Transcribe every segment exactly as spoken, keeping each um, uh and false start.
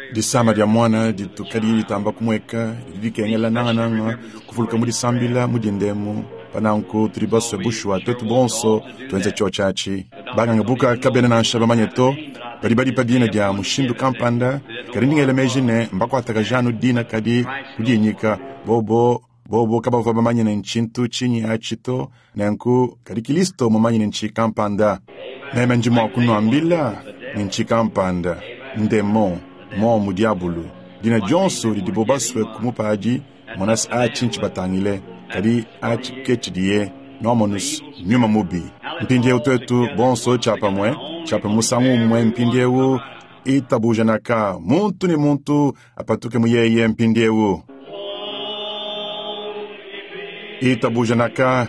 di sama dia mwana di tukadi tamba kumweka di kengela nanga nanga kufuluka mudi sambila mudi ndemu pananku tribaso bushwa tetu bonso tuenze chochachi baganga buka kabena na shaba manyeto bari bari padina dia mushindu kampanda karindinga ele mejine mbako atakajanu dina kadi kudinyika bobo bobo kabava bamanyene nchintu chinyi achito nanku kadi kilisto mumanyene nchi kampanda na menjimo kuno ambila nchi kampanda ndemo mo mu diabulu dina jonso di bobaswe kumupaji monas a chinchi batangile kadi a chikechidie nomonus nyuma mubi mpindie utetu bonso chapa mwe chapa musangu mwe mpindie u itabujanaka muntu ni muntu apatuke muyeye mpindie u itabujanaka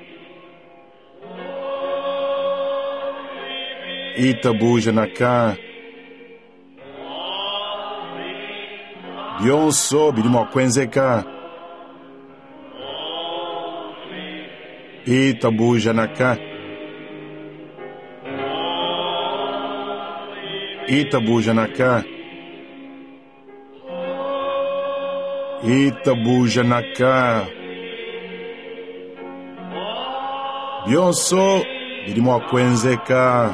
itabujanaka Bionso bilimo kwenzeka Itabujanaka Itabujanaka Itabujanaka Bionso bilimo kwenzeka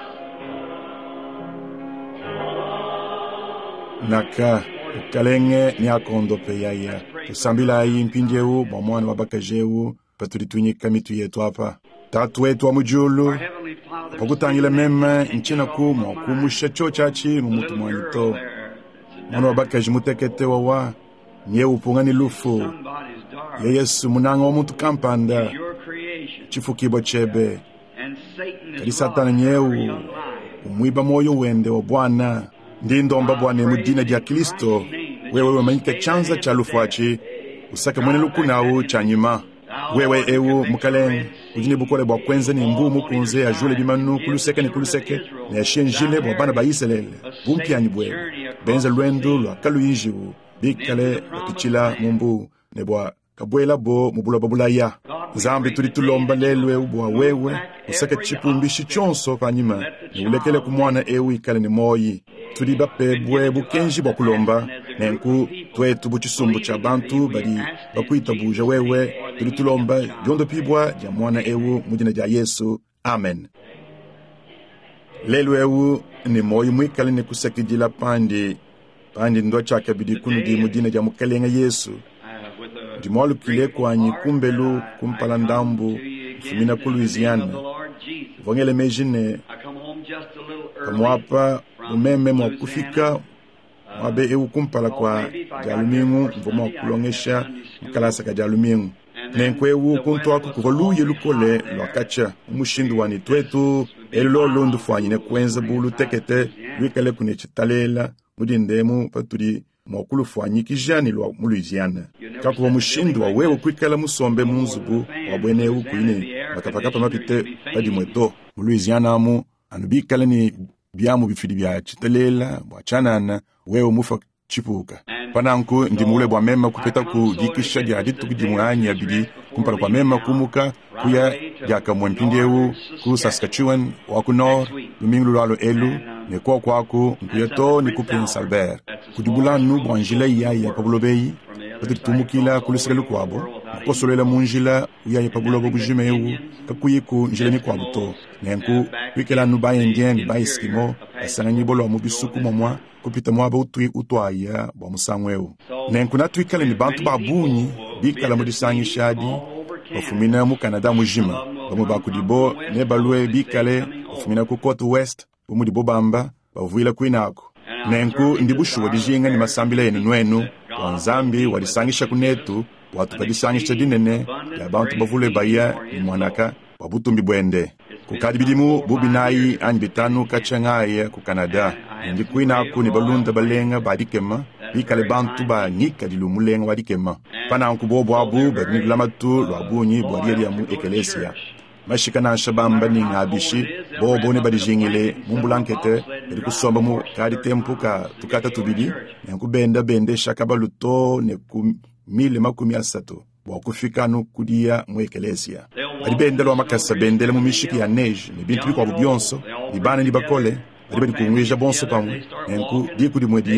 Naka kalenge ni akondo pe yaya tusambila yi mpindiewu bomwana wabakajeu patulitunyika kamitu yetu hapa tatu wetu wa mujulu pakutangile mema nchina ku mwakumusha chochachi mumutu mwanyito mwana wabakaji mutekete wawa nye upungani lufu ya Yesu munanga wa mutu kampanda chifu kibo chebe kadi satana nyeu umwiba moyo wende wa Bwana ndindomba Bwana mudina dia Kristo wewe wamanyika chanza cha lufuachi usaka mwene lukunau cha nyuma wewe ewu mukaleng ujini bukole bwa kwenze ni mbu mukunze ya jule bimanu kuluseke ni kuluseke na ya shenjile bwa bana bayiselele bumpi anibwe benze lwendu lwa kalu injivu bikale wakichila mumbu ne bwa kabwela bo mubula babula ya zambi tulitulomba lelwe ubwa wewe usaka chipumbishi chonso panyima ni ulekele kumwana ewu ikale ni moyi tuli bape bwe bukenji bwa kulomba nenku twetu buchisumbu cha bantu bali bakuita buja wewe tuli tulomba yondo pibwa ja mwana ewu mujina ja Yesu amen lelu ewu ni moyi mwikale ni kusakijila pandi pandi ndo chaka bidi kunu di mujina ja mukalenga Yesu di mwalu kile kwa nyikumbelu kumpala ndambu fumina ku Louisiana vongele mejine kamwapa umeme mwa kufika mwabe ewu kumpala kwa jalumingu mvoma kulongesha mkalasa ka jalumingu nenkwe ewu kuntu aku kukoluye lukole lwakacha umushindu wani twetu elo londu fwanyine kwenza bulu tekete wikale kune chitalela mudindemu paturi mwakulu fwanyikijani lwa Louisiana kapu wa mushindu wa wewe kwikala musombe munzubu wabwene ewu kuine bakapakapa mapite padi mweto Louisiana amu anubikala ni biamu bifidi bia chitelela bwa chanana wewe mufa chipuka pananku ndimule bwa mema kupeta ku dikisha dia ditu kujimwani ya bidi kumpara kwa mema kumuka kuya jaka mwempindeu ku Saskatchewan waku nord domingo lalo elu ne kwa kwaku kuya to ni ku Prince Albert kudibula nu bwanjila ya ya pabulobei pati tumukila kuliselu kwabo kosolela munjila ya ya pabulobo bujimewu kakuyiku njile ni kwabuto nenku wikela nu bayendien baiskimo asananyi bolo mu bisuku momwa kupita mwaba utwi utwaya bwa musangweu nenku natwikala ni bantu babunyi bikala mu disangi shadi bafumina mu Canada mujima bamu bakudibo ne balwe bikale bafumina ku Cote West bamu dibo bamba bavuila kuinako nenku ndibushuwa dijinga ni masambila yenu nwenu wanzambi wadisangisha kunetu watu padisangisha dinene ya bantu bavule baya ni mwanaka wabutumbi bwende kukadi bidimu bubinayi anbitanu kachangaya ku Canada ndi kuina ku ni balunda balenga badikema bikale bantu ba nika dilumulenga badikema pana ku bobo abu badni lamatu lwabunyi bwariya mu ekelesia mashikana shabamba ni ngabishi bobo ne badijingile mumbulankete ndi kusomba mu kadi tempu ka tukata tubidi nkubenda bende shakabaluto ne ku mile makumi asatu wakufika no kudia mu ekelesia adibendelo amakasa bendele mu mishiki ya neige ni bintu biko abubyonso ibana ni bakole adibedi kumweja bonso pamwe enku diku di mwedia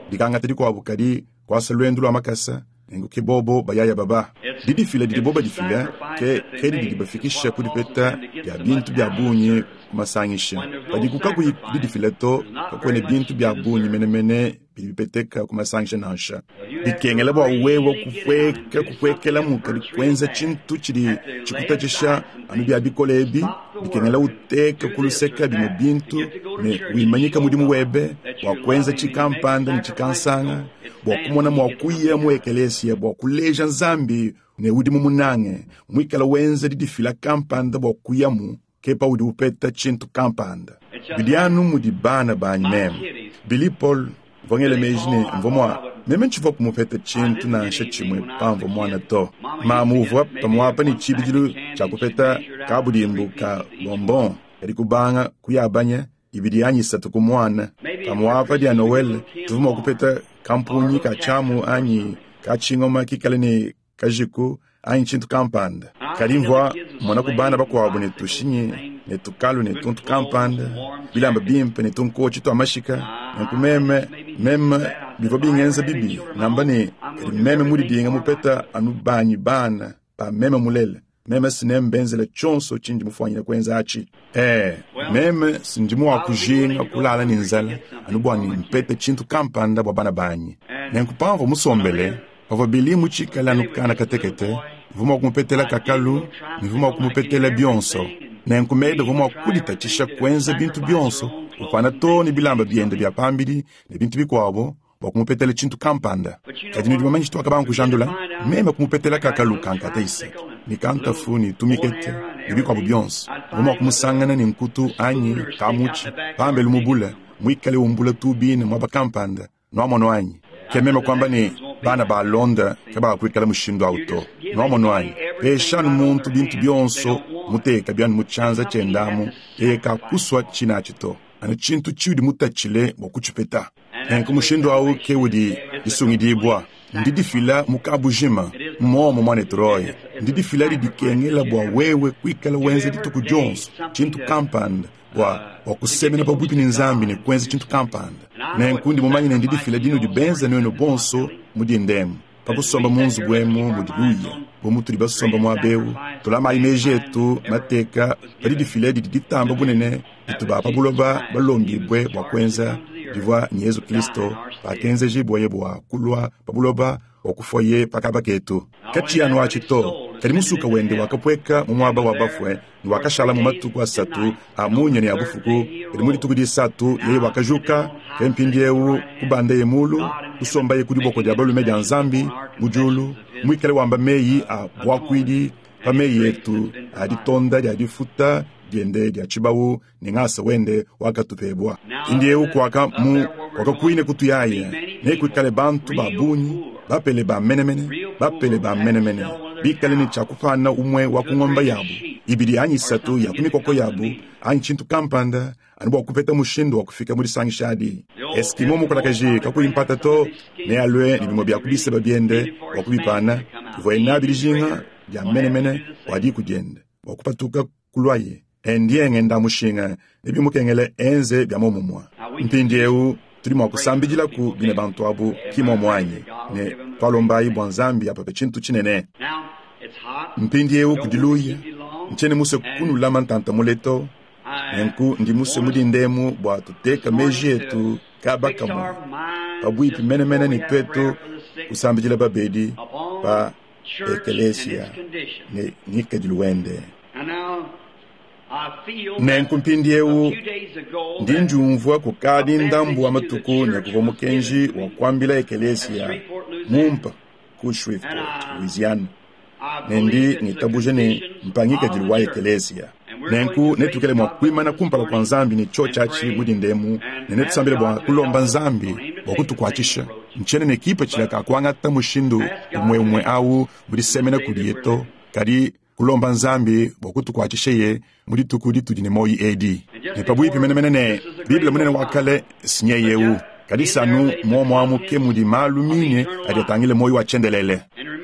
dikanga tedi kwa bukadi kwa salwendu lwa makasa nengu kibobo bayaya baba didi fila didi boba di fila ke kedi didi bafikisha kudipeta ya bintu bya bunye kumasangisha badi kukaku didi fila to kakwene bintu bya bunye mene mene bibipeteka kumasangisha nansha dikengela bwa wewo kufweka kufwekela muka dikwenza chintu chidi chikutachisha anu bya bikolebi dikengela uteka kuluseka bimo bintu ne wimanyika mudimu webe wakwenza chikampanda ni chikansanga bwakumona mwakuya mwekelesia bwakuleja nzambi ne udimu munange mwikala wenza didi fila kampanda bwakuyamu kepa udi upeta chintu kampanda bidianu mudi bana banyi mem Billy Paul vongele mejine mvomwa meme nchiva kumupeta chintu na nsha chimwe pamvo mwana to ma muvwa pamwapa ni chibijilu chakupeta kabudimbu ka bonbon yari kubanga kuyabanya ibidi anyisa tukumwana pamwapa dia Noel tuvuma kupeta kampunyi ka chamu anyi ka chingoma kikale ni kajiku anyi chintu kampanda kalimvwa mwana kubana bakwabu ne tushinyi ne tukalu ne tuntu kampanda bilamba bimpe ne tunko chito amashika nkumeme meme bivo bingenza bibi namba ne meme muri dinga mupeta anu banyi bana pa meme mulele meme sinembenzele chonso chindi mufanyira kwenza achi eh meme sindimu akujinga kulala ninzala anu bwani mpete chintu kampanda bwa bana banyi nenkupamvo musombele pavo bilimu chikala nukana katekete vuma kumupetela kakalu ni vuma kumupetela bionso nenkumede vuma kulita chisha kwenza bintu bionso ukwana to ni bilamba biende bya pambidi ne bintu bikwabo bakumupetela chintu kampanda kadini dimamanyi chitwa kabangu jandula meme kumupetela kakalu kankata isi ni kanta funi tumikete ni bikwabo bionso vuma kumusangana ni nkutu anyi kamuchi pambe lumubula mwikale umbula tubini mwaba kampanda noamono anyi kememe kwamba ni bana ba Londa kaba kwikala mushindo auto nomo noai pesha numuntu bintu bionso muteka byanu muchanza chendamu eka kuswa chinachito anu chintu chiudi mutachile bokuchipeta enko mushindo au kewudi isungidibwa ndidi fila mukabujima momo mwane troye ndidi fila di kengela bwa wewe kwikala wenze dituku Jones chintu kampanda wa wakusemena babupi ninzambi ne kwenze chintu kampanda na nkundi mumanyi ne ndidi fila dinu di benza no bonso mudi ndemu pakusomba munzu bwemu mudi luya bomutu di basomba mwabeu tulama imeje etu mateka badi di fila di ditamba bunene dituba pabuloba balongi bwe wakwenza divwa ni Yesu Kristo pakenze jibwe bwa kulwa pabuloba okufoye pakabaketu kachi anu achito kalimusuka wende wakapweka mumwaba wabafwe ni wakashala mumatuku asatu amunyo ni abufuku kalimuli tukudi satu yeye wakajuka kempindiewu kubanda yemulu kusomba ye kudiboko dia balume dia nzambi mujulu mwikale wamba meyi a bwakwidi pa meyi yetu aditonda dia difuta diende dia chibawu ni ngasa wende wakatupebwa indiewu kwaka mu wakakuine kutuyaye ne kwikale bantu babuni bapele ba menemene bapele ba menemene bikale ni chakufana umwe wakungomba yabu ibidi anyi satu ya kumikoko yabu anyi chintu kampanda anubo kupeta mushindo wakufika muri sangishadi eskimo mukolakaji kakuimpata to ne alwe ni bimobya kubise babiende wakubipana voena birijinga ya menemene wadi kugende wakupatuka kulwaye endie ngenda mushinga nebimukengele enze bya momumwa mpindiewu tulimo kusambijila ku bine bantu abu kimo mwanyi ne palombai bwanzambi apa pechintu chinene mpindie u kudiluya nchene muse kunu lama ntanta muleto nenku ndi muse mudindemu bwa tuteka meji etu kabakamu pabwipi mene mene ni petu kusambijila babedi pa ekelesia ne nika diluwende nenku mpindie u ndinjumvwa kukadi ndambu wa matuku ne kuvomukenji wa kwambila ekelesia mumpa ku Shreveport, Louisiana nendi nitabuje ni mpangika diluwa ekelesia nenku netukele mwakwima na kumpala kwa nzambi ni cho chachi mudi ndemu nenetu sambile bwa kulomba nzambi wakutu kwachisha nchene nekipa chilaka kwangata mushindu umwe umwe au mudi semena kulieto kadi kulomba nzambi wakutu kwachisheye mudi tukudi tudine moi edi nepabwipi mene mene ne Biblia munene wakale sinye yewu kadisa nu mwomo amuke mudi malumine adiatangile moi wachendelele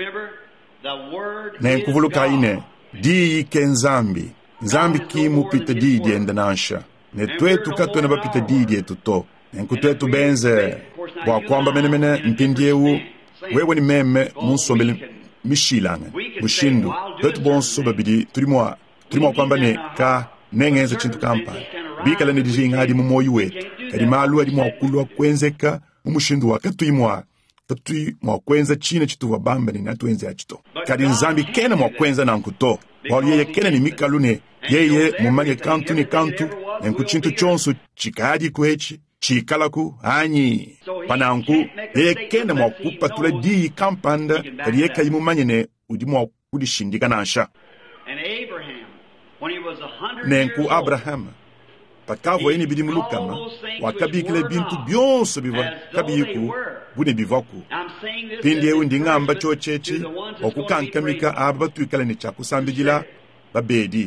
na nkuvuluka ine di ike nzambi nzambi kimu pita di di endenansha ne twetu katwena ba pita di di etuto nkutwetu benze bwa kwamba mene mene mpindiewu wewe ni meme munsombele mishilange mushindu petu bonso babidi tulimwa tulimwa kwamba ne ka nengenza chintu kampa bikala ne dijinga adi mu moyo wetu kadi malu adi mwa kulwa kwenzeka mumushindu wa katuyimwa tatui mwa kwenza china chitu wa bamba ni natuenze achito kadi nzambi kena mwa kwenza na nkuto wali yeye kena ni mikalune yeye mumage kantu ni kantu nkuchintu chonso chikadi kwechi chikalaku anyi pananku yeye kena mwa kupatula di kampanda kadi yeye kayi mumanye ne udi mwa kudishindika nansha nenku Abraham pakavo yeni bidi mulukama wakabikile bintu byonso biva kabiyiku bune bivaku pindi ewu ndingamba chochechi okukankamika aba batuikala ni chakusambijila babedi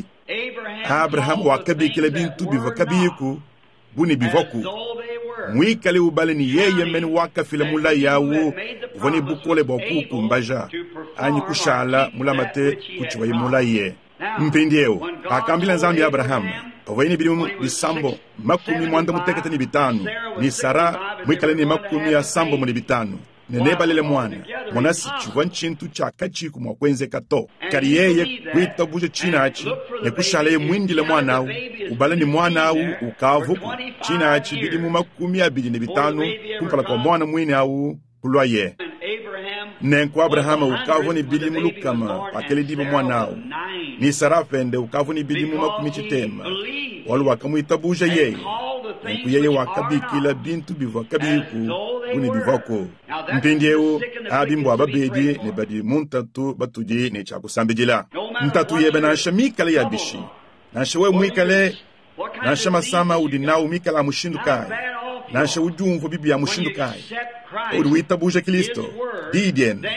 Abraham wakabikile bintu biva kabiyiku bune bivaku mwikale ubale ni yeye meni wakafile mula yawu uvoni bukole bokuku mbaja anyi kushala mulamate kuchiwa mula ye mpindi ewu akambila nzambi Abraham pavoini bilimu bisambo makumi mwanda mutekete ni bitanu ni Sara mwikale ni makumi ya sambo muni bitanu nenebalele mwana monasi chiva nchintu cha kachiku mwakwenze kato kari yeye kuita buje china achi ne kushale mwindile mwana au ubale ni mwana au ukavuku china achi bilimu makumi ya bili ni bitanu kumpala kwa mwana mwini au kulwa ye nenku Abrahama ukavu ni bilimu lukama pakele dibu mwana au ni Sara fende ukavu ni bilimu makumi chitema walu wakamuita buja yeye nenku yeye wakabikila bintu bivu wakabiku uni bivako mpindi ewu abimbo ababedi ne badi muntatu batuji ne chakusambijila mtatu yebe na shamikale ya bishi na shewe mwikale na shamasama udinau mikala mushindu kai na she ujumvu bibi ya mushindu kai uruita buja Kristo didien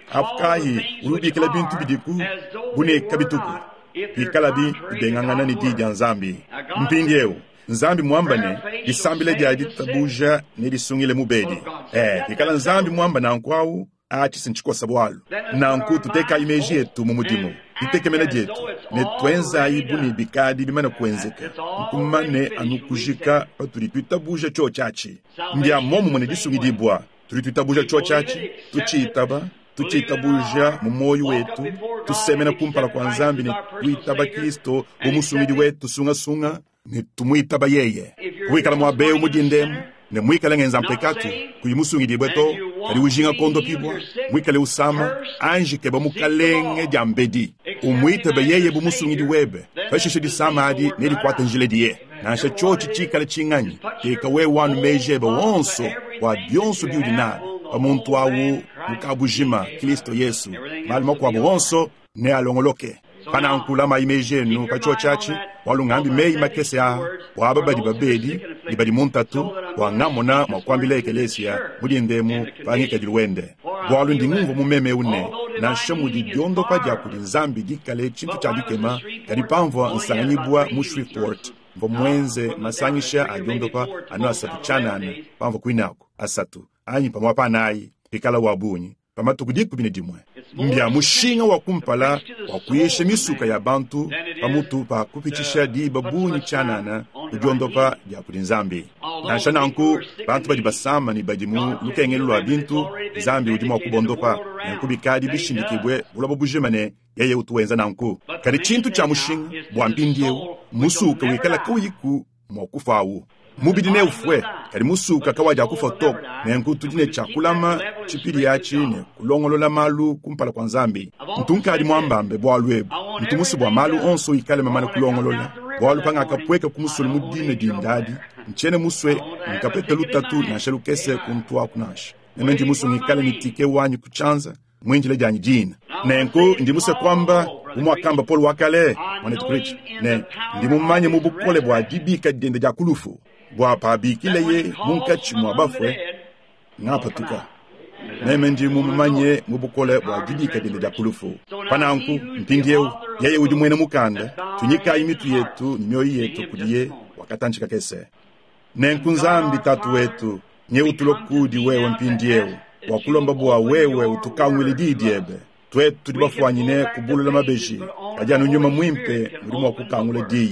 afkahi urubikala bintu bidiku bune kabituku pikalabi idengangana ni didya nzambi mpindi ewu nzambi mwambane disambile dia ditabuja ne disungile mubedi eh ikala nzambi mwamba na nkwau achi sinchiko sabwalo na nku tuteka imeji yetu mumudimu itekemena jetu ne twenza ibuni bikadi bimana kwenzeka nkumane anukujika patulipitabuja cho chachi ndia momu mune disungidibwa tulipitabuja cho chachi tuchitaba tuchitabuja mumoyo wetu tusemena kumpala kwa nzambi ni kuitaba Kristo bomusumidi wetu sunga sunga ni tumuitaba yeye kuikala mwabe umudindemu ne mwikale ngenza mpekatu kuyimusungidi bweto kali ujinga kondo pibwa mwikale usama anji keba mukalenge jambedi umwitaba yeye bumusungidi webe fashishe di samadi neli kwata njile diye nansha chochi chikale chinganyi keka we wanu mejeba wonso wa bionso biudinari pamuntu wawu mukabujima Kristo Yesu malima kwa wonso ne alongoloke panankula maimeje nu kacho chachi walungambi mei makese ya wababadi babedi libadi muntatu wangamona mwakwambile ekelesia mudindemu pangika dilwende walu ndingungu mumeme une na shamudi diondo kwa diakuli nzambi dikale chintu chabikema kadipamvwa nsanganyibwa mushwiport mvo mwenze masangisha adiondo kwa anu asatu chanana pamvwa kuinako asatu anyi pamwapa nayi pikala wabunyi pamatukudiku bine dimwe mbya mushinga wakumpala wakuyeshe misuka ya bantu pamutu pa kupichisha di babuni chanana kujiondopa ya kulinzambi na shananku bantu badi basama ni badimu lukengelu wa bintu zambi udimu wakubondopa na kubikadi bishindikibwe ulababujimane yeye utuwenza nanku kari chintu cha mushinga bwampindieu musuka wikala kuyiku mwakufawu mubidine ufwe kari musuka kawaja kufa tok nenku tudine chakulama chipiri yachi ne kulongolola malu kumpala kwa nzambi mtunka adi mwambambe bwalwebu mtumusu bwa malu onso ikale mamane kulongolola bwalu panga kapweka kumusulu mudine dindadi mchene muswe mkapete lutatu na shelukese kumtua kunash nemendi musu nikale nitike wanyu kuchanza mwinjile janyi jina nenku ndimuse kwamba umwakamba polu wakale mwanetu preach ne ndimumanye mubukole bwa dibika dende jakulufu bwa pabikile ye munkachi mwabafwe ngapatuka neme ndi mumanye mubukole bwa dibika dende jakulufu pananku mpindieu yeye udimwene mukanda tunyika imitu yetu nimyoyi yetu kudiye wakatanchika kese nenku nzambi tatu wetu nye utulokudi wewe mpindieu wakulomba bwa wewe utukangwili didiebe twetu dibafwanyine kubulula mabeji ajanu nyuma mwimpe ulimo wakukangule diyi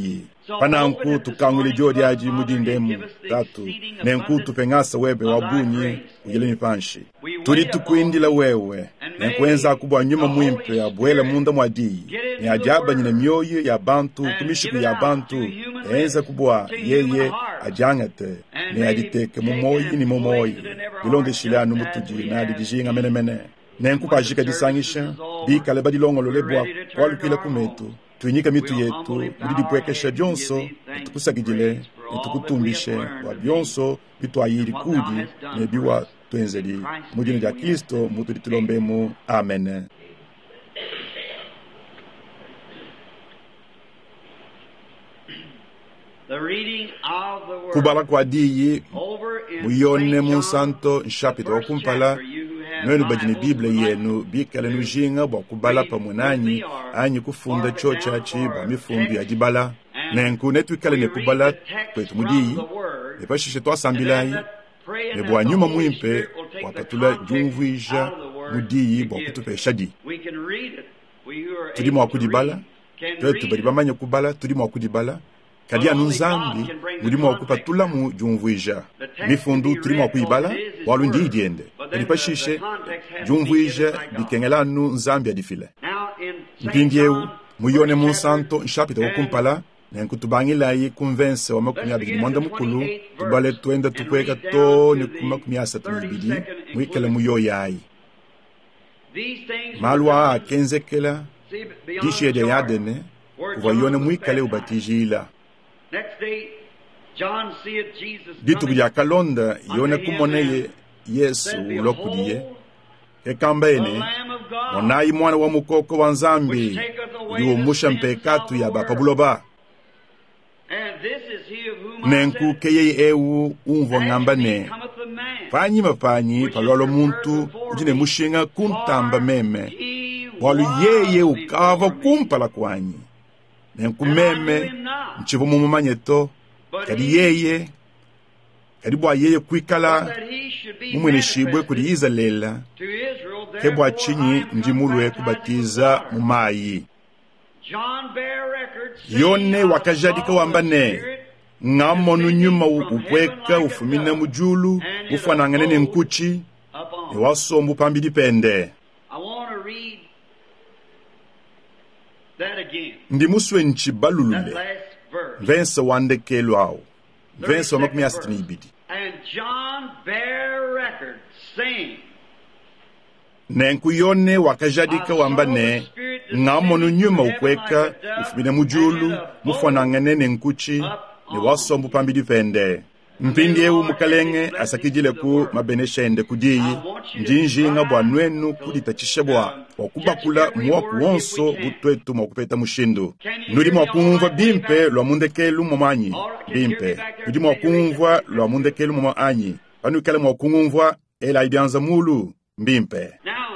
pananku tukangule jodi aji mudindemu tatu nenku tupengasa webe wabunyi ujele panshi tuli tukuindila wewe nenkwenza kubwa nyuma mwimpe abuela munda mwadi ni ajaba nyine myoyo ya bantu kumishiku ya bantu enza kubwa yeye ajangate ni ajiteke mumoyi ni mumoyi bilonde shilanu mutuji na adijinga mene mene nenku kajika disangisha bika leba dilongo lolebwa walukila kumetu tuinyika mitu yetu mudidipwekesha byonso tukusagijile tukutumbishe wa byonso bitwayiri kudi nebiwa twenzeli mudino ja Kristo mutu ditulombemu amen. Kubala kwa diyi muyone munsanto nshapito wakumpala mwenu bajini Biblia yenu bikale nujinga bwa kubala pamunanyi anyi kufunda chochachi ba mifumbi ya jibala nenku netu ikale ne kubala kwetu mudiyi nepashishe twasambilayi nebwa nyuma mwimpe wapatula jumvija mudiyi bwa kutupeshadi tudimo wakudibala twetu bali bamanya kubala tudimo wakudibala kadi anu nzambi mulimo wakupatula mu jumvija mifundu tulimo wakuyibala walu ndi idiende nipashishe jumvija bikengela anu nzambi adifile mpindieu muyone munsanto nshapita wakumpala nenkutubangila kumvense wa makumi abiri mwanda mukulu tubale tuenda tukweka to ni kumakumi asatu nibidi mwikele muyo yayi malwa kenzekela dishede yadene kuvayone mwikale ubatijila ditu ya kalonda yone kumoneye Yesu ulokudiye ekambene monayi mwana wa mukoko wa nzambi liwo musha mpekatu ya bapabuloba nenku keye ewu umvo ngambane panyi mapanyi palolo muntu ujine mushinga kuntamba meme walu yeye ukava kumpala kwanyi nenku meme mchivu mumumanyeto kadi yeye kadi bwa yeye kwikala mumwene shibwe kuri izalela kebwa chinyi njimulwe kubatiza mumayi yone wakajadika wambane ngamonu nyuma upweka ufumina mujulu ufanangane ne nkuchi ewasombu pambidi pende ndi muswe nchi balulule vense wande kelu au vense wamakumi asitini ibidi nenku yone wakajadika wambane ngamonu nyuma ukweka ufumina mujulu mufanangane ne nkuchi ni wasombu pambidi pende mpindi ewu mukalenge asakijile ku mabeneshende kudiyi njinjinga bwa nwenu kuditachishebwa wakubakula mwaku wonso butwetu mwakupeta mushindu nudi mwakumva bimpe lwa mundekelu mwamanyi bimpe nudi mwakumva lwa mundekelu mwamanyi panu ikale mwakumva ela ibianza mulu mbimpe.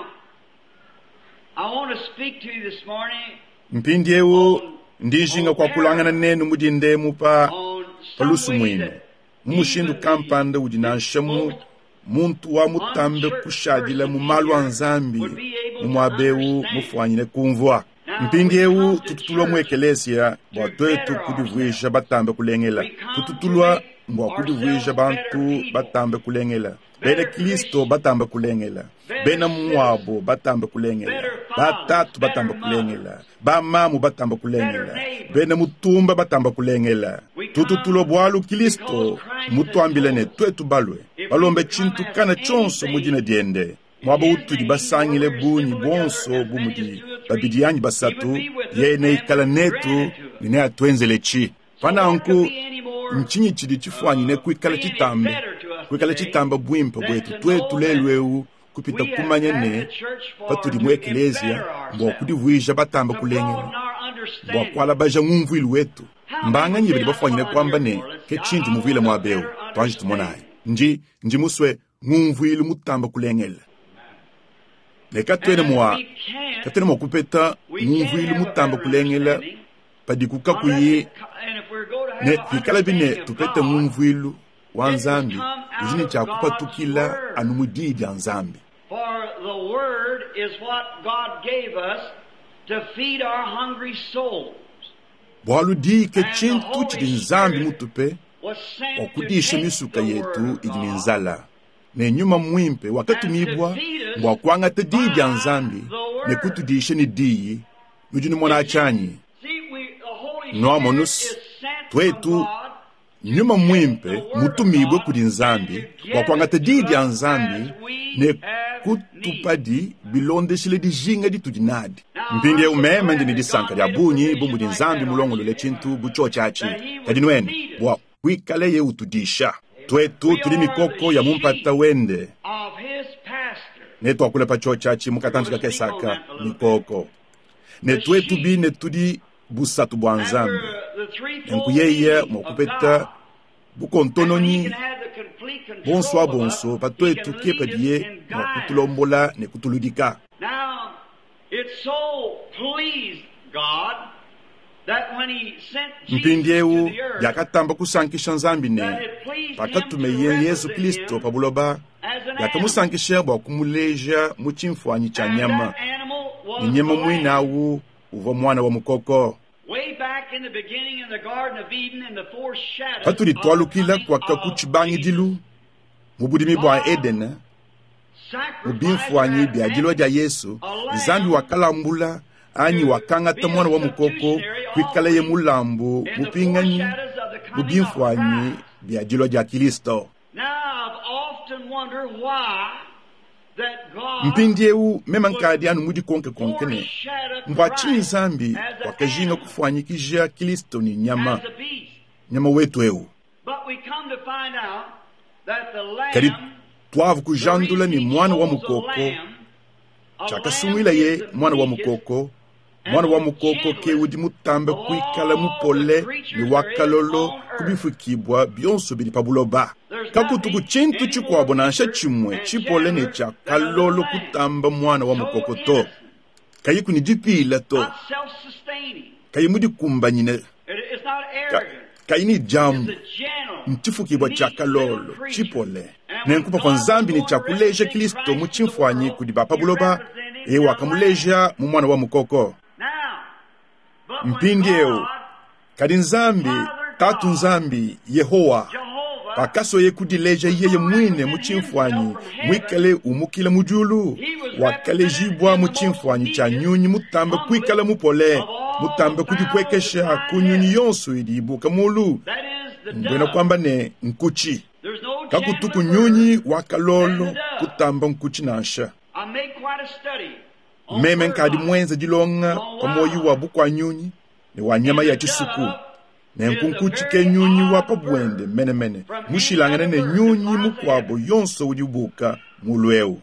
Mpindi ewu ndijinga kwa kulangana nenu mudinde mupa palusu mwinu mushindu kampanda ujinanshamu muntu wa mutambe kushadila mumalu anzambi mumwabewu mufwanyine kumvwa mpindi ewu tututulwa mwekelesia bwa twetu kudivwisha batambe kulengela tututulwa mbwa kudivwisha bantu batambe kulengela bene Kristo batambe kulengela bene mwabo batambe kulengela batatu batambe kulengela bamamu batambe kulengela bene mutumba batambe kulengela tututulo bwalu Kristo mutwambilene twetu balwe balombe chintu kana chonso mujine diende mwabo utudi basangile bunyi bonso bumudi babidiyanyi basatu yene ikala netu nine atwenzele chi pananku nchinyi chidi chifwanyine kuikala chitambe kuikala chitambe bwimpa bwetu twetu lelwewu kupita kumanyene patudi mwekelesia mbwa kudivwisha batamba kulengela mbwa kwala baja ngumvwilu wetu mbanga nyibili bafwanyine kwamba ne kechintu muvile mwabewu twanji tumonaye nji nji muswe ngumvwilu mutamba kulengela neka twene mwa katene mwa kupeta ngumvwilu mutamba kulengela padikuka kuyi ne fikala bine tupete ngumvwilu wanzambi ujini chakupa tukila anumudidi anzambi. For the word is what God gave us to feed our hungry souls. bwalu di ke chintu chidi nzambi mutupe wakudisha misuka yetu ili nzala ne nyuma mwimpe wakatumibwa mwakwanga tedidi ya nzambi ne kutudisha ni diyi nujuni mwana chanyi noa monus twetu nyuma mwimpe mutumibwe kudi nzambi wakwanga tedidi ya nzambi ne kutupadi bilonde shile di jinga di tudinadi mpinde umeme ndi disanka ya bunyi bumbu di nzambi mulongo lule chintu bucho chachi kadinweni bwa wikale ye utudisha twetu tuli mikoko ya mumpata wende ne twakule pacho chachi mukatanjika kesaka mikoko ne twetu bi ne tudi busatu bwa nzambi nkuyeye mwakupeta bukontononi bonso bonso pa twetu kepadiye mwakutulombola ne kutuludika. Now it so pleased God that when he sent Jesus mpindiewu to the earth, yakatamba kusankisha nzambi ne pakatumeye Yesu Kristo pabuloba yakamusankisha bwa kumuleja muchimfwanyi cha nyama ni nyama mwinawu uva mwana wa mukoko patuli twalukila kwa kakuchibangi dilu mubudimi bwa Eden mubimfwanyi biagilo ja Yesu nzambi wakalambula anyi wakangata mwana wa mukoko kwikala ye mulambu mupinganyi mubimfwanyi biagilo ja Kristo. mpindiewu mema nkadi anu mudi konke konkene mbwachi nzambi wakajinga kufwanyikija Kristo ni nyama nyama wetu ewu kadi twavu kujandula ni mwana wa mukoko chakasumwila ye mwana wa mukoko mwana wa mukoko keudi mutambe kwikala mupole ni wakalolo kubifukibwa byonso bili pabuloba kakutuku chintu chikwabo nansha chimwe chipole ne chakalolo kutamba mwana wa mukoko to kayiku ni dipila to kayimudi kumbanyine Ka, kayini jambu ntifukibwa chakalolo chipole nenkupa kwa nzambi ni chakuleja Kristo muchimfwanyi kudiba pabuloba e wakamuleja mu mwana wa mukoko. mpingeo kadi nzambi tatu nzambi Yehowa pakaso ye kudileja yeye mwine muchimfwanyi mwikale umukila mujulu wakale jibwa muchimfwanyi cha nyunyi mutambe kwikala mupole mutambe kujipwekesha kunyunyi yonso idibuka mulu mbwena kwamba ne nkuchi kakutuku nyunyi wakalolo kutamba nkuchi nasha meme nkadi mwenze dilonga pamoyi wa bukwa nyunyi ne wanyama ya chisuku ne nkunkuchi ke nyunyi wapa bwende mene mene mushilangane ne nyunyi mukwabo yonso udibuka mulweu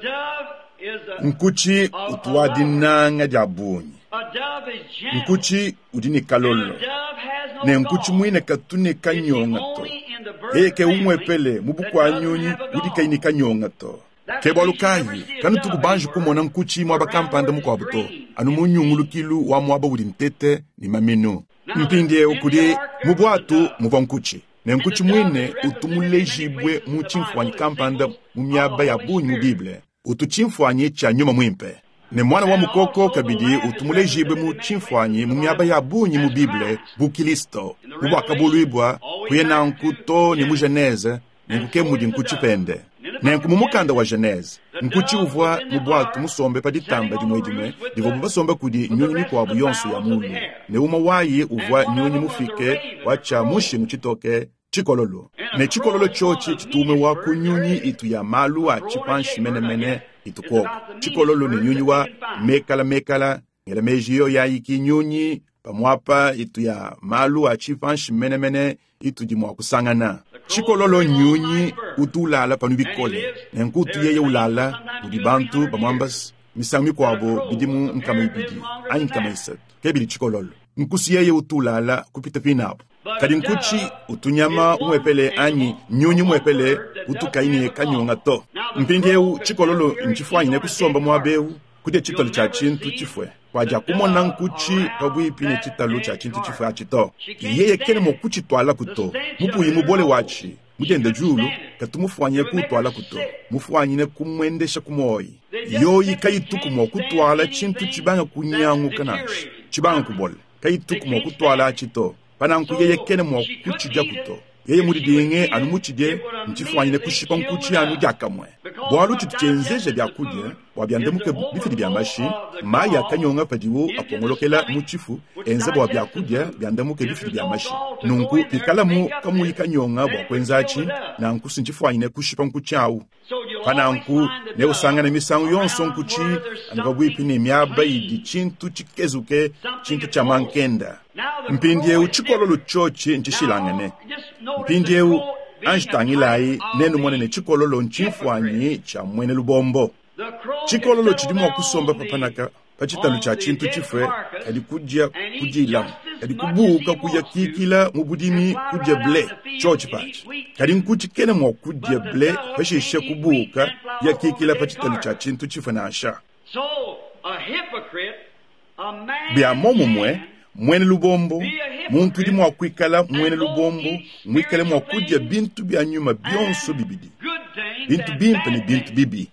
nkuchi utuwadi nanga diabunyi nkuchi udini kalolo ne nkuchi mwine katune kanyonga to eke umwepele mubukwa nyunyi udika ini kanyonga to kebalukayi kanu tukubanju kumona nkuchi mwaba kampanda mukwabuto anu munyungulukilu wa mwaba udi ntete ni maminu mpindie ukudi mubwatu muba nkuchi ne nkuchi mwine utumulejibwe muchimfwanyi kampanda mumyaba ya bunyi mu Bible utuchimfwanyi cha nyuma mwimpe ne mwana wa mukoko kabidi utumulejibwe muchimfwanyi mumyaba ya bunyi mu Bible bu Kristo ubakabulibwa kuyena nkuto ni mu Genese nkuke mudi nkuchi pende nenku mumukanda wa Genese nkuchi uvwa mubwatu musombe paditamba dimwe dimwe divo mubasombe kudi nyunyi mikwabu yonso ya mulu ne uma wayi uvwa nyunyi mufike wacha mushi muchitoke chikololo ne chikololo chochi chitume wa kunyunyi itu ya malu wa chipanshi mene mene itukoko chikololo ni nyunyi wa mekala mekala ngela mejiyo ya iki nyunyi pamwapa itu ya malu wa chipanshi mene mene itu dimwa kusangana chikololo nyunyi utulala panubikole nenkutu yeye ulala budibantu bamwambas misami kwabo bidimu nkama ibidi ayi nkama isat kebili chikololo nkusi yeye utulala kupita pinapo kadi nkuchi utunyama umwepele anyi nyunyi umwepele utukaini kanyonga to mpingeu chikololo nchifwanyi ne kusomba mwabeu kude chitolo cha chintu chifwe kwaja kumona nkuchi pabwipi ne chitalo cha chintu chifwe achito yeye kene mokuchi twala kuto mupuyi mubole wachi mugende julu katumufwanye kutwala kuto mufwanyine kumwendesha kumoyi yoyi kayituku mo kutwala chintu chibanga kunyangu kanashi chibanga kubole kaitu mo kutwala chito pananku yeye kene mo kuchija kuto yeye mudidinge anu muchije nchifwanyine kushipa nkuchi anu jakamwe bwalu chituchenzeje byakudye wabyandemuke bifidi byamashi maya kanyonga padiwo apongolokela muchifu enze bwa byakudye byandemuke bifidi byamashi nunku ikalamu kamu ikanyonga bwa kwenzachi na nkusi nchifwanyine kushipa nkuchi awu pananku ne usanga na misangu yonso nkuchi angabuipi ni myaba idi chintu chikezuke chintu cha mankenda mpindie uchikololo chochi nchishilangane mpindie u anjitangilai nenu mwanene chikololo nchifwanyi cha mwene lubombo chikololo chidimo kusomba papanaka pachitalu cha chintu chifwe kadi kujia kujila kadi kubuka kuja kikila mubudimi kuja ble chochi pachi kadi nkuchi kene mwa kuja ble pashishe kubuka ya kikila pachitalu cha chintu chifwe na asha bia momo mwe mwene lubombo muntu di mwa kwikala mwene lubombo mwikale mwa kujia bintu bia nyuma bionso bibidi bintu bimpe ni bintu bibi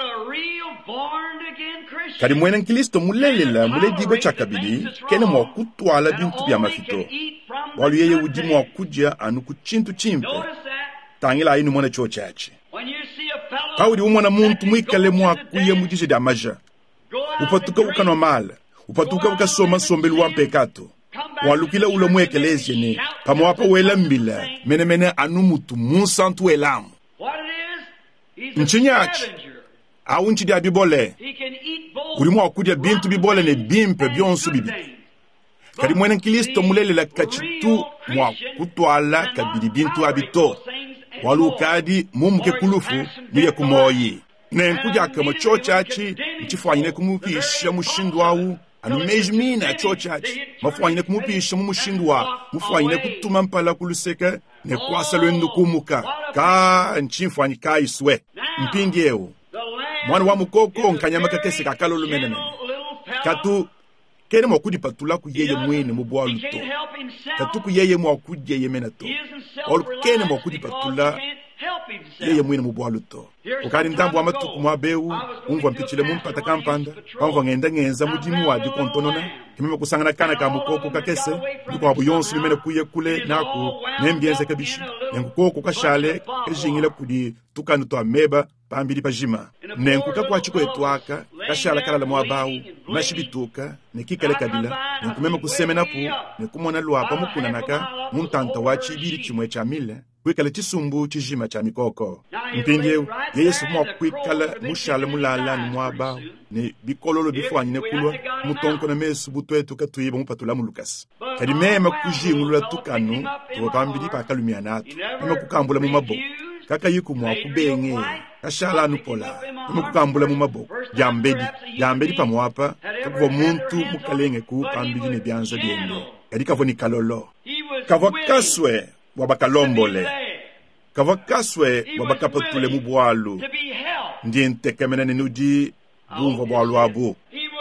kadi mwene nkilisto mulelela muledibo chakabidi kene mwa kutwala bintu bia mafito walu yeye udi mwa kujia anu kuchintu chimpe tangila inu mwana chochachi kaudi umwana muntu mwikale mwa kuye mujije da maja upatuka ukano mala upatuka ukasoma sombelu wa pekato walukile ulo mwekeleze ni pamwapa wela mbila mene mene anu mutu musantu elamu nchinyachi au nchidi ya bibole ulimu wakudia bintu bibole ne bimpe bionsu bibi kadi mwene nkilisto mulele la kachitu mwa kutwala kabidi bintu abito walu kadi mumuke kulufu niye kumoyi ne nkuja kama chochachi nchifwanyine kumupisha mushindu wawu anu mejmina chochachi mafwanyine kumupisha mumushindu wa mufwanyine kutuma mpala kuluseke ne kwasa lwendu kumuka ka nchifwanyi ka iswe mpingieo mwana wa mukoko nkanyama kakese kakalolo menene katu kene mwakudi patula ku yeye mwene mubwa luto katu ku yeye mwakudi yeye menato olu kene mwakudi patula yeye mwene mubwa luto ukari ndambu wa matuku mwabeu ungwa mpichile mumpata kampanda pamva ngenda ngenza mujimu wadi kontonona kimeme kusangana kana ka mukoko kakese ndiko wabu yonsu lumene kuye kule naku nembienze kabishi nenkukoko kashale ejingile kudi tukanu to ameba pambili pajima nenkuka kwa chiko etwaka kashala kala mwabau mashibituka nekikale kabila nenkumeme kusemena pu nekumona lwapa mukuna naka muntanta wachi bili chimwe cha mile kwikale chisumbu chijima cha mikoko mpingeu yesu mwa kwikala mushala mulala ni mwabau ne bikololo bifwanyi ne kulwa mutonko na mesu butwetu katuyiba mupatula mu Lucas kadi mema kujingulula tukanu to pambili pa kalumia natu mema kukambula mu mabo kaka yiku mwa kubenge kashala nupola mukukambula mu maboko jambedi jambedi pamwapa kuko muntu mukalenge ku pambili ne byanza byende kadi kavoni kalolo kavakaswe wabakalombole kavakaswe wabakapatule mu bwalu ndiente kemenene nudi bumva bwalu abu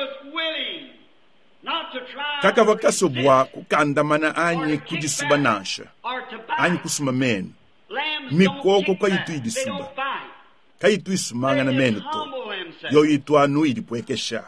kaka vakaso bwa kukandamana anyi kujisubanasha anyi kusuma menu mikoko kayitu idisuba kayitu isumanga na menu to yo yitu anu idipwekesha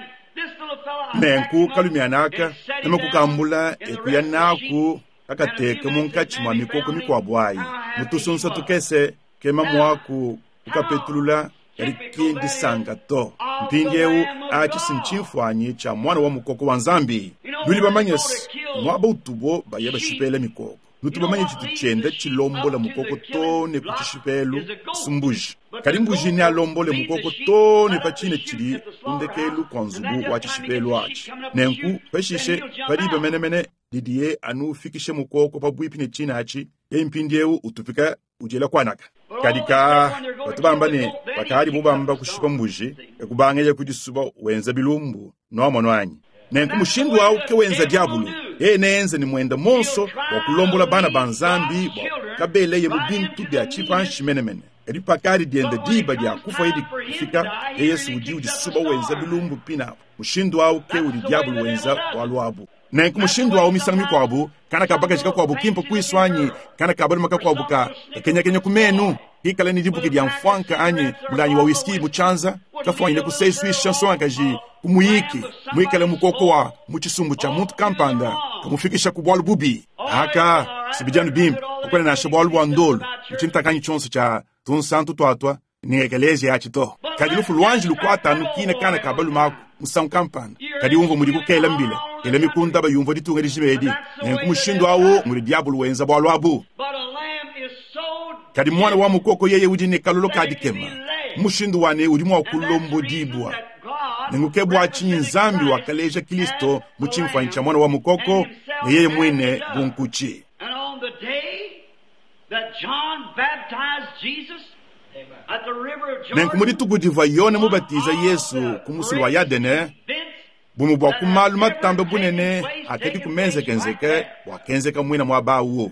menku kalumianaka nama kukambula ekuyanaku kakateke munkachi mwa mikoko mikwabwayi mutusunsa tukese kema mwaku kukapetulula yarikindi sangato mpingewu achi sinchifwanyi cha mwana wa mukoko wa nzambi luli bamanyesi mwaba utubo bayeba shipele mikoko nutubamanye chitu chende chilombola mukoko tone kuchishipelu sumbuji kali mbuji ni alombole mukoko tone pachine chili undekelu kwa nzubu wa chishipelu wachi nenku peshishe paribe mene mene didiye anu fikishe mukoko pa bwipine china achi ya impindiewu utupika ujela kwa naka kadika batubamba ni bakari bubamba kushipa mbuji ekubangeye kujisuba wenza bilumbu no monwanyi nenku mushindu wawu ke wenza diabulu ye nenze ni mwenda monso wa kulombola bana banzambi kabele ye mubintu bya chipanshi menemene eri pakari dienda diba dia kufa idi kufika yesu udi udi suba wenza bilumbu pina mushindu wawu ke udi diabulu wenza walwabu nenku mushindu wawu misanga mikwabu kana kabaka jika kwabu kimpo kuiswanyi kana kabali maka kwabu ka kenya kenya kumenu hikala ni dibuki dia mfanka anyi mulanyi wa whisky buchanza kafanyile kuseswi chanson akaji kumuyiki mwikale mukoko wa muchisumbu cha muntu kampanda kamufikisha kubwalu bubi aka sibijanu bim okwene na shabwalu bwandolo muchintakanyi chonso cha tunsantu twatwa ningekelezi yachito kadi lufu lwanji lukwata nukine kana kabalu maku musam kampanda kadi umvo muri kukela mbile ele mikunda ba yumvo ditunga dijibedi nenkumushindo awo muri diabulu wenza bwalu abu kadi mwana wa mukoko yeye ujine kalolo kadi kema mushindo wane urimo wakulombo dibwa nengukebwa chinzambi wa kaleja Kristo muchimfanyicha mwana wa mukoko na yeye mwene bunkuchi. And on the day that John baptized Jesus at the river of Jordan, nenkumuritu kudiva yone mubatiza Yesu kumusulu wa Yadene bumubwa kumalu matambe bunene akedi kumenze kenzeke wakenzeka mwina mwabawo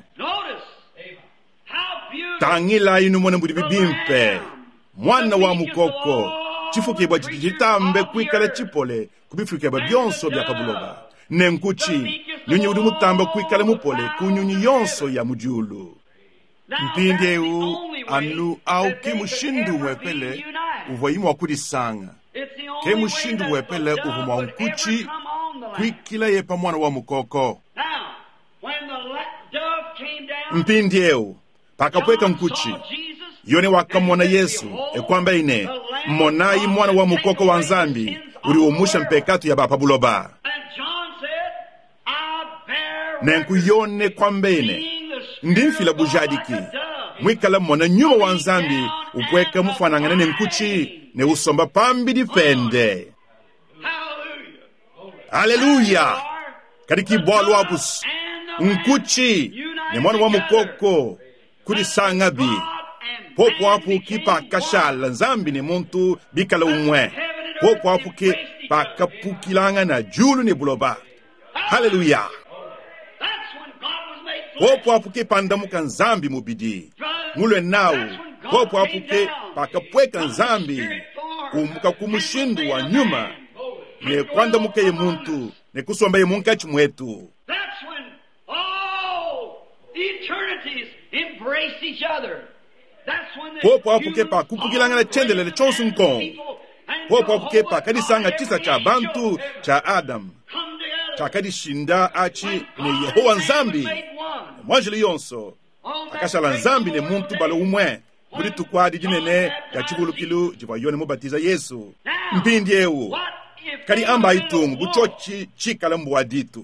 tangila inu mwene mbudi bibimpe mwana wa mukoko chifukibwa chitichitambe kwikale chipole kubifukibwa byonso bya kabuloba nenkuchi nyunyi udi mutamba kwikale mupole kunyunyi yonso ya mujulu mpinde u anu au kimushindu wepele uvoyimu wakudisanga kimushindu wepele uvuma unkuchi kwikila yepa mwana wa mukoko mpinde u pakapweka nkuchi yone wakamona Yesu ekwamba ine monayi mwana wa mukoko wa nzambi uri umusha mpekatu ya bapa buloba nenku yone kwambene ndimfila bujadiki mwikala mona nyuma wa nzambi upweka mufanangana nenkuchi ne usomba pambi difende haleluya kadiki bwalu wapus nkuchi ne mwana wa mukoko kudi sangabi popo apu kipa kashala nzambi ne muntu bikala umwe popo apu ke pakapukilanga na julu ne buloba haleluya popo apu ke pandamuka nzambi mubidi mulwe nawu popo apu ke pakapweka nzambi kumuka kumushindu wa nyuma ne kwanda muka ye muntu ne kusomba ye munka chimwetu. That's when all eternities embrace each other. Popo apuke pa kupukilanga na chendelele chonsu nkong. Popo apuke pa kadisanga chisa cha bantu cha Adam. Cha kadishinda achi ne Yehowa nzambi. Mwanjili yonso. Akashala nzambi ne muntu balo umwe. Muri tukwadi jinene ya chibulukilu jiva yone mubatiza Yesu. Mpindi ewu. Kadi amba itungu buchochi chikala mbuaditu.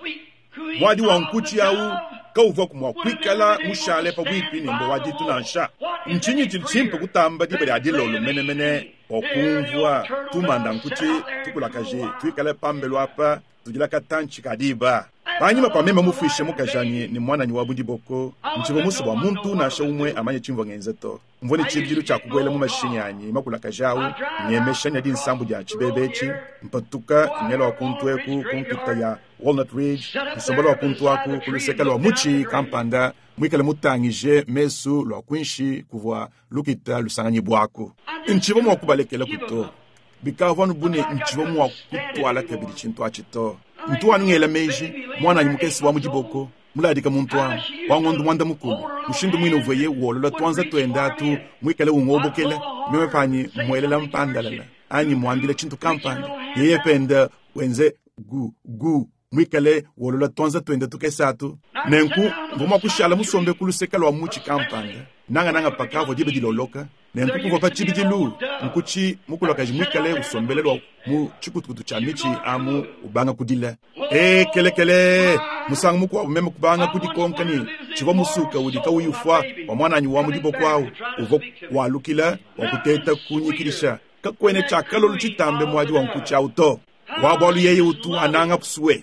Mwadi wa nkuchi au kauva kumwa kwikala mushale pa wipi ni mbo waditu na nsha. Mchinyi chilchimpe kutamba dibari adilolo mene mene okumvua tumanda nkuchi tukulakaji tuikale pambelo hapa tujilaka tanchi kadiba. Panyima pa mema mufishe mukajani ni mwana nyiwabu ndiboko mchivo musu wa muntu na asha umwe amanye chimvo ngenzeto. Mvoni chibiru cha kugwele mu mashinyanyi makulakajau nyemesha nyadi nsambu ja chibebechi mpatuka nyelo wa kuntweku kunkita ya Walnut Ridge nsombolo wa kuntuaku kulusekala wa muchi kampanda mwikale mutangije mesu lwa kwinshi kuvwa lukita lusanganyi bwaku nchivo mwa kubalekela kuto bikavanu bune nchivo mwa kutwala kabiri chintu achito mtuwa ngela meji mwana nyimukesi wa mujiboko muladika muntwa wangondu mwanda mukulu mushindu mwino vweye wolola twanza twendatu mwikale ungobokela memefanyi mwelela mpandalala anyi mwandile chintu kampanda yeye penda wenze gu gu mwikale wolola twanza twendatu kesatu nenku ngoma kushala musombe kulusekala wa muchi kampanda nanga nanga pakavo dibe diloloka nenku kuva pa chibidilu nkuchi mukuloka jimwikale usombelelwa mu chikutukutu cha michi amu ubanga kudila eh kele kele musangu muku umeme kubanga kudikonkani chiva musuka udika uyufwa wa mwana nyi wa mudibo kwao uvo walukila wa kuteta kunyikirisha kakwene chakalo luchitambe mwaji wa nkuchi auto wabolu yeye utu ananga puswe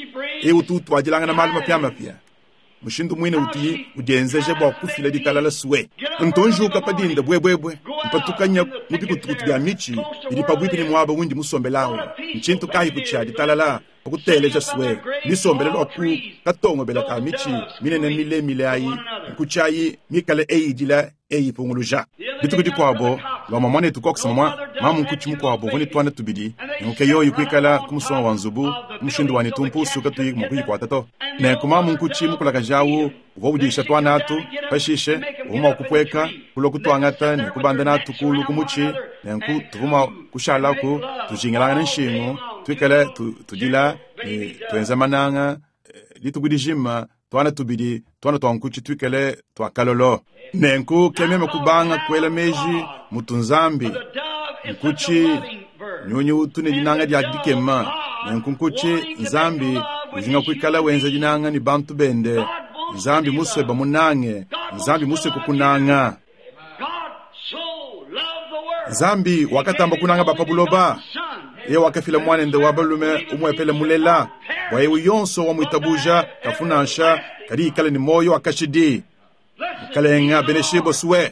e utu twajilanga na maluma pya mapya mushindu mwine uti udenzeje bwa kufila ditalala suwe ntonju kapadinda bwebwebwe mpatukanya mubikutukutu bya michi ili pabwiki ni mwaba windi musombelawo nchintu kahi kucha ditalala okuteleja suwe nisombelelo ku katongo bela ka michi minene mile mile ayi kuchayi mikale eidila eyi ponguluja bitukuti kwabo wa mamane tukoksa mama mamu nkuchi mukwabo voni twana tubidi ngoke yoyi kwikala kumusoma wanzubu mushindu wani tumpu suka tuyi mukui kwa tato ne kumamu nkuchi mukulaka jawu vobudisha twana atu pashishe uma kupweka kulo kutwangata ne kubandana tukulu kumuchi nenku tuvuma kushala ku tujingalana nshingo twikala tudila twenza mananga litugudijima twana tubidi twana twankuchi twikale twakalolo nenku kememe kubanga kwela meji mutunzambi nkuchi nyonyo tune dinanga dia dikema nenku nkuchi nzambi ujinga kwikala wenza dinanga ni bantu bende nzambi muswe bamunange nzambi muswe kukunanga nzambi wakatamba kunanga bapabuloba ye wakafila mwana nde wabalume umwepele mulela wae uyonso wa muitabuja kafunasha kadi ikale ni moyo akashidi kalenga beneshibo suwe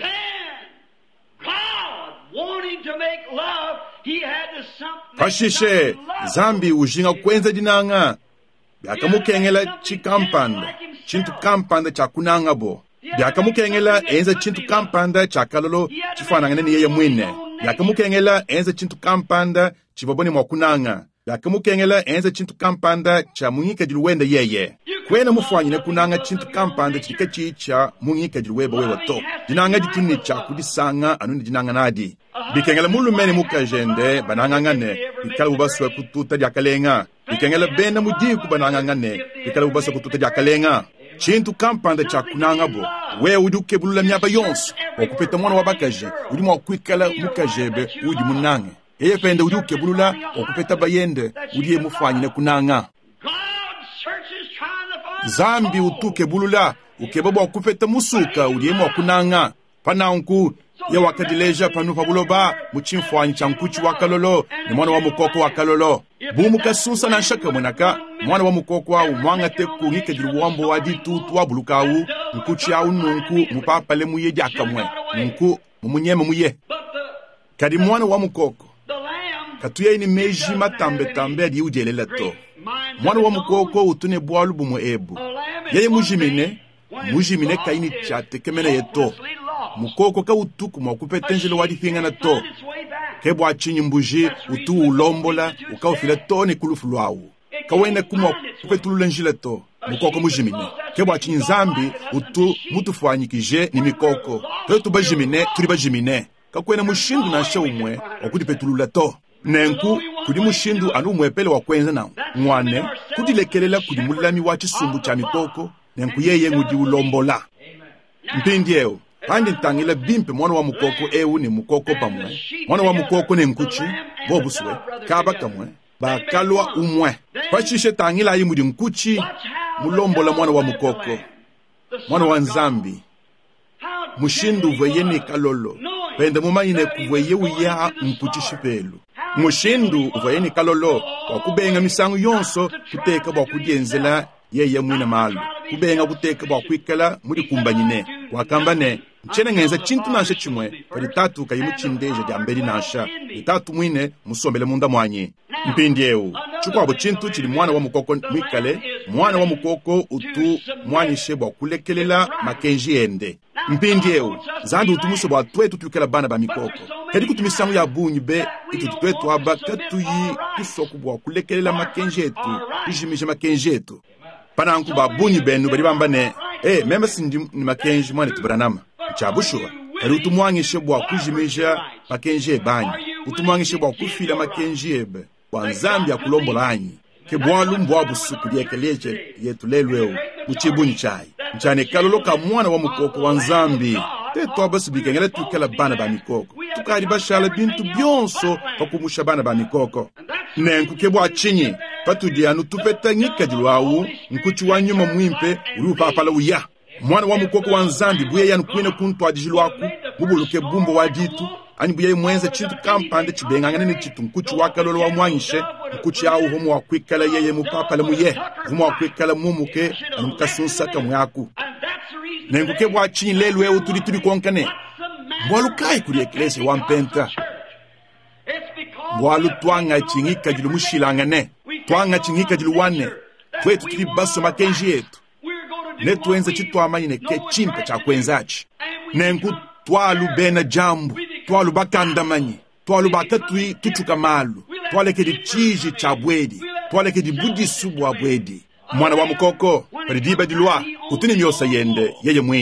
pashishe zambi ujinga kwenza dinanga byakamukengela chikampanda chintu kampanda chakunanga bo byakamukengela enza chintu kampanda chakalolo chifanangane ni yeye mwine byakamukengela enza chintu kampanda chibaboni mwakunanga byakamukengela enza chintu kampanda cha munyika diluwenda yeye kwena mufanyine kunanga chintu kampanda chika chicha munyika diluweba wewa to dinanga dituni cha kudisanga anundi dinanga nadi bikengela mulumene mukajende banangangane bikala ubaswa kututa diakalenga bikengela bena mudiku banangangane bikala ubaswa kututa diakalenga chintu kampanda cha kunanga bo we udi ukebulula myaba yonso okupeta mwana wabakaje udi mwakwikala mukajebe udi munange yeye pende udi ukebulula okupeta bayende udi ye mufanyine kunanga zambi utuke bulula ukebaba okupeta musuka udi ye mwakunanga pananku ye wakadileja panu pabuloba muchimfwanyi chankuchi wakalolo ni mwana wa mukoko wakalolo bumu kasunsa na nshaka mwenaka mwana wa mukoko wa umwanga teku ngike diluwambo wa ditu tuwa bulukawu nkuchi ya ununku mupapale muye jakamwe nunku mumunyeme muye kadi mwana wa mukoko katuye ini meji matambe tambe di ujelela to mwana wa mukoko utune bwalu bumu ebu yeye mujimine mujimine kaini chate kemene yeto mukoko ka utuku mwakupetenjele wadifinga na to kebwa chinyi mbuji utu ulombola ukaufila to ni kulufu luawu kawene kumwa kupetulule njile to mukoko mujimine kebwa chinyi zambi utu mutufwanyikije ni mikoko to tuba jimine tuliba jimine kakwene mushindu na nsha umwe wakudipetulula to nenku kudi mushindu anu umwepele wakwenza na mwane kudilekelela kudi mulami wachi sumbu cha mikoko nenku yeye ngudi ulombola mpindieo pandi ntangile bimpe mwana wa mukoko ewu ni mukoko pamwe mwana wa mukoko ni mkuchi bobuswe kaba kamwe bakalwa umwe pachishe tangila yi mudi mkuchi mulombola mwana wa mukoko mwana wa nzambi mushindu vweyeni kalolo pende mumayine kuvweye uya mkuchi shipelu mushindu vweyeni kalolo wakubenga misangu yonso kuteka wakujenzela yeye mwina malu kubenga kuteka wakwikala muri kumbanyine wakambane mchene ngenza chintu nasha chimwe pali tatu kayimu chindeja jambeli nasha itatu mwine musombele munda mwanyi mpindieu chukwabo chintu chili mwana wa mukoko mwikale mwana wa mukoko utu mwanyishe bwa kulekelela makenji ende mpindieu zambi utumuse bwa twetu tukela bana ba mikoko kedi kutumisangu ya bunyi be itu twetu aba katuyi kusoku bwa kulekelela makenji etu kujimisha makenji etu pananku ba bunyi benu bali bambane eh mema sindi ni makenji mwana tubaranama chabushura kali utumwanyishe bwa kujimisha makenji ebanyi utumwanyishe bwa kufila makenji ebe kwa nzambi ya kulombola anyi ke bwalu mbwa busuku diekeleche yetu lelweo muchibunyi chai mchane kalolo ka mwana wa mukoko wa nzambi teto abasubika ngela tukela bana ba mikoko tukali bashala bintu byonso pakumusha bana ba mikoko nenku ke bwa chinyi patudi anu tupeta ngika dilwawu nkuchi wa nyuma mwimpe urupa pala uya mwana wa mukoko wa nzambi buye yanu kwine kuntu adijilwaku mubuluke bumbo wa ditu ani buye mwenze chintu kampande chibengangane ni chitu nkuchi wakalolo wa mwanyishe nkuchi awu homo wa kwikala yeye mupapala muye homo wa kwikala mumuke anu mkasunsa kamwaku nenguke bwa chinyi lelwe uturi turi konkane mwalu kai kuri eklesi wa mpenta mwalu tuanga chingika jilu mushilangane tuanga chingika jilu wane kwetu turi baso makenji yetu netuenza chitu amanyine ke chimpa cha kwenzachi nengu twalu bena jambu twalu bakanda manyi twalu bakatui tuchuka malu twaleke di chiji cha bwedi twaleke di budi subu wa bwedi mwana wa mukoko paridiba dilwa utuni myosa yende yeye mwine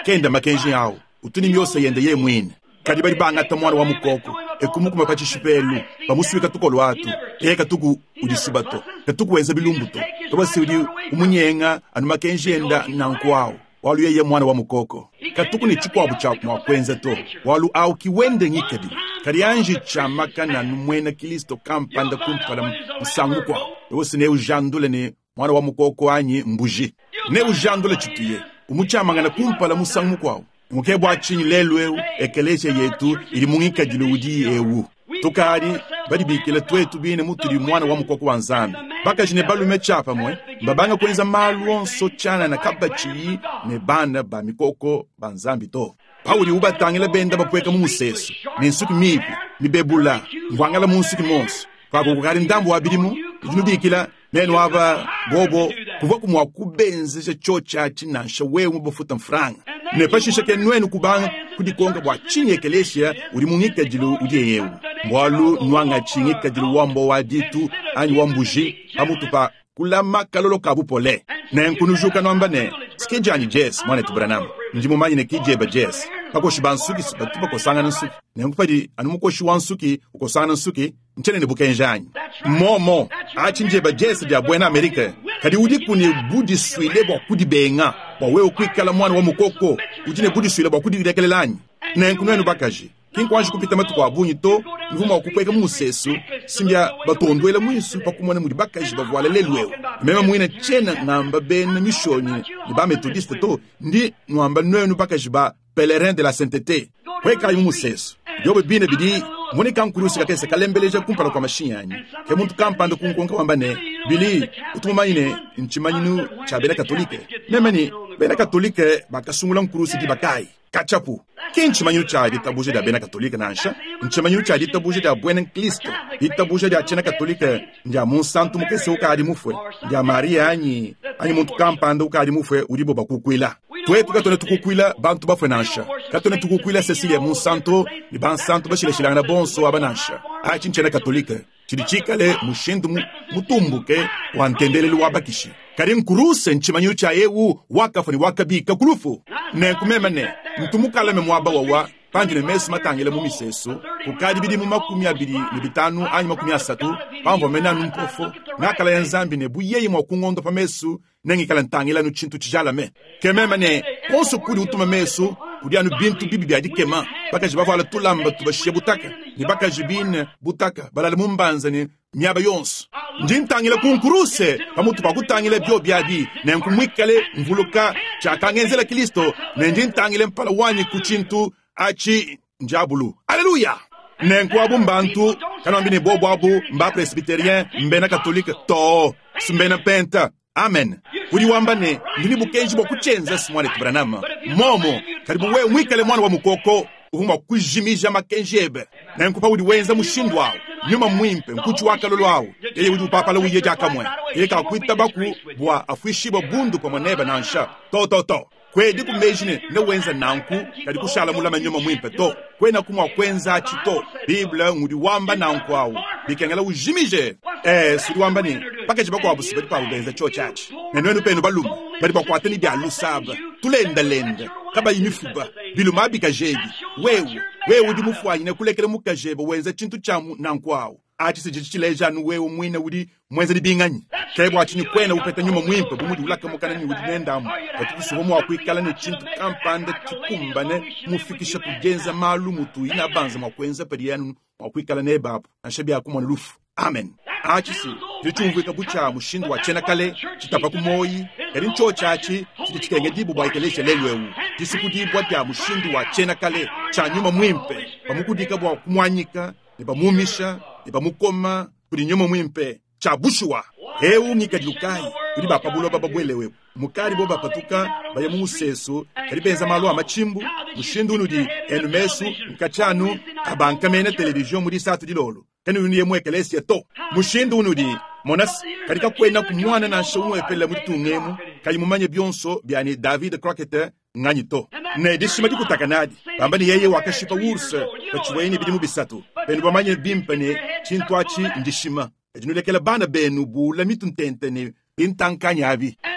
kenda makenji yao utuni myose yende ye mwini kadi bali bangata mwana wa mukoko ekumukuma pachishipelu bamuswi katuko lwatu e katuku udisubato katuku wenza bilumbuto kabasi udi umunyenga anu makenji yenda nankwao walu yeye mwana wa mukoko katuku ni chikwabu cha mwa kwenza to walu au kiwende ngikadi kadi anji chamaka na numwena Kristo kampanda kumpala musangu kwa yose ne ujandule ni mwana wa mukoko anyi mbuji ne ujandule chituye umuchama ngana kumpala musangu kwa mukebwa chinyi lelwe ekeleche yetu ili mungika diludi ewu tukari badi bikile twetu bine mutuli mwana wa mukoko wa nzambi baka jine balu mechapa mwe babanga kwenza malu onso chana na kabachi ne bana ba mikoko ba nzambi to Pauli ubatangile benda bapweka museso ninsuki mibi mibebula ngwangala munsuki monso kako kukari ndambo wabirimu junubikila neno aba bobo kuva kumwa kubenze se chocha chinansha wewe bofuta mfranga ne pashisha kenwenu kubanga kudikonga bwa chinye keleshia uri mungika jilu uje yewu mwalu nwanga chingika jilu wambo waditu anyi wambuji amutupa kulama kalolo kabu pole ne nkunujuka nomba ne skejani Jess mwana tubranam njimu manyi ne kijeba Jess pako shibansuki sibatupa kosanga nsuki ne nkupadi anumukoshi wansuki ukosanga nsuki nchene ne bukenjani momo achinjeba Jess dia buena Amerika kadi udi kuni budi swile bwa kudi benga bwa wewe kwikala mwana wa mukoko ujine budi swile bwa kudi rekelelani ne nkunwenu bakaji kinkwanji kupita matuko abunyi to nguma okukweka musesu simbya batondwela mwisu pakumona muri bakaji bavwala lelwewe mema mwina chena ngamba bena mishoni ni ba methodiste to ndi nwamba nwenu bakaji ba pèlerin de la sainteté kweka yu musesu yobe bine bidi mwini kankurusi kakese kalembeleja kumpala kwa mashinyani ke muntu kampanda kunkonka wambane bili utumanyine nchimanyinu cha bena katolike memani bena katolike bakasungula nkurusi di bakai kachapu kinchi manyu cha di tabuje da bena katolika nansha nchimanyu cha di tabuje da buen Kristo di tabuje da chena katolika nja mun santu mukese ukadi mufwe nja Maria anyi anyi muntu kampanda ukadi mufwe udibo bakukwila twetu katone tukukwila bantu bafwe nansha katone tukukwila Cecilia mun santo ni ban santo bashile shilanga bonso abanansha achi nchena katolika chilichikale mushindu mutumbuke wantendele luwabakishi kari nkuruse nchimanyu cha yewu wakafu ni wakabika kulufu ne kumema ne mtumukala memwaba wawa panjine mesi matangele mumiseso kukadi bidi mumakumi abiri ni bitanu anyi makumi asatu pamvo mena numpofo nakala ya nzambi ne buyeyi mwakungondo pa mesu nengi kala ntangela nu chintu chijala me kemema ne konsu kudi utuma mesu kudi anu bintu bibi biadi kema baka jibavu ala tulamba tubashie butaka ni baka jibine butaka balale mumbanza ni miaba yonsu njintangile kunkuruse pamutu pakutangile bio biadi ne nkumwikale mvuluka chakangenzela Kristo ne njintangile mpala wanyi kuchintu achi njabulu haleluya nenkwabu mbantu kanambini bobo abu mba presbyterien mbena katolika to simbena penta amen kuri wambane ndini bukenji bwo kuchenza simwale tubranama momo karibu wewe mwikale mwana wa mukoko uhuma kujimija makenjebe nenkupa udi wenza mushindwa nyuma mwimpe mkuchu waka lolwao yeye udi upapa la uye jakamwe yeye kakwita baku bwa afwishiba bundu kwa maneba nansha to to to kwe diku mejine ne wenza nanku kadi kushala mulama nyuma mwimpe to kwe na kumwa kwenza chito biblia ngudi wamba nanku awu bikengela ujimije eh sudi wamba ni pakeji bako abusi badi pa ubenza cho church nenwenu penu balumu badi pa kwateni bya lusaba tulenda lenda kaba yimifuba biluma bikajebi wewe wewe udi mufwa ine kulekele mukajebe wenza chintu chamu nanku awu achi sijichileja nu wewe mwine udi mwenza dibinganyi kebo achini kwena upeta nyuma mwimpe bumudi ulaka mukana ni udi nendamu katikusuhomu wa kuikala ni chintu kampanda chikumbane mufikisha kujenza malumu tu ina banza mwakwenza perianu wakuikala nebabu anshabi ya kumwa lufu amen achisi vichungwe kabucha mushindu wa chena kale chitapa kumoyi kari ncho chachi chitikenge dibu bwa ikeleshe lelwewu disikudibu wati ya mushindu wa chena kale cha nyuma mwimpe pamukudika bwa kumwanyika nipa mumisha nipa mukoma kudi nyuma mwimpe cha bushua hewu ngika dilukai kudi bapa bulo baba bwelewe mukari boba patuka baya museso kari benza malu amachimbu mushindu unudi enumesu mkachanu abankamene televizion muri satu dilolo kani uniye mwekelesia to mushindu unudi monas karika kwena kumwana na shomwe pele muri tungemu kali mumanye byonso byani David Crockett nganyi to ne dishima dikutakanadi bambani yeye wakashipa ursa kachiweni bidimu bisatu penu bamanye bimpane chintwachi ndishima ejinulekela bana benu bula mituntentene intankanyabi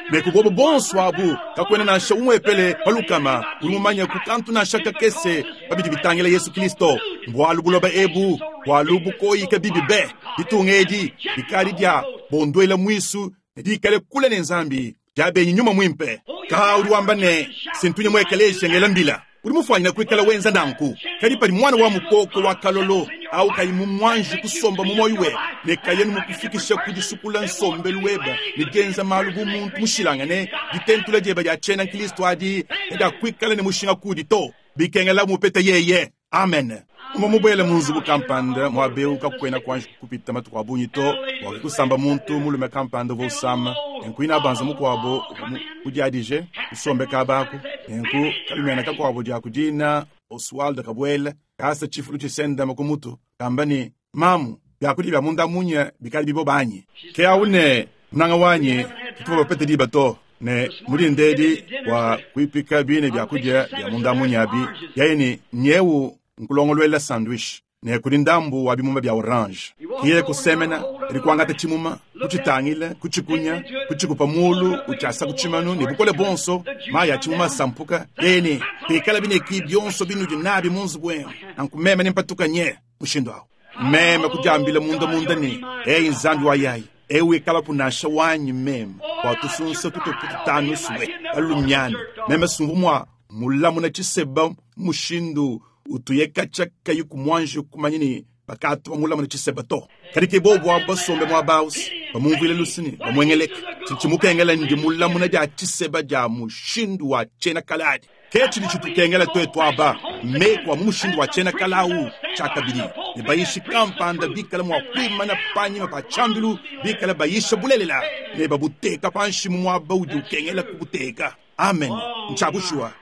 ne kugobo bonso abu kakwena na sha umwe pele palukama ulumanya kukantu na shaka kese babidi bitangela Yesu Kristo mbwalu buloba ebu walubu koyi ka bibi be bitungedi bikari dia bondwela mwisu ndi kale kule nenzambi jabe nyuma mwimpe ka uruambane sintunye mwekeleshe ngela mbila ulimufanya kwikala wenza nanku kali pali mwana wa mukoko wa kalolo au kai mumwanji kusomba mumoywe ne kayeni mukufikisha kudisukula nsombe luweba ni genza malubu muntu mushilangane ditentula jeba ya chena Kristo adi eda kwikala ne mushinga kudito bikengela mupete yeye amen umumubwele munzu kampanda mwabeu kakwena kwanji kupita matu kwa bunyito wakusamba muntu mulume kampanda vosama enkuina banza mukwabo kujadije usombe kabako enku kalimena kakwabo dia kudina Oswald kabwela kasa chifulu chisenda makumutu kambani mamu yakudi bya munda munya bikali bibo banye ke awune mnanga wanye tuko pete dibato ne muri ndedi wa kuipika bine bya kudya bya munda munya bi yaini nyewu nkulongolwela sandwich ne kulindambu wa bimumba bya orange kiye kusemena rikwangata chimuma kuchitangile kuchikunya kuchikupa mulu uchasa kuchimanu ne bukole bonso maya chimuma sampuka yeni pikala bine ki byonso binu dinabi munzu bwe ankumeme nempatuka nye mushindo awo meme kujambile munda munda ni e inzambi wa yai ewe kala punasha wanyi meme watu sunsa tuto putitanu suwe alumnyani meme sumbumwa mulamu na chiseba mushindu utuyeka chaka yuku mwanju kumanyini bakatu mulamu na chiseba to karike bobo abasombe mwa baus bamumvile lusini bamwengeleka chichimukengela ndi mulamu na ja chiseba ja mushindu wa chena kaladi kechi lichitukengela to etwaba me kwa mushindu wa chena kalau chakabiri ne bayishi kampanda bikala mwa kwima na panyi pa chambilu bikala bayisha bulelela ne babuteka panshi mwa baudu kengela kubuteka amen nchabushwa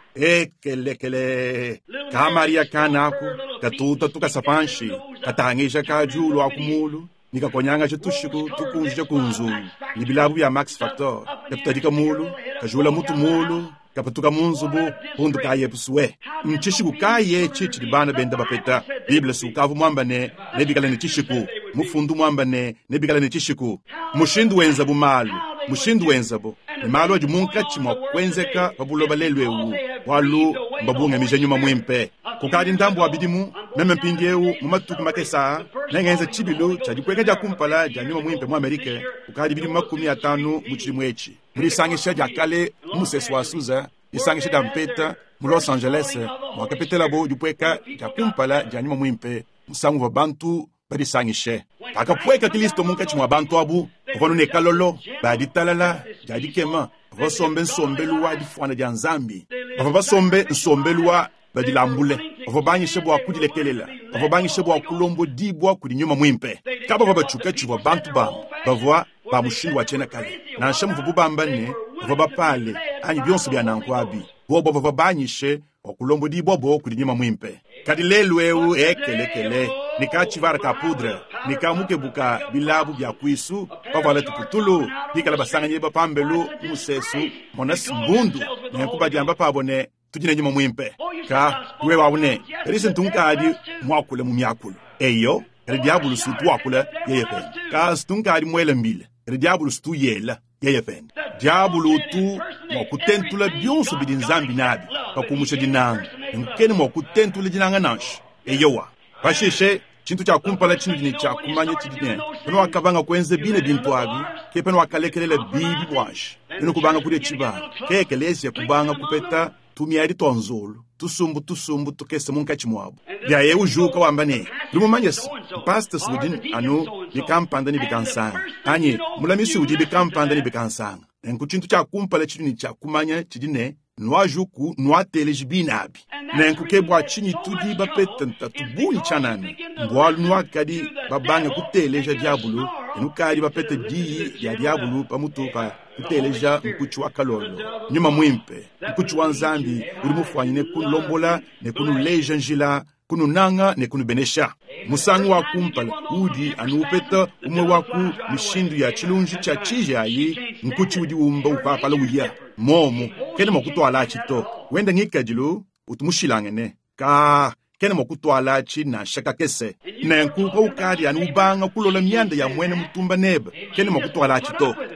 ekelekele kamaria kanako katuta tukasapanshi katangisha kajulu akumulu nikakonyanga chitushiku tukunje kunzu nibilabu bya Max Factor kapitadika mulu kajula mutu mulu kapatuka munzubu hundu kaye puswe mchishiku kaye chichi libana benda bapeta Biblia sukavu mwambane nebikala nechishiku mufundu mwambane nebikala nechishiku mushindu wenza bumalu mushindu wenza bo malu ajumunka chimwa kwenzeka babuloba lelwewu walu mbabunga mijenyuma mwimpe kukadi ndambu wabidimu meme mpingeu mumatuku makesa nengenza chibilo chadikweka ja kumpala ja nyuma mwimpe mu Amerika kukadi bidimu makumi atanu muchilimwechi muri sangisha ja kale musesi wa Suza isangisha da mpeta mu Los Angeles mwakapetela bo dikweka ja kumpala ja nyuma mwimpe musangu wa bantu badi sangishe akapweka Kristo munka chimwa bantu abu kono ne kalolo badi talala jadi kema vosombe nsombe luwa difwana ja nzambi vosombe nsombe luwa badi lambule vobangishe bwa kudilekelela vobangishe bwa kulombo dibwa kudi nyuma mwimpe kaba vabachuka chibwa bantu ba bavwa ba mushindu wa chena kale na shamu vubamba ne vobapale ani byonso bya nankwabi bobo vobanyishe okulombo dibwa bo kudi nyuma mwimpe kadi lelwewu ekelekele nikachivara ka pudre nikamuke buka bilabu bya kwisu bavala tuputulu bikala basanganye bapambelu musesu monas mbundu nekuba diamba pabone tujine nyuma mwimpe ka tuwe wawune risen tunkadi mwakule mu myakulu eyo re diabulu su twakule yeyefen ka stunkadi mwele mbile re diabulu stu yela yeyefen diabulu tu mwakutentula byonso bidinzambi nabi bakumusha dinanga nkene mwakutentula dinanga nash eyowa bashishe chintu cha kumpala chintu ni cha kumanya chidine peno akabanga kwenze bine bintwabi ke peno akalekelele bibi wash peno kubanga kule chiba ke kelesi kubanga kupeta tumiari tonzolo tusumbu tusumbu tukese munka chimwabo bya ye ujuka wambane lumumanyes pastor sudin anu bikampanda ni bikansanga anyi mulamisi udi bikampanda ni bikansanga enkuchintu cha kumpala chintu ni cha kumanya chidine nwa juku nwa telejibinabi nenku kebwa chini tudi bapetenta tubuni chanana mbwalu nwa kadi babanga kuteleja diabulu enukadi bapete di ya diabulu pamutuka kuteleja mkuchu wa kalolo nyuma mwimpe mkuchu wa nzambi ulimufwanyi ne kunlombola ne kunuleja njila kunu nanga ne kunu benesha musangu wa kumpala udi anupeta umwe waku mishindu ya chilunji cha chija yi mkuchu udi umba upapala uya momu kene mokutwala chito wenda ngikajilo utumushilangene ka kene mokutwala china shaka kese nenku ko ukadi anubanga kulola myanda ya mwene mutumba neba kene mokutwala chito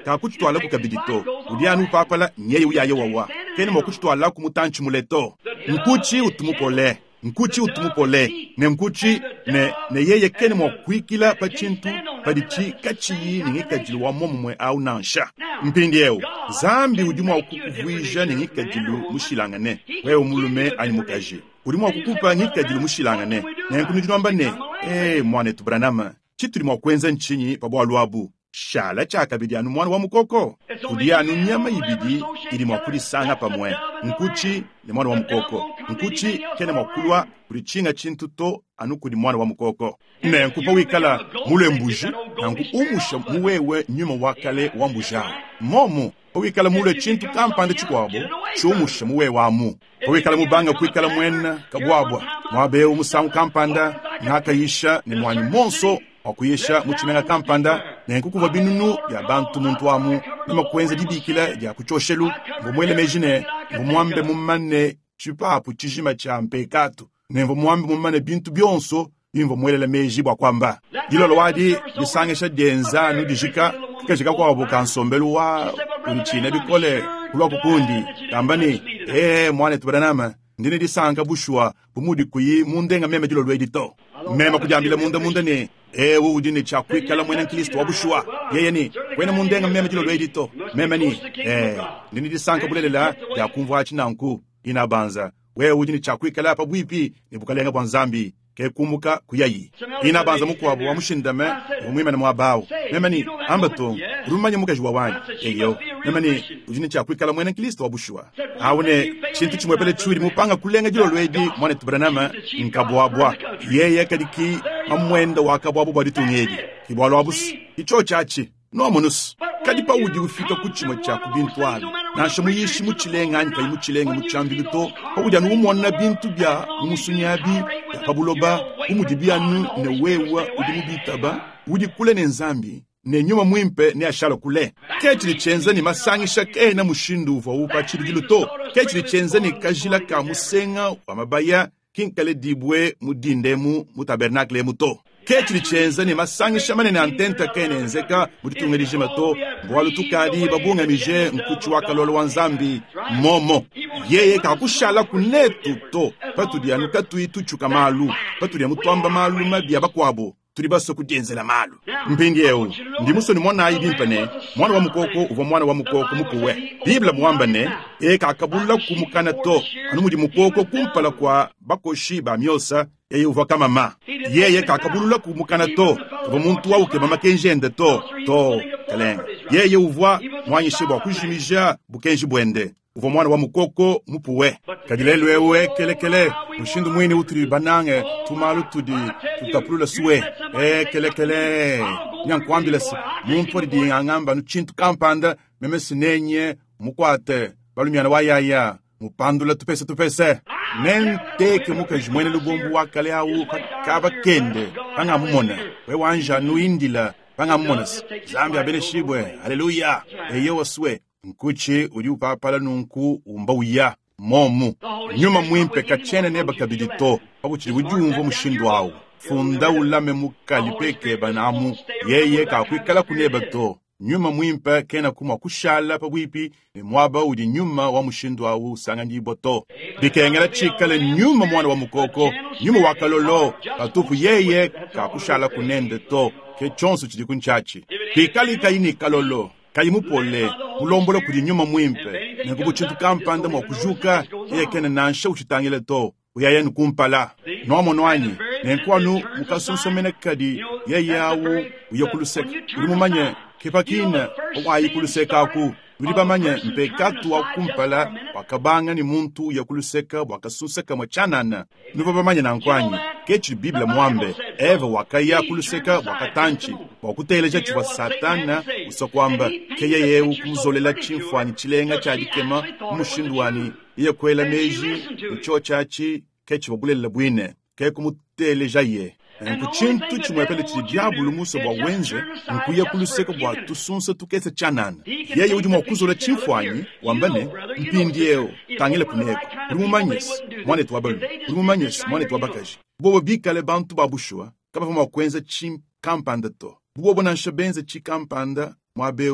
ka kuchitwala ku kabidito udianu papala nyeye uyaye wawa kene mo kuchitwala ku mutanchi muleto nkuchi utumupole nkuchi utumupole ne nkuchi ne ne yeye kene mo kwikila pachintu padichi kachi ni kajilu wa momwe au nansha mpindieo zambi udimo okukuvuija ni kajilu mushilangane we umulume ani mukaji udimo okukupa ni kajilu mushilangane ne nkunijwamba ne eh mwane tubranama chitulimo kwenza nchinyi pabwa lwabu shala chaka bidianu mwana wa mukoko kudianu nyama ibidi ili mwakuli sana pamwe nkuchi ni mwana wa mukoko nkuchi kene mwakulwa kulichinga chintu to anu kudi mwana wa mukoko ne nkupa wikala mule mbuji na nku umusha muwewe nyuma wakale wa mbuja momu wikala mule chintu kampande chikwabo chumusha muwe wamu wikala mubanga kwikala mwena kabwabwa mwabe umusamu kampanda nakayisha ni mwani monso okuyesha muchimenga kampanda nenkukuva binunu ya bantu muntu wamu namakwenza dibikila ya kuchoshelu ngomwele mejine ngomwambe mumane chipapu chijima cha mpekatu nemvo mwambe mumane bintu byonso imvo mwele meji bwa kwamba dilolo wadi lisangesha denza nudijika kikajika kwa wabu kansombelu wa unichine bikole kulwa kukundi kambani eh mwane tubadanama ndine disanga bushwa bumudi kuyi mundenga meme dilolo edito mema kujambila munda munda ni ewe udini cha kwikala mwena Kristo wabushwa yeye ni kwena mundenga meme jilo lwedito meme ni eh ndini disanka bulelela ya kumva chinanku inabanza wewe udini cha kwikala pa bwipi nibukalenga bwanzambi ke kumuka kuyayi inabanza mukwabo wa mushindame umwima na mwabao meme ni ambato rumanye mukajwa wani eyo meme ni udini cha kwikala mwena Kristo wabushwa awone chintu chimwepele churi mupanga kulenga jilo lwedi mwana tubranama nkabwabwa yeye kadiki amwenda wakabwabo baditungedi kibwalo abus icho chachi no monus kadipa udi ufika kuchimo cha kubintwali na shamuyishi muchilenga anka imuchilenga muchambito udi anu umwana bintu bya umusunyabi kabuloba umudibianu ne wewa udi mubitaba udi kule nenzambi ne nyuma mwimpe ne ashalo kule kechili chenza ni masangisha ke na mushindu uva upa chirigiluto kechili chenza ni kajila ka musenga wa mabaya kinkale dibwe mudindemu mutabernakle muto kechili chenza ni masangisha manene antenta kene nzeka muditungerije mato mbwalu tukadi babunga mije nkuchi wakalolo wanzambi momo yeye kakushala kunetu to patudi anuka tuitu chuka malu patudi amutwamba malu mabia bakwabo turi baso kudenzela malu mpindieu ndi musoni mwana ayi bimpane mwana wa mukoko uva mwana wa mukoko mukuwe bibla muambane e kakabula kumukana to anu mudi mukoko kumpala kwa bakoshi ba myosa yeye uva kama ma yeye kakabulula kumukana to uva muntu wa uke mama kenjende to to kalenga yeye uva mwanyishe bwa kujimija bukenji bwende uva mwana wa mukoko mupuwe kadilelwe we kele kele mushindu mwini utri banange tumalu tudi tutapulula suwe eh kele kele nyankwambile mumpori di ngamba no chintu kampanda meme sinenye mukwate balumiana wayaya mupandula tupese tupese nen teke mukajimwene lubombu wakale awu kaba kende banga mumona we wanja nuindila banga mumona zambi abele shibwe haleluya eyo waswe nkuchi uli upapala nunku umbauya momu nyuma mwimpe kachene neba kabidito pabuchiri ujumvo mushindu wawu funda ulame mukalipeke banamu yeye kakwikala kuneba to nyuma mwimpe kena kuma kushala pabwipi mwaba uli nyuma wa mushindu wawu sanga ndiboto dikengela chikale nyuma mwana wa mukoko nyuma wakalolo patufu yeye kakushala kunende to ke chonsu chidi kunchachi kikali kaini kalolo kayimupole mulombolo kudi nyuma mwimpe nengubu chintu kampanda mwa kujuka yeye kena nansha uchitangile to uyaye nukumpala nomo nwanyi nenkwanu mukasonsomene kadi yeye awu uyakuluseka uli mumanye kipakina owayi kuluseka aku uli bamanye mpekatu wa kumpala wakabanga ni muntu uyakuluseka wakasuseka mwachanana nuva bamanye na nkwanyi kechi biblia mwambe eva wakaya kuluseka wakatanchi wakuteleja chuwa satana usakwamba keye yewu kuzolela chimfwani chilenga chadikema mushinduwani iya kwela meji ucho chachi kechi wabulela bwine keye kumuteleja ye nkuchintu chimwepele chili diabulu muso bwa wenje nkuya kuluseka bwa tusunsa tukese chanana yeye ujuma wakuzola chimfwani wambane mpindieo tangile kuneko ulimumanyesi mwane tuwabalu ulimumanyesi mwane tuwabakaji bobo bikale bantu babushwa kama fama kwenza chim kampanda to bobo na nshabenza chi kampanda mwabeu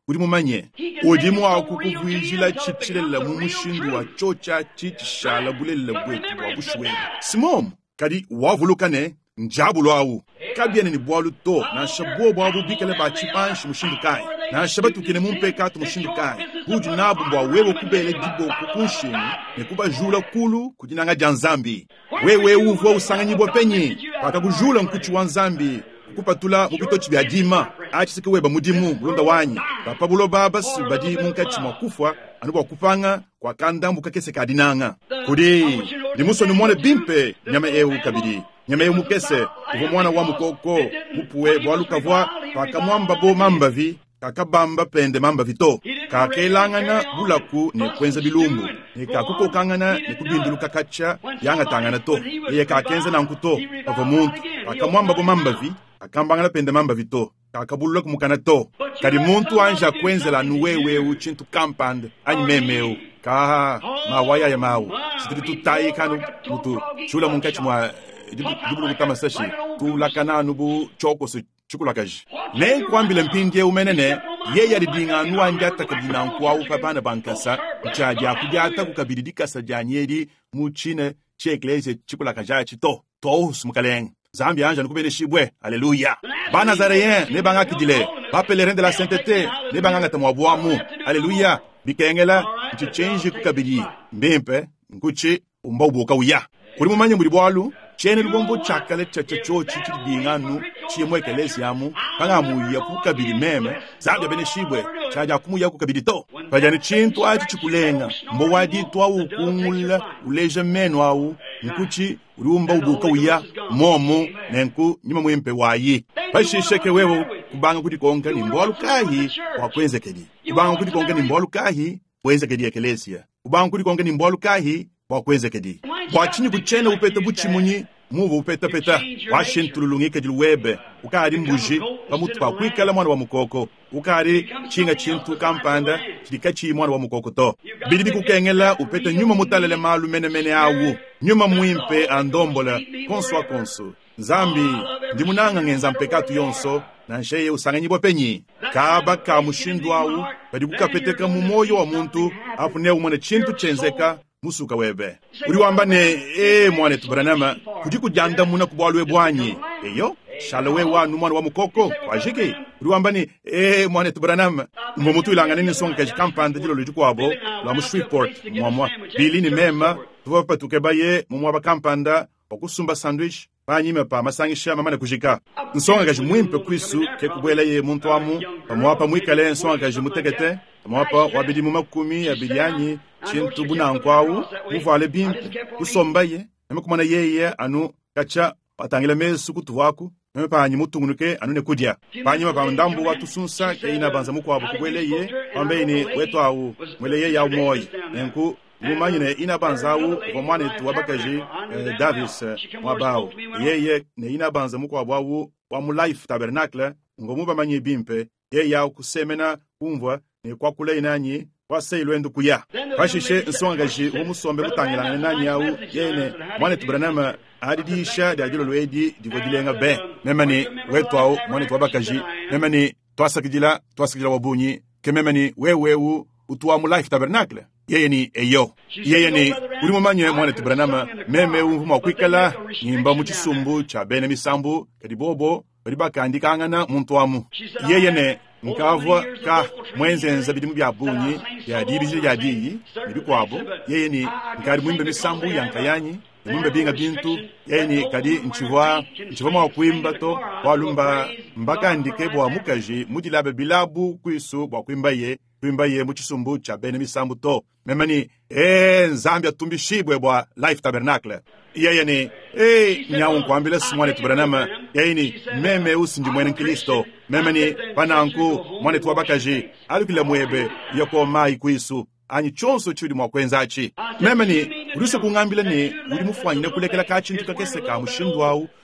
kuri mumanye odimu akukuvwijila chichilela mumushindu wa chocha chichishala bulela bwetu wa bushwe simom kadi wavulukane njabulo awu kabiene ni bwalu to na shabo bwabu bikele ba chipanshi mushindu kai na shabatu kine mumpe katu mushindu kai huju nabu mbwa wewe kubele dibo kukunshini ne kuba jula kulu kujinanga janzambi wewe uvo usanganyibwa penyi paka kujula nkuchi wanzambi kupatula mubitochi bya dima achisike weba mudimu mulonda wanyi papa bulo baba si badi munkachi mwakufwa anuba kupanga kwa kandambu kakese kadinanga kudi limuso ni mwone bimpe nyama ewu kabidi nyama ewu mukese uvo mwana wa mukoko mupuwe bwalukavwa paka mwamba bo mamba vi kakabamba pende mamba vito kakelangana bulaku ne kwenza bilumbu ne kakukokangana ne kubindulu kakacha yanga tangana to ye kakenza na nkuto avo muntu akamwamba bo mamba vi akambangana pende mamba vito kakabulula kumukana to kadi muntu anja kwenzela nuwewe uchintu kampand anyimemeu kaha mawaya ya mau sitri tutai kanu mutu chula munkachi mwa dibulu kutamasashi tu lakana nubu choko su chukulakaji ne kwambile mpinge umenene ye yari dinga nuanja takadina nkwa upapana bankasa chaja kujata kukabidika sajanyeri muchine chekleze chukulakaja chito to sumukaleng zambi anja nukubele shibwe haleluya bana zareyen ne banga kidile ba pelerin de la sainteté ne banga ngatamwabuamu haleluya bikengela chichenje kukabidi mbempe nkuchi umbabuka uya kuri mumanye muri bwalu chene lugombo chakale chachacho chichi dinganu chimwe kelesi yamu panga muya kukabidi meme zambi bene shibwe chaja kumuya kukabidi to pajani chintu achi chikulenga mbo wadi twa ukungula uleje meno au nkuchi urumba ubuka uya momo nenku nyima mwempe wayi pashisheke wewe kubanga kuti konka ni mbolu kahi wakwenze kedi kubanga kuti konka ni mbolu kahi kwenze kedi ekelesia kubanga kuti konka ni mbolu kahi wakwenze kedi bwachini kuchene upete buchimunyi mubu upeta peta washintululungike diluwebe ukari mbuji pamutu pakwikala mwana wa mukoko ukari chinga chintu kampanda chilikachi mwana wa mukoko to bididi kukengela upete nyuma mutalele malu mene mene awu nyuma muimpe andombola konso konso zambi ndimunanga ngenza mpekatu yonso na nsheye usanganyibwa penyi kaba ka mushindu awu badi kukapeteka mu moyo wa muntu afune umone chintu chenzeka musuka webe uri wambane e mwane tubranama kudi kujanda muna kubwalwe bwanyi eyo shalowe wanu mwana wa mukoko wajiki uri wambane e mwane tubranama mumutu ilangane ni songa kampanda jilo lujuko abo la mu Shreveport mwamwa bili ni mema tuwapa tukebaye mumwa ba kampanda okusumba sandwich banyime pa masangisha mama na kujika nsonga kaji mwimpe kwisu ke kubwela ye muntu amu pamwapa mwikale nsonga kaji mutegete pamwapa wabidi mu makumi ya bilyanyi chintu bunankwawu muvale bimpe usombaye nemekumana yeye anu kacha patangile mesu kutuwaku neme panyi mutungunuke anu ne kudya panyima pa ndambu watu sunsa ke ina banza mukwabu kubweleye pambeini wetu awu mweleye ya umoyi nenku mumanyine ina banzawu vomwane tu wabakaji eh, Davis eh, mwabao yeye ne ina banza mukwabu awu wa mu Life Tabernacle ngomuba manyi bimpe yeye ya kusemena kumvwa ne kwa kule inanyi waseilwe ndu kuya fashishe nsongaji umusombe kutangilana nanyi yawu yene mwane tubranama adidisha dajilo lwedi divodilenga be memani wetwao mwane twabakaji memani twasakijila twasakijila wabunyi kememani wewewu utuwa mu Life Tabernacle yeye ni eyo yeye ni uri mumanye mwane tubranama meme umvuma kwikala nyimba mu kisumbu cha bene misambu kadibobo baribaka andikangana muntu wamu yeye ne nkavwa ka mwenzenza bidimu bya bunyi ya dibije ya diyi bidikwabo yeye ni nkari mwimbe misambu yankayanyi mwimbe binga bintu yeye ni kadi nchivwa nchivwa mwa kuimba to walumba mbaka ndike bwa mukaji mudilabe bilabu kwisu bwa kuimba ye kuimba ye muchisumbu cha bene misambu to memani eh Zambia tumbishibwe bwa Life Tabernacle yeye ni eh nyawo kwambile simwane tubranama yeye ni meme usinji mwene Kristo meme ni pananku mwane twabakaji alikile mwebe yako mai kwisu anyi chonso chudi mwakwenzachi meme ni uruse kungambile ni uri mufwanyine kulekela kachintu kakese ka mushindu wawu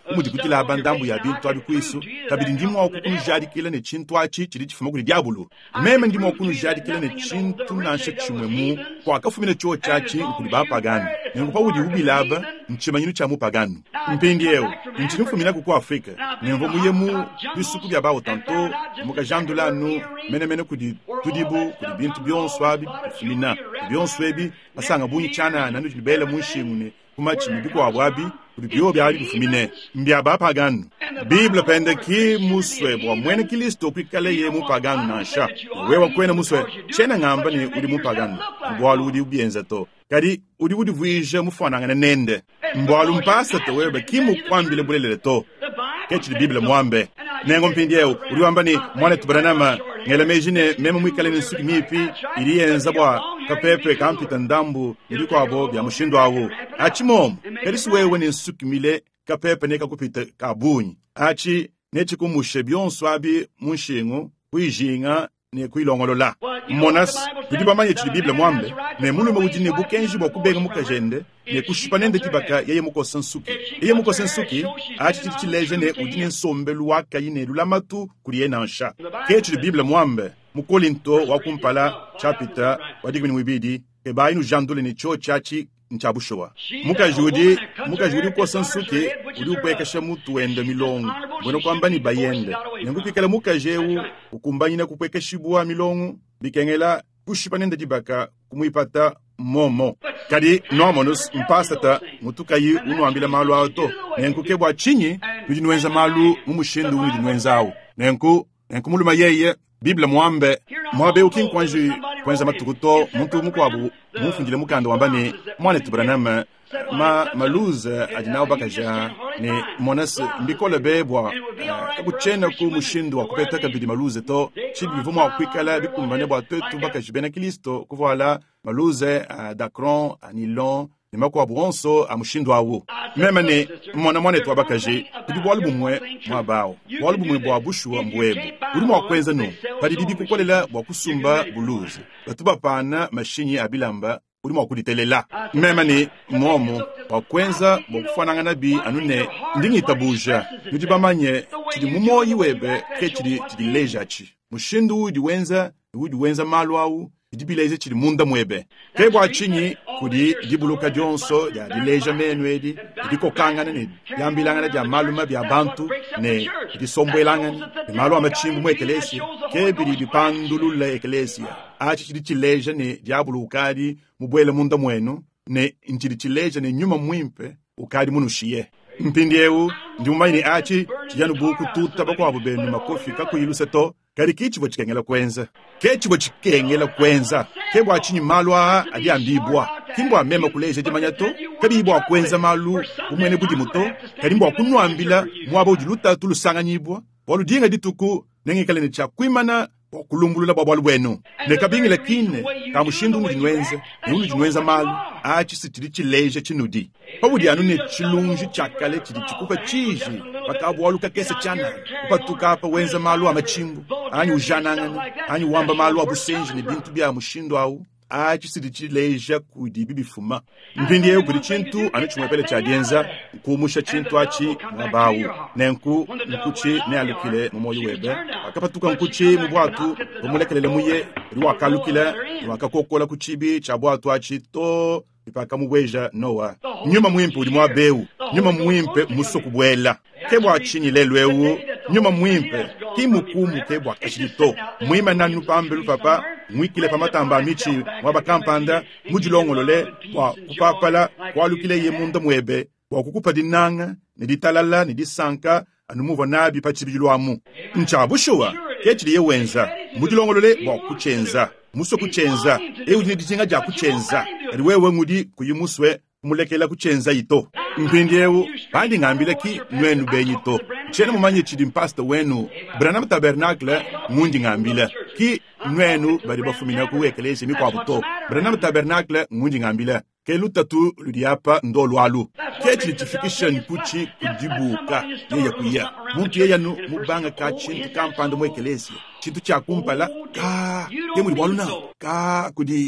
umudi kutila bandambu ya bintu abikwisu kabidi ndimo okunu jadi kile ne chintu achi chiri chifuma kuli diabolo meme ndimo okunu jadi kile ne chintu na shekchimwe mu kwa kafumine cho chachi kuli ba pagani nengo udi ubilaba nchimanyinu cha mu pagano mpindi yeo nchimfumina ku Afrika nemvo muyemu bisuku bya bawo tanto muka jandula nu mene mene kudi tudibu kudi bintu byonswabi fumina byonswebi asanga bunyi chana nanu libele munshimune kuma chimibiko abwabi kudi byo byali bifumine mbya ba pagano Bible pende ki muswe bwa mwene Kristo kwikale ye mu pagano na sha wewa kwena muswe chena ngamba ni udi mu pagano bwalu udi ubienza to kadi udi udi vuije mufana nende mbwalu mpasa to webe kimu kwambile bulele to kechi Bible mwambe nengo mpindieo udi wambani mwane tubranama ngele mejine meme mwikale ni suki mipi ilienza bwa kapepe kampita ndambu iliko abo bya mushindo awo achimom kadi suwewe ni suki mile kapepe neka kupita kabunyi achi nechi kumushe byonswabi munshingo kuijinga ne kuilongolola monas bidiba manye chi Bible mwambe ne mulu mujine bukenji bo kubenga mukajende ne kushipanende tibaka yeye muko sansuki yeye muko sansuki achi chi leje ne udine nsombe luwaka yine lulamatu kuliye nansha kechi Bible mwambe mukolinto wakumpala chapita wadigini mwibidi e bayinu jandule ni cho chachi nchabushowa muka judi muka judi ko sansuke udi upekesha mutu ende milongo bono kwamba ni bayende ngukikela muka jewu ukumbanyina kupekeshibwa milongo bikengela kushipanende dibaka kumuipata momo kadi nomonus mpasata mutukayi unuambila malu auto nenkukebwa chinyi nujinwenza malu mumushindu unujinwenzawo nenku nenku muluma yeye Bible mwambe mwabe ukin kwanji kwanza matukuto muntu mukwabu mufungile mukando wambani mwane tubranama ma maluze adinao bakaja ni monas mbikole bebwa kuchena ku mushindu wa kupeta kabidi maluze to chibi vuma kwikala bikumbane bwa tetu bakaji bena Kristo kuvala maluze dakron anilon ni makwa bronso amushindu awo meme ni mwana mwane to bakaji kudi bwalu mwe mwabao bwalu mwe bwa bushuwa mbwebu uri mwa kwenza no padi bibi kukolela bwa kusumba buluze batuba pana mashinyi abilamba uri mwa kuditelela meme ni momo wa kwenza bwa kufananga nabi anune ndingi tabuja nudiba manye chidi mumoyi webe ke chidi chidi leja chi mushindu di wenza di wenza malu awu dibileze chili munda mwebe kebwa chinyi kudi dibuluka jonso ya dileja menwedi dikokangana ne yambilangana ya maluma bya bantu ne disombwelangana ne malu amachimbu mwekelesi kebiri dipandulula eklesia achi chili chileja ne diabulukadi mubwele munda mwenu ne inchili chileja ne nyuma mwimpe ukadi munushiye mpindiewu ndiumaini achi chijanu buku tuta bako abo benu makofi kakuyilusa to kari kichibo chikengela kwenza kechibo chikengela kwenza kebwa chinyi malwa adi ambibwa kimbo amema kuleje dimanyato kabibwa kwenza malu umwene budi muto karimbo kunwambila mwabo diluta tulusanganyibwa waludinga dituku nengekale ne chakwimana okulumbulula bwabwalu bwenu ne kabingile kine kamushindu mudinwenze ne dinwenza malu achi sitiri chileje chinudi pabudi anu ne chilunji chakale chidi chikuka chiji pakabwalu kakese chana upatuka apa wenza malu amachimbu anyi ujanangani anyi wamba malu abusenji ne bintu bya mushindu au achi sitiri chileje kudi bibifuma mpindi yeyo kudi chintu anu chumwepele chadienza kumusha chintu achi mwabawu nenku nkuchi ne alukile mumoyi webe akapatuka nkuchi mubwatu kumulekelele muye riwakalukile riwakakokola kuchibi chabwatu achi to ipaka mubweja noa nyuma mwimpe uli mwabeu nyuma mwimpe musokubwela kebwa chinyi lelwewu nyuma mwimpe kimukumu kebwa kashito mwima nanu pambelu papa mwikile pamatamba michi mwabakampanda mujilongolole kwa kupapala kwa lukile ye munda mwebe kwa kukupa dinanga ni ditalala ni disanka anumuva nabi pachibijilwamu nchabushuwa kechili ye wenza mujilongolole kwa kuchenza muso kuchenza ewu ni ditinga ja kuchenza riwewe ngudi kuyimuswe mulekela kuchenza ito mpindi ewu pandi ngambile ki nwenu benyito chene mumanye chidi mpasta wenu Branham Tabernacle ngundi ngambile ki nwenu bari bafumina kuwekelese mikwa buto Branham Tabernacle ngundi ngambile ke lutatu ludiapa ndolwalu kechi litifikisha kuchi kudibuka yeya kuya muntu yeya nu mubanga ka chintu kampando mwekelese chintu cha kumpala ka kemuli bwaluna ka kudi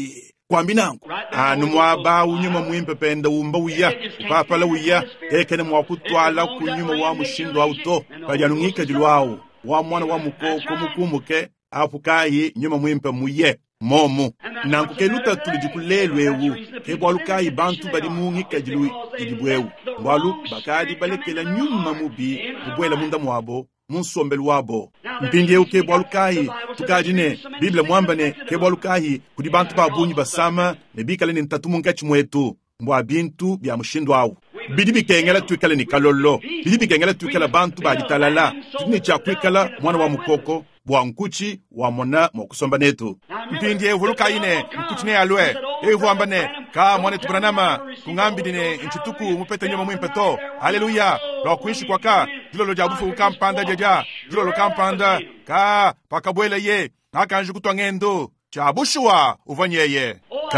kwambi nangu anu mwaba unyuma mwimpe penda umba uya upapala uya ekene mwakutwala kunyuma wa mushindo auto pajanungika jilwao wa mwana wa mukoko mukumuke apukayi nyuma mwimpe muye momo nangu keluta tulijikulelwewu kebwalukayi bantu bali mungika jilu idibwewu mwalu bakadi balekela nyuma mubi kubwela munda mwabo munsombelu wabo mpindi eu kebwalukayi tukajine biblia mwambane kebwalukayi kudi bantu babunyi basama ne bikale ni ntatumu nkachi mwetu mbwa bintu bya mushindo awu bidi bikengela twikale ni kalolo bidi bikengela twikala bantu bajitalala tuni cha kwikala mwana wa mukoko bwa nkuchi wa mona mwakusomba netu mpindi evulukayi ne nkuchi ne alwe evu ambane ka mwane tubranama kungambi ne nchituku mupete nyoma mwimpeto haleluya lo kuishi kwa ka dilo lo jabufu ukampanda jaja dilo lo kampanda ka pakabwele ye akanju kutwa ngendo chabushwa uvanyeye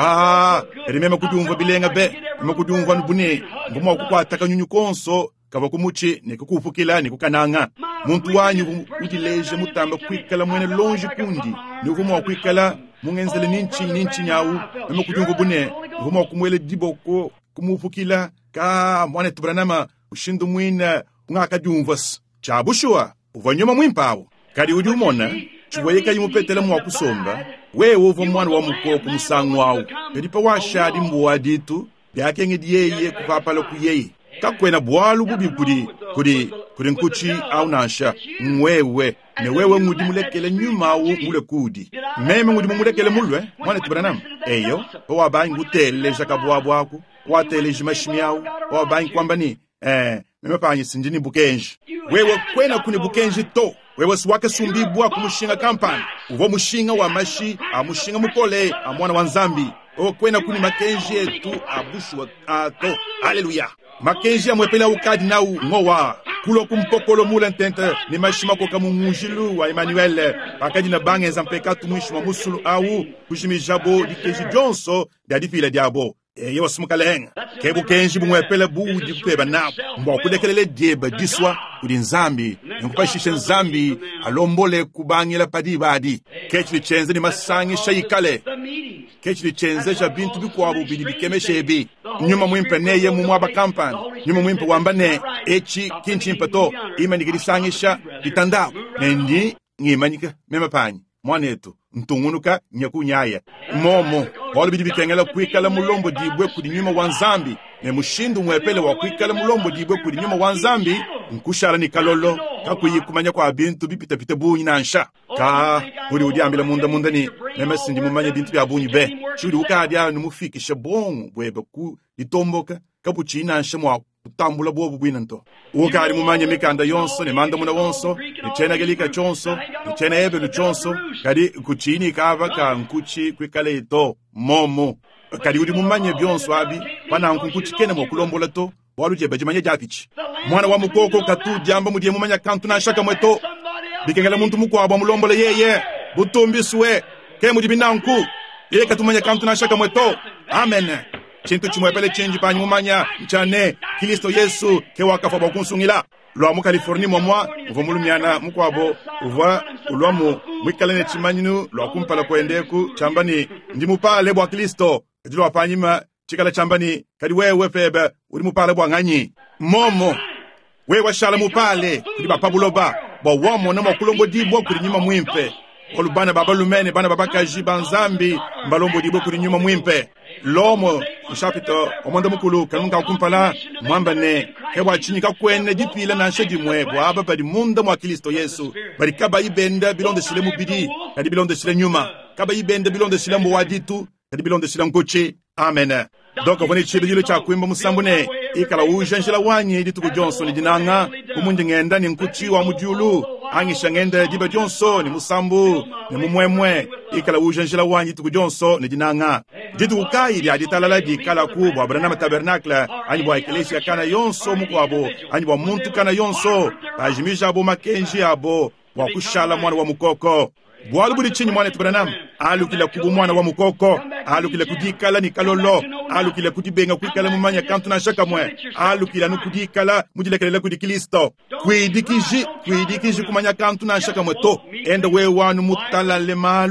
ka rimema kudumva bilenga be makudumva nbune ngoma kukwata kanyunyu konso kava kumuchi ne kukufukila ne kukananga muntu wanyu utileje mutamba kwikala mwene longe kundi ne ngoma kwikala mungenzele ninchi ninchi nyawu makudumva bune ngoma kumwele diboko kumufukila ka mwane tubranama ushindu mwina ngakadumvas chabushwa uvanyoma mwimpawo kali ujumona chiwayeka yimupetela mwakusomba wewe uvo mwana wa mukoko musangu wawu pedipa washadi mbuwa ditu byakenge diyeye kupapala kuyeye kakwena bwalu bubi kudi kudi kudi nkuchi au nansha mwewe ne wewe ngudi mulekele nyuma wu mule kudi meme ngudi mulekele mulwe mwana tibranam eyo owa banyi ngutele jaka bwa bwaku watele jimashimiawu owa banyi kwambani eh meme panyi sinjini bukenji wewe kwena kuni bukenji to wewe siwake sumbibwa kumushinga kampani uvo mushinga wa mashi amushinga mupole amwana wa nzambi o kwena kuni makenji etu abushu ato haleluya makenji amwepela ukadi na ngowa kulo kumpokolo mula ntente ni mashima koka mungujilu wa Emmanuel akadi na bange zampeka tumishi wa musulu au kujimi jabo dikeji jonso dadifila diabo eyo simukalehenga kebu kenji bumwepela budi kuteba na mbo kudekelele dieba diswa kudi nzambi nkupashishe nzambi alombole kubangela padibadi kechili chenze ni masangi shayikale kechili chenze cha bintu bikwabu bidi bikemeshebi nyuma mwimpe neye mumwaba kampani nyuma mwimpe wambane echi kinchi mpato ima nigidisangisha ditandao nendi ngimanyika mema panyi mwanetu ntungunuka nyakunyaya momo wala bidi bikengela kwikala mulombo dibwe kudi nyuma wanzambi ne mushindu mwepele wa kwikala mulombo dibwe kudi nyuma wanzambi nkushala ni kalolo kakuyikumanya kwa bintu bipita pita bunyi nansha ka uri udiambila munda munda ni nemesinji mumanya bintu bya bunyi be shuri ukadia numufikisha bongo bwebe ku itomboka kapuchi nansha mwa utambula bobu bwinanto ukari mumanya mikanda yonso ne manda muna wonso ne chena gelika chonso ne chena ebe lu chonso kadi kuchini kava ka nkuchi kwikale ito momo kadi uri mumanya byonso abi pana nkuchi kene mo kulombola to waluje bajimanya japichi mwana wa mukoko katu jamba mudie mumanya kantu na shaka mweto bikengela muntu mukwa aba mulombola yeye butumbiswe ke mudibinanku yeye katumanya kantu na shaka mweto amen chintu chimwepele chenji panyi mumanya mchane Kristo Yesu ke wakafa bakunsungila lwa mu California momwa uvo mulumiana mukwabo uva ulwamu mwikalene chimanyinu lwa kumpala kwendeku chambani ndi mupale bwa Kristo ndilo apanyima chikala chambani kadi wewe febe uri mupale bwa nganyi momo wewe shala mupale kudi bapabuloba bwa womo na makulombo dibwa kudi nyuma mwimpe olubana baba lumene bana baba kaji banzambi mbalombo dibwa kudi nyuma mwimpe lomo nshapito omondo mukulu kanunga kumpala mwamba ne hewa chinyika kwene dipila na nshedi mwebwa aba bali munda mwa Kristo Yesu bali kaba ibenda bilonde shile mubidi kadi bilonde shile nyuma kaba ibenda bilonde shile mwaditu kadi bilonde shile nkoche amen doka wani chibijilo cha kuimba musambune ikala uja njila wanyi dituku Johnson dinanga kumundi ngenda ni nkuchi wa mujulu angisha ngenda diba Johnson ni musambu ni mumwemwe ikala uja njila wanyi dituku Johnson ni dinanga dituku kai ya ditalala di kala kubwa branama tabernakla anyi bwa eklesia kana yonso mukwabo anyi bwa muntu kana yonso bajimisha abo makenji abo wa kushala mwana wa mukoko bwalu budi chinyi mwana tibranam alu kila kubu mwana wa mukoko alu kila kudikala ni kalolo alu kila kudibenga kwikala mumanya kantu na shaka mwe alu kila nukudikala mujilekelela kudi Kristo kwidikiji kwidikiji kumanya kantu na shaka mwe to enda we wanu mutala le malu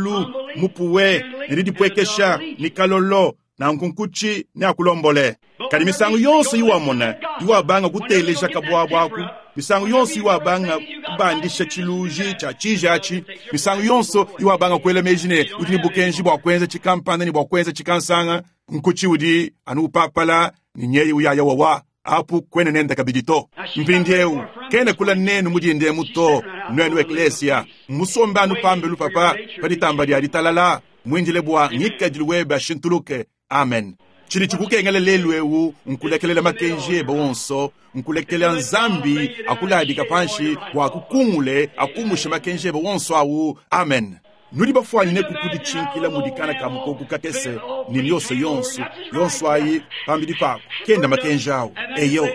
mupuwe nidipwekesha nikalolo na nkunkuchi ni akulombole kali misango yonse iwamona iwabanga kuteleja kabwabwaku misango yonse iwabanga kubandisha chiluji cha chijachi misango yonse iwabanga kwele mejine udini bukenji bwakwenza chikampanda ni bwakwenza chikansanga nkuchi udi anu papala ni nyeye uyaya wawa apu kwene nenda kabidito mpindieu kene kula nenu mujinde muto nwenu eklesia musomba anu pambelu papa paditamba dia ditalala mwinjile bwa ngika jilweba shintuluke amen chili chikukengele lelwewu nkulekelela makenje bonso nkulekelela nzambi akuladi kapanshi wa kukungule akumushe makenje bonso awu amen nudi bafwani ne kukudi chinkila mudikana kamukoku kakese nini yose yonsu yonsu ayi pambidi pako kenda makenjao eyo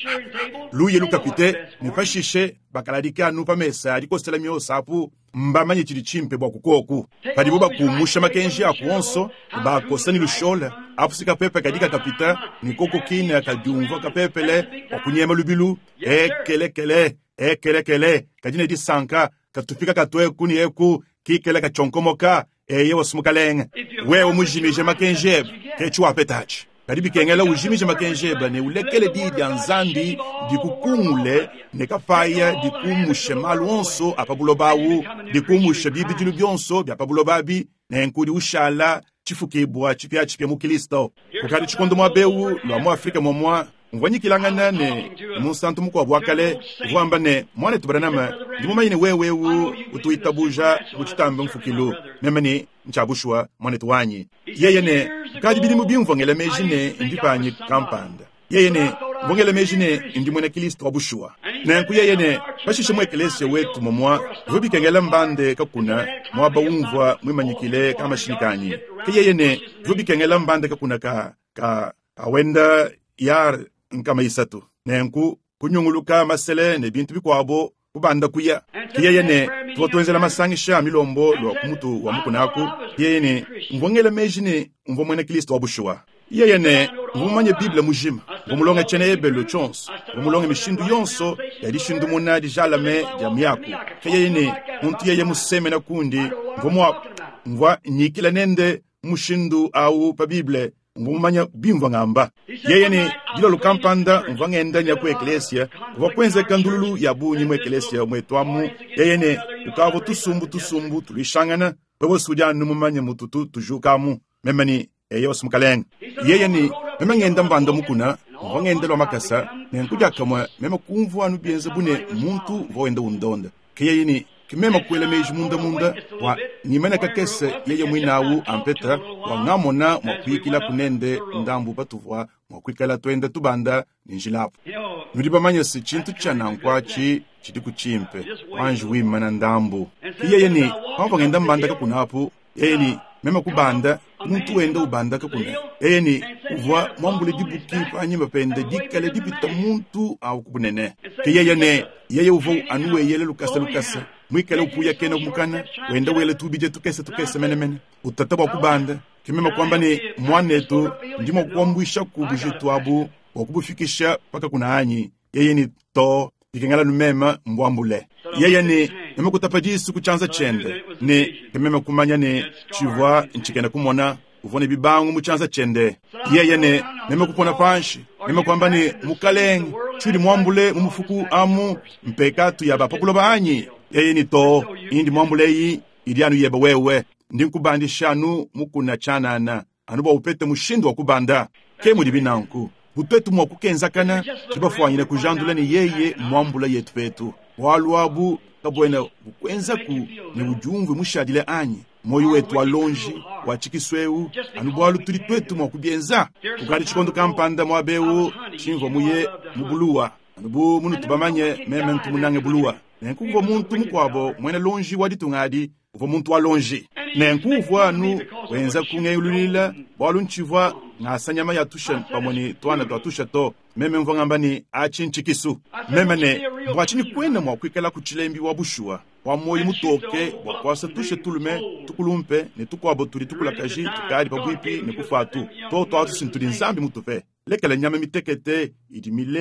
luye lukapite nipashishe bakaladika nupa mesa adikostela miosa apu mbamanye chili chimpe bwa kukoku padibu bakumusha makenji akuonso bakosani lushola apu sika pepe kadika kapita nikoko kine akajumva kapepele wakunyema lubilu ekele kele ekele kele kadine di sanka katupika katwe kuni eku kikele kachonkomoka eye wasumukaleng wewe mujimije makenjeb kechwa petachi kadibi kengela ujimije makenjeba ne ulekele di dianzandi di kukungule ne kafaya di kumushe malonso apabulo bawu di kumushe bibi dilu byonso bya pabulo babi ne nkudi ushala chifukibwa chipya chipya mukilisto kukadi chikondo mwabewu lwa mu Afrika momwa ngwanyikilangana ne musantu muko bwakale vwamba ne mwane tubaranama ndimumayine wewewu utuitabuja uchitambe mfukilu memani nchabushwa mwane tuwanyi yeye ne kadi bidimu bimvongela mejine ndipanye kampanda yeye ne vongela mejine ndimwene kilisto wabushwa na nku yeye ne bashishe mwe eklesi wetu momwa vubikengela mbande kakuna mwaba umvwa mwimanyikile kama shinikani yeye ne vubikengela mbande kakuna ka ka awenda yar nkama isatu nenku kunyunguluka masele ne bintu bikwabo kubanda kuya kiyeye ne twotwenzela masangisha milombo lwa kumutu wa mukunaku yeye ne ngongele mejine ngomwene Kristo wabushwa yeye ne ngumanye Biblia mujima ngumulonga chene ebelo chons ngumulonga mishindu yonso yadi shindu munadi jalame jamiaku kiyeye ne muntu yeye museme na kundi ngomwa ngwa nyikila nende mushindu au pa Biblia ngumanya bimva ngamba yeye ne dilo lukampanda ngwangenda nya ku eklesia wakwenze kandululu ya bunyi mu eklesia mwetwamu yeye ne ukavo tusumbu tusumbu tulishangana babo suja numumanya mututu tujukamu memani eyo smukaleng yeye ne memangenda mbanda mukuna ngwangenda lo makasa ne nkuja kamwa mema kumvu anu bienze bune muntu voenda undonda kiyeye ne kimema kwele meji munda munda wa nimena kakese yeye mwinawu ampeta wa ngamona mwakwikila kunende ndambu batuvwa mwakwikala twende tubanda ninjilapo nudiba manyasi chintu chana nkwachi chiti kuchimpe wanji wima na ndambu yeye ni wampa ngenda mbanda kakunapu yeye ni mema kubanda muntu wenda ubanda kakuna yeye ni uva mwambule dibuki panyima pende dikale dipita muntu au kubunene yeye ne yeye uvo anuwe yele lukasa lukasa mwikale upuya kena mukana wenda wele tubije tukese tukese mene mene utataba kubanda kimema kwamba ni mwanetu ndimo kuambwisha kubujitu abu wakubufikisha paka kuna hanyi yeye ni to ikengala numema mbwambule yeye ni mema kutapajisu kuchanza chende ni kimema kumanya ni chivwa nchikenda kumona uvone bibangu muchanza chende yeye ne mema kupona panshi mema kwamba ni mukaleng chudi mwambule mumufuku amu mpekatu ya bapapulo bahanyi yeye ni to indi mwambule yi idianu yeba wewe ndi nkubandishanu mukuna chanana anuba upete mushindu wa kubanda kemu dibinanku bupetu mwa kukenzakana chibafwanyine kujandula ni yeye mwambula yetu petu waluabu kabwena ukwenza ku ni ujumvu mushadile anyi moyo wetu walonji wachikisweu anuba walu tuli twetu mwa kubienza ukari chikondo kampanda mwabewu chimvo muye mubuluwa anubu munu tubamanye meme ntumunange buluwa nenkuvo muntu mukwabo mwene lonji waditungadi uvo muntu walonji nenkuvwa nu wenza kungeyululila bwalu nchivwa ngasanyama ya tusha pamoni twana twatusha to meme mvongambani achinchikisu meme ne bwachini kwena mwa kwikala kuchilembi wabushua wa moyo mutoke wakwasa tushe tulume tukulumpe ne tukwabo tuli tukulakaji tukadi pabwipi ne kufatu to to atu sintuli nzambi mutupe lekele nyama mitekete idi milele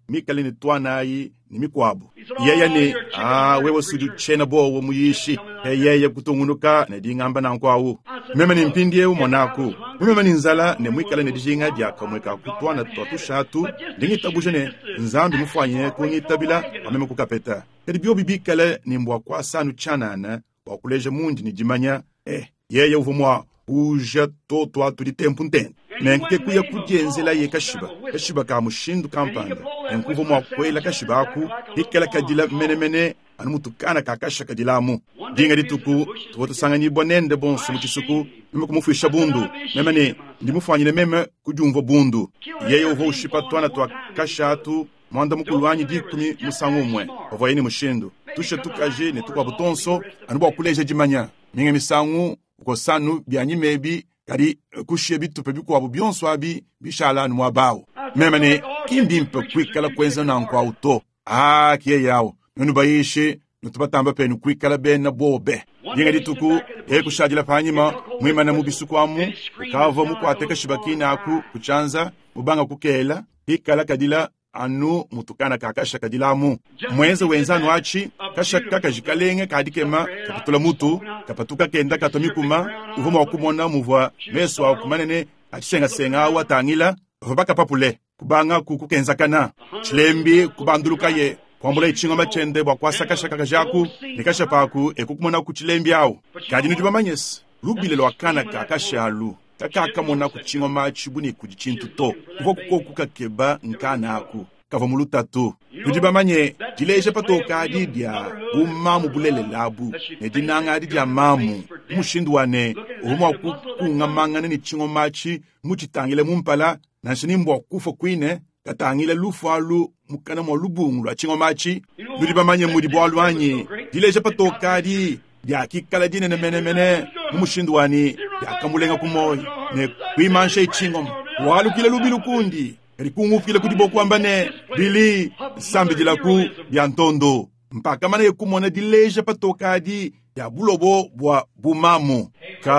mikale ni twanayi ni mikwabu yeye ni ah wewe sudu chena bo wo muyishi yeye kutungunuka ne dingamba na nkwawu meme ni mpindie umonaku meme ni nzala ne mwikale ne dijinga dia kamweka kutwana twatu shatu dingi tabujene nzambi mufanye kunyitabila ameme kukapeta kedi bio bibikale ni mbwa kwa sanu chanana wa kuleje mundi ni jimanya eh yeye uvumwa uja to to atu di tempo ntende nenke kuya kujenzela ye kashiba kashiba ka mushindu kampanga enkuvo mwa kwela kashiba aku hikela kadila mene mene anumutukana kakasha kadilamu dinga dituku tuwoto sangani bonende bonso mutisuku meme kumufisha bundu meme ni ndimufanyine meme kujumvo bundu yeye uvo ushipa twana twa kashatu mwanda mukulwanyi dikumi musangumwe ovoyeni mushindu tushe tukaje ne tukwa butonso anubo kuleje jimanya ninge misangu uko sanu byanyimebi kadi kushe bitu pe biko abu byonso abi bishala nwa bawo memane kimbi mpe kwikala kwenza na nkwa auto ah kiye yawo nunu bayishe nutubatamba pe nu kwikala bena bobe yenga dituku e kushajila panyima mwima na mubisukwamu ukava muko ateka shibakina aku kuchanza mubanga kukela ikala kadila anu mutukana kakasha kadilamu mwenza wenzanu achi kasha kakajikalenge kadikema kapatula mutu kapatuka kenda katomikuma uvuma wakumona muvwa meso wa kumanene achisenga senga watangila vabaka papule kubanga kukukenzakana chilembi kubanduluka ye kwambula ichinga machende wakwasa kasha kakajaku nikasha paku ekukumona kuchilembi au kadinu jibamanyesi lubile lwakana kakasha alu kakaka mona kuchingo machi buni kujichintu to uvo kukoku kakeba nkana aku kava mulutatu kujibamanye jileje patoka adidia umamu bulele labu nedinanga adidia mamu mushindu wane umwa kukunga mangane ni chingo machi muchitangile mumpala nanshinimbwa kufo kwine katangile lufu alu mukana mwa lubungu lwa chingo machi kujibamanye mudibo alwanyi jileje patoka adi dia kikala dine ne mene mene mushindu wani dia kamulenga kumoyi ne kwimanshe ichingo walu kile lubilu kundi erikungu kile kudiboku ambane bili sambi dilaku dia ntondo mpaka mane kumona dileje patoka di ya bulobo bwa bumamu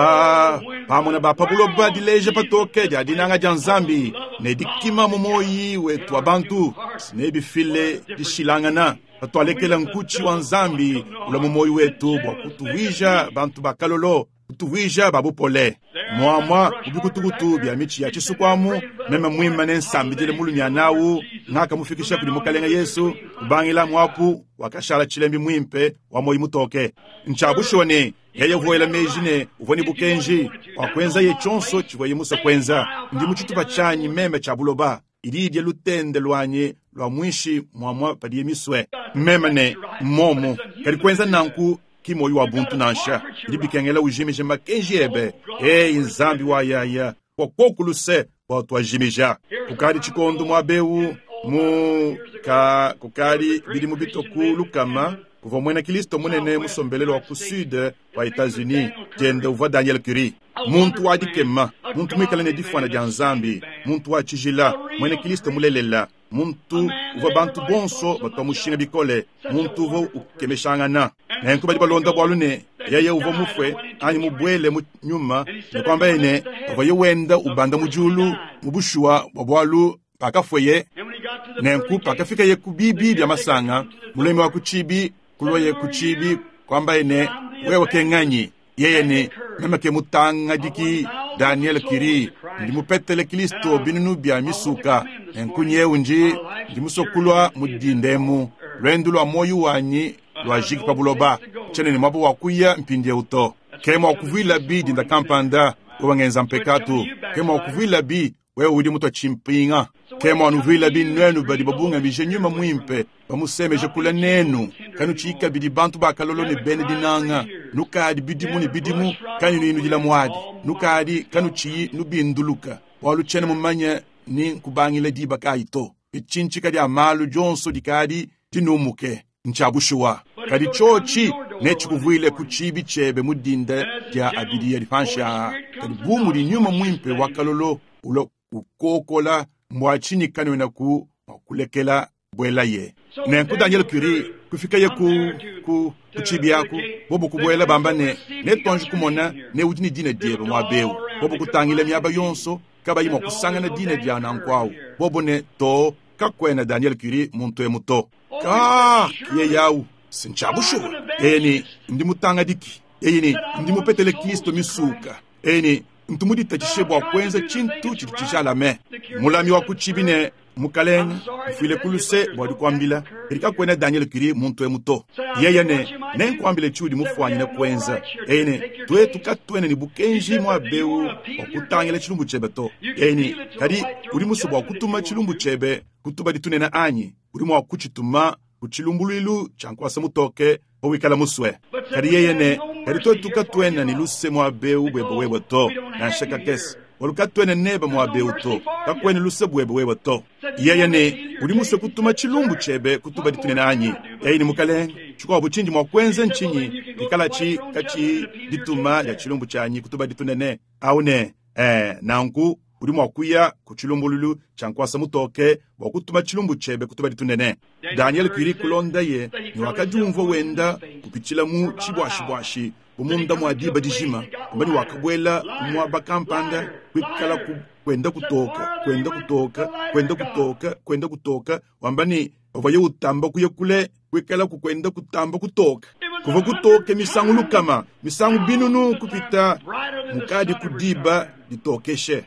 ka pamona ba pabuloba dileje patoke dia dinanga janzambi ne dikima momoyi wetu abantu ne bifile dishilangana atwalekela nkuchi wa nzambi ula momoyi wetu bwa kutuwija bantu bakalolo kutuwija babupole mwamwa ubikutukutu bya michi ya chisukwamu mema mwima nensambi dile mulumya nawu ngaka mufikisha kuli mukalenga Yesu ubangila mwapu wakashala chilembi mwimpe wa moyi mutoke nchabushone yeye vuela mejine uvoni bukenji wakwenza ye chonso chivoye musa kwenza ndi muchitupa chanyi meme chabuloba ilidye lutende lwanye lwa mwishi mwamwa padiye miswe memane momo kali kwenza nanku kimoyi wa buntu nansha ilibikengela ujimije makenjebe hey nzambi wa yaya kwa kokuluse wa twajimija kukali chikondo mwabeu mu ka kukali bili mubitoku lukama kuva mwena Kristo munene musombelelo wa kusud wa Etats-Unis jende uva Daniel Curie muntu wa dikema muntu mwikala ne difana dia nzambi muntu wa chijila mwene Kristo mulelela muntu uva bantu bonso batamushina bikole muntu uva ukemeshangana nenkuba dibalonda bwalune yeye uva mufwe ani mubwele mu nyuma ne kwamba ene uva yewenda ubanda mujulu mubushwa bwalu pakafweye nenku pakafika ye kubibi bya masanga mulemi wa kuchibi kuloye kuchibi kwamba ene wewe kenganyi yeye ni mema ke mutanga diki Daniel Curie ndimupetele Kristo binunu bya misuka enkunye unji ndimusokulwa mudindemu lwendu lwa moyo wanyi lwa jiki pabuloba chene ni mabo wakuya mpindie uto kema wakuvila bi dinda kampanda kuwangenza mpekatu kema wakuvila bi wewe udi muto chimpinga kema wanuvila bi nenu badi babunga mijenyuma mwimpe bamusemeje kula nenu kanu chika bidi bantu bakalolo ni bene dinanga nukadi bidimu ni bidimu kanu ni inujila mwadi nukadi kanu chi nubinduluka walu chene mumanya ni kubangile di bakaito ichinchi kadi amalu jonso dikadi tinumuke nchabushuwa kadi chochi nechikuvuile kuchibi chebe mudinde dia abidi ya difansha kadi bumu di nyuma mwimpe wakalolo ulo ukokola mwachini kanwe na ku kulekela bwela ye nenku Daniel Curie kufika ye ku ku kuchibi yaku bobo kubwela bambane ne tonji kumona ne udini dine diebe mwabeu bobo kutangile myaba yonso kaba yimo kusanga na dine dia na nkwao bobo ne to kakwena Daniel Kiri muntu emuto ka ye yau sinchabushu eni ndi mutanga diki eni ndi mupetele Kristo misuka eni ntumudi tachishebwa kwenza chintu chichishala me mulami wa kuchibine mukalenga mfile kuluse bwadi kwambila erika kwena Daniel Kiri muntu emuto yeye ne nenkwambile chudi mufwanya kwenza ene twe tukatwene ni bukenji mwa beu okutangile chilumbu chebe to ene kadi uri musubwa kutuma chilumbu chebe kutuba ditunena anyi uri mwa kuchituma kuchilumbuluilu chankwasa mutoke owikala muswe kadi yeye ne kadi twe tukatwena ni luse mwa beu bwebo webo to na shaka kesi walukatwene neba mwa beu to kakwene luse bwebo webo to yeye ne uri muswe kutuma chilumbu chebe kutuba ditunena anyi yeye ni mukalenga chukwa buchinji mwa kwenze nchinyi ikala chi kachi dituma ya chilumbu chanyi kutuba ditunene aune eh nangu uri mwa kuya kuchilumbululu chankwasa mutoke wakutuma chilumbu chebe kutuba ditunene Daniel Kiri kulonda ye ni wakajumvo wenda kupichila mu chibwashi bwashi umunda mwa diba dijima mbani wakabwela mwa bakampanda kwikala ku kwenda kutoka kwenda kutoka kwenda kutoka kwenda kutoka wambani wavaye utamba kuye kule kwikala ku kwenda kutamba kutoka kuva kutoke misangu lukama misangu binunu kupita mukadi kudiba ditokeshe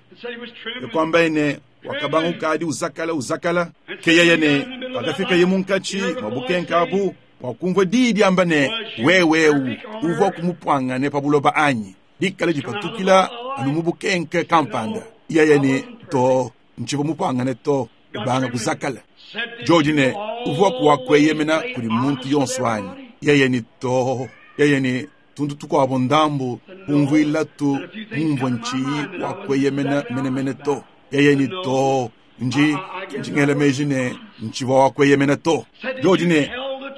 kwamba ine wakabangu kadi uzakala uzakala keye ne akafika yemunkachi mabukenkabu wakumva didi ambane wewewu uvo kumupwanga ne pabuloba anyi dikale jipatukila anumubukenke kampanda yeye ne to nchivo mupwanga ne to banga kuzakala George ne uvo kuwa kweyemena kuri muntu yonswani yeye ni to yeye ni tundu tuko abondambu umvila tu umvonchi wa kweyemena menemene to yeye ni to nji njingele mejine nchiva wa kweyemena to George ne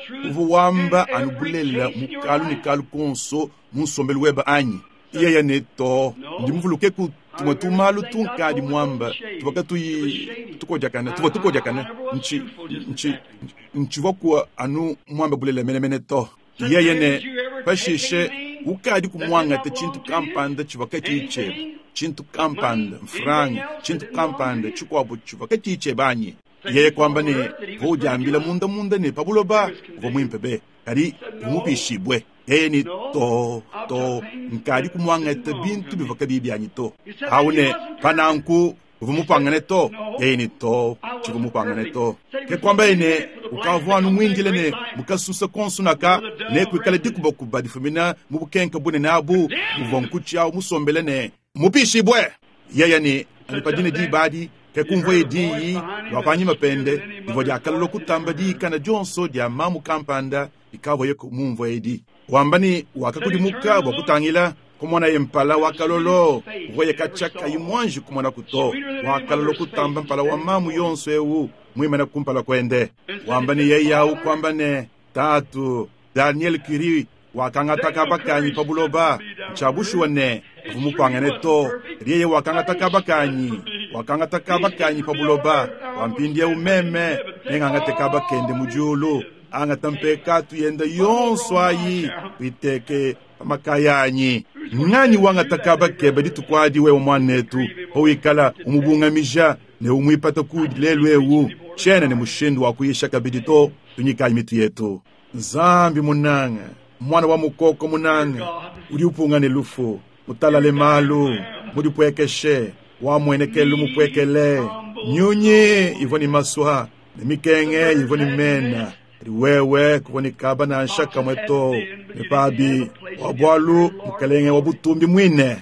uvuwamba anubulela mukalu ni kalu konso musombelu weba anyi yeye ni to ndi mvuluke ku tumatumalu tunkadi mwamba tubaka tuyi tukojakana tuba tukojakana nchi nchi nchiva kuwa anu mwamba bulela menemene to yeye ne pashishe ukadi kumwanga te chintu kampanda chivaka chiche chintu kampanda mfranga chintu kampanda chikwabo chivaka chiche banyi yeye kwamba ne hojambila munda munda ne pabuloba vomwimpebe kadi umupishibwe yeye ni to to nkadi kumwanga te bintu bivaka bibyanyi to haune pananku vumupangane to yeye ni to chivumupangane to ke kwamba ine ukavwanu mwingile ne mukasusa konsunaka ne kwikale dikuboku badifumina mubukenka bune nabu muvonkuchi au musombele ne mupishibwe yeye ni alipadine di badi ke kumvoye di wapanyi mapende ivoja kalolo kutamba di kana jonso dia mamu kampanda ikavoye kumvoye di wambani wakakudi muka wakutangila kumona yempala wakalolo voye kachaka yimwanji kumona kuto wakalolo kutamba mpala wa mamu yonso ewu mwimana kumpala kwende wambani yeyau kwambane tatu Daniel Kiri wakangataka bakanyi pabuloba chabushu wane vumupangane to riye wakangataka bakanyi wakangataka bakanyi pabuloba wampindia umeme nengangateka bakende mujulu angatampeka tuyenda yonso ayi piteke pamakayanyi ngani wangataka bakebe ditukwadi we omwanetu owikala umubungamija ne umwipata kudi lelwewu chena ne mushindu wakuyisha kabidito tunyika imitu yetu zambi munanga mwana wa mukoko munanga uri upungane lufu utalale malu muri pwekeshe wa mwenekelu mupwekele nyunyi ivoni maswa ne mikenge ivoni mena riwewe kuvoni kaba na nshaka mweto ne pabi wabwalu mukalenge wabutumbi mwine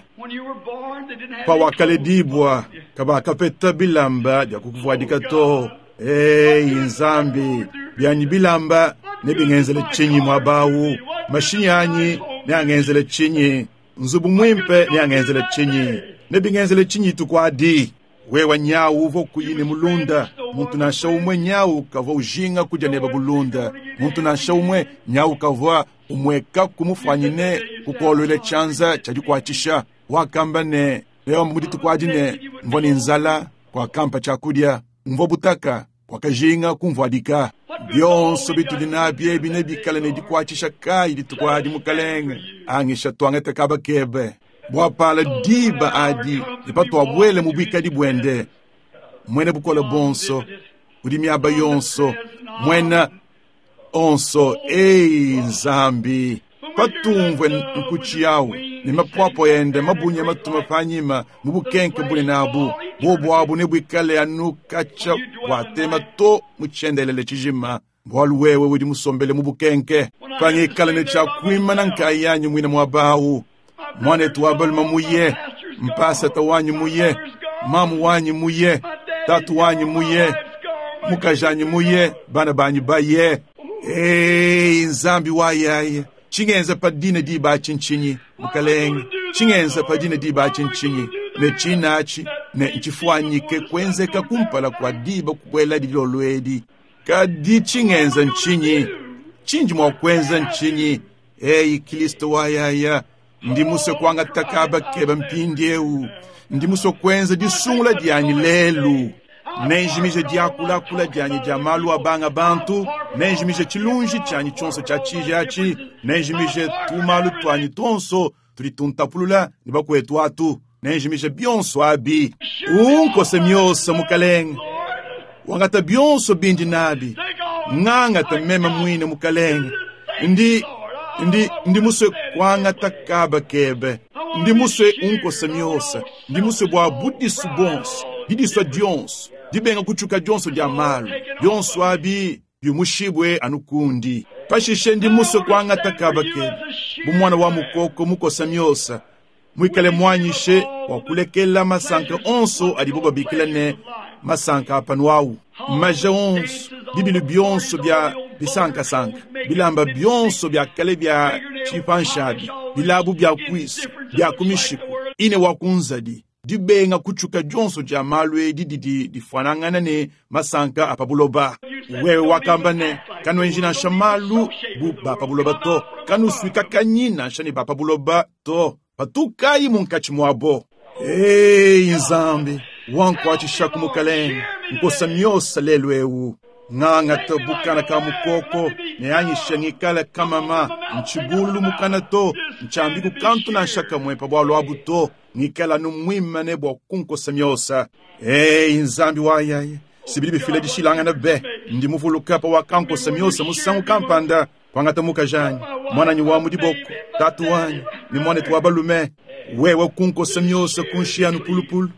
pa wakale dibwa kaba kapeta bilamba dia kukuvwadika to hey nzambi byanyi bilamba ne bingenzele chinyi mwabawu mashinyanyi ne angenzele chinyi nzubu mwimpe ne angenzele chinyi ne bingenzele chinyi tukwadi wewa nyawu vo kuyine mulunda muntu na shaumwe nyawu kava ujinga kuja neba bulunda muntu na shaumwe nyawu kava umweka kumufanyine kukolole chanza chadi kwachisha wakamba ne leo mudi tukwajine mvoni nzala kwa kampa chakudia mvo butaka kwa kajinga kumvwadika byonso bitudinabye bine bikala ne dikwachisha kai ditukwadi mukalenge angisha twangete kaba kebe bwapala diba adi ipatwa bwele mubika di bwende mwene bukola bonso udi miaba yonso mwena onso ei nzambi patumvwe nkuchi yawe ni mapwapo yende mabunye matuma panyima mubukenke buli nabu bobo abu ne bwikale anu kacha watema to muchendelele chijima bwalu wewe wudi musombele mubukenke pange kala ne chakwima nankayanyu mwina mwabawu mwane tuwabal mamuye mpasa tawanyu muye mamu wanyu muye tatu wanyu muye mukajanyu muye bana banyu baye ei nzambi wayaye chingenza padine di ba chinchinyi mukaleng chingenza padine di ba chinchinyi ne chinachi ne nchifuanyike kwenzeka kumpala kwa diba kukwela dilolwedi kadi chingenza nchinyi chinji mwa kwenza nchinyi ei Kristo wayaya ndimuse kwanga takaba keba mpindieu ndimuse kwenza disungula dianyi lelu nenjimije diakula kula dianyi jamalu abanga bantu nenjimije chilunji chanyi chonso cha chijachi nenjimije tumalu twanyi tonso tulituntapulula nibakwetu atu nenjimije bionso abi unko semiosa mukaleng wangata bionso bindi nabi nganga tamema mwine mukaleng ndi ndi ndi muswe kwanga takaba kebe ndi muswe unko semiosa ndi muswe bwa budi subons didi swa dions dibenga kuchuka jonso dia malu jonso abi bimushibwe anukundi pashishe ndi muswe kwanga takaba kebe bumwana wa mukoko muko semiosa mwikale mwanyishe wakulekela masanka onso adiboba bikilane masanka apanwawu maja onso bibilu bionso bia bisanka sanka bilamba bionso bia kale bia chipanshabi bilabu bia kwiso bia kumishiku ine wakunzadi dibenga kuchuka jonso ja malwe dididi difanangana ne masanka apabuloba wewe wakambane kanu enjina shamalu bu bapabuloba to kanu swika kanyina shani bapabuloba to patukai munkachi mwabo ei nzambi wanko achishaku mukaleng nkosa myosa lelwewu nganga tabukana ka mukoko ne anyisha ngikala kamama nchibulu mukana to nchambi kukantu na shaka mwepa bwalo abuto ngikala numwima ne bwa kunkosa myosa ei nzambi wayaye sibili bifile dishilanga na be ndi muvuluka pa wakanko semyosa musangu kampanda pangata mukajanyi mwana nyi wa mudiboko tatu wanyi ni mwana tuwabalume wewe kunko semyosa kunshianu pulupulu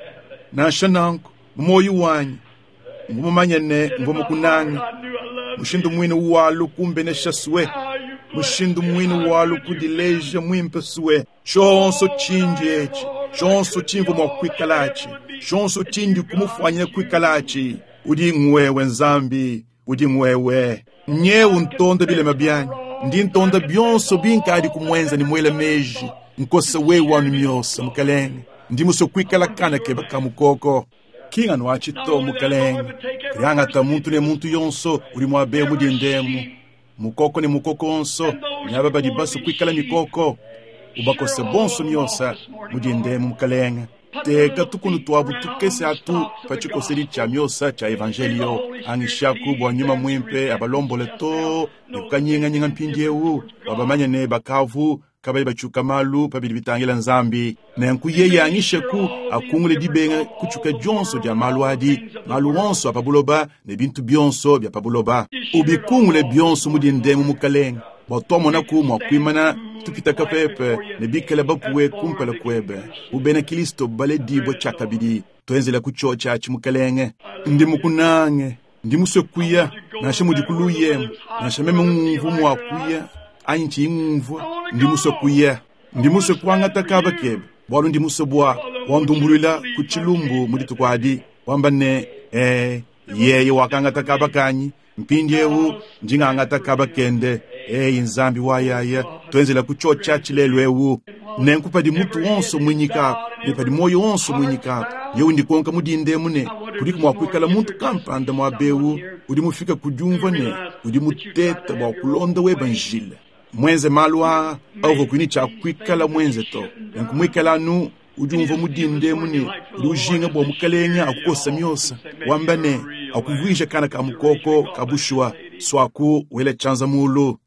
na shananko moyu wanyi ngumumanyene ngumukunani mushindu mwini walu kumbe ne shaswe mushindu mwini walu kudileja mwimpe suwe chonso chinji echi chonso chimvu mwa kwikalachi chonso chinji kumufanya kwikalachi udi mwewe nzambi udi mwewe nyewu ntonda bile mabiani ndi ntonda bionso binkadi kumwenza ni mwele meji nkosa wewe wanu myosa mukalenge ndi muso kwikala kana keba kamukoko kinga nwachi to mukalenge krianga ta muntu ne muntu yonso uri mwabe mudindemu mukoko ni mukoko onso nyababa di basu kwikala mikoko ubakose bonso myosa mudindemu mukalenge teka tukunu tuabu tukese atu pachiko siri cha myosa cha evangelio angishaku bwa nyuma mwimpe abalombole to nekukanyinga nyinga mpindiewu wabamanya ne bakavu kabali bachuka malu pabili bitangila nzambi na nkuyeye angishaku akungule dibenga kuchuka jonso dia malu adi malu wonso apabuloba ne bintu bionso bia pabuloba ubikungule bionso mudindemu mukalenga botomo na ku mwakwimana tukitaka pepe ne bikele bapuwe kumpala kwebe ubena Kristo bale dibo chakabidi toenzela kuchocha chimukalenge ndi mukunange ndi musekuya na shemudi kuluye na shememe mvu mwakuya anchi mvu ndi musekuya ndi musekwanga takaba kebe bolu ndi musebwa wandumbulila kuchilumbu mudi tukwadi wambane eh yeye wakanga takaba kanyi mpindiewu njinganga takaba kende ei nzambi wayaya toenzela kuchocha chilelwewu nenkupadi mutu wonso mwinyika nepadi moyo wonso mwinyika yewu ndikonka mudinde mune kuliko mwakwikala muntu kampanda mwabewu udi mufika kujumva ne udi muteta bwa kulonda webanjile mwenze malwa au kuni cha kwikala mwenze to nenkumwikala nu ujumva mudinde mune udi ujinga bwa mukalenya akukosa myosa wambane akuvuisha kana kamukoko kabushwa swaku wele chanza mulu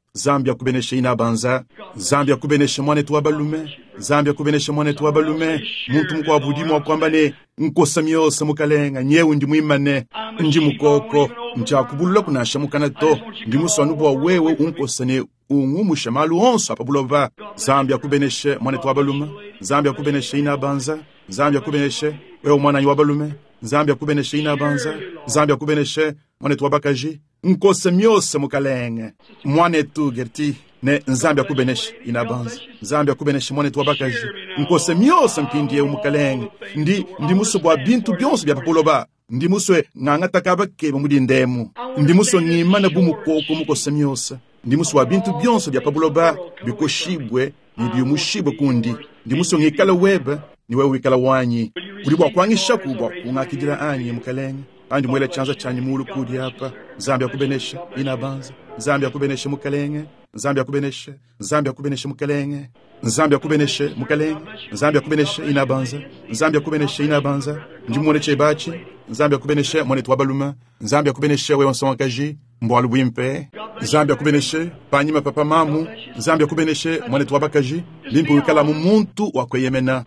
Zambia kubeneshe inabanza, Zambia kubeneshe mwane tuwa balume, Zambia kubeneshe mwane tuwa balume, muntu mkwa budimu wa kwamba ne nkosa miyose mukalenga, nyewe ndi muimane, ndi mukoko, mcha kubulula kunasha mukanato, ndi muswanubu wa wewe unkosa ne ungumusha malu onso apabulova. Zambia kubeneshe mwane tuwa balume, Zambia kubeneshe inabanza, Zambia kubeneshe wewe mwana yuwa balume, Zambia kubeneshe inabanza, Zambia kubeneshe mwane tuwa bakaji, nkose myose mukalenge mwane tu gerti ne Zambia kubeneshe inabanza, Zambia kubeneshe mwane tuwa bakaji, nkose myose mpindie umukalenge, ndi ndi muso bwa bintu byonso bya papoloba, ndi muswe ngangata kabake bamudi ndemu, ndi muso ngimana bumukoko mukose myose, ndi muso wa bintu byonso bya papoloba bikoshibwe ni byumushibwe kundi, ndi muso ngikala webe ni wewe wikala wanyi ulibwa kwangisha kubwa kungakigira anyi mukalenge andi mwele chanza chanyi mulu kudi hapa. Zambia kubeneshe inabanza, Zambia kubeneshe mukalenge, Zambia kubeneshe, Zambia kubeneshe mukalenge, Zambia kubeneshe mukalenge, Zambia kubeneshe inabanza, Zambia kubeneshe inabanza, ndi mwone chebachi, Zambia kubeneshe mwone tuwabaluma, Zambia kubeneshe wewe nsawakaji mbwalu bwimpe, Zambia kubeneshe panyima papa mamu, Zambia kubeneshe mwone tuwabakaji limpu wikala mumuntu wakweyemena.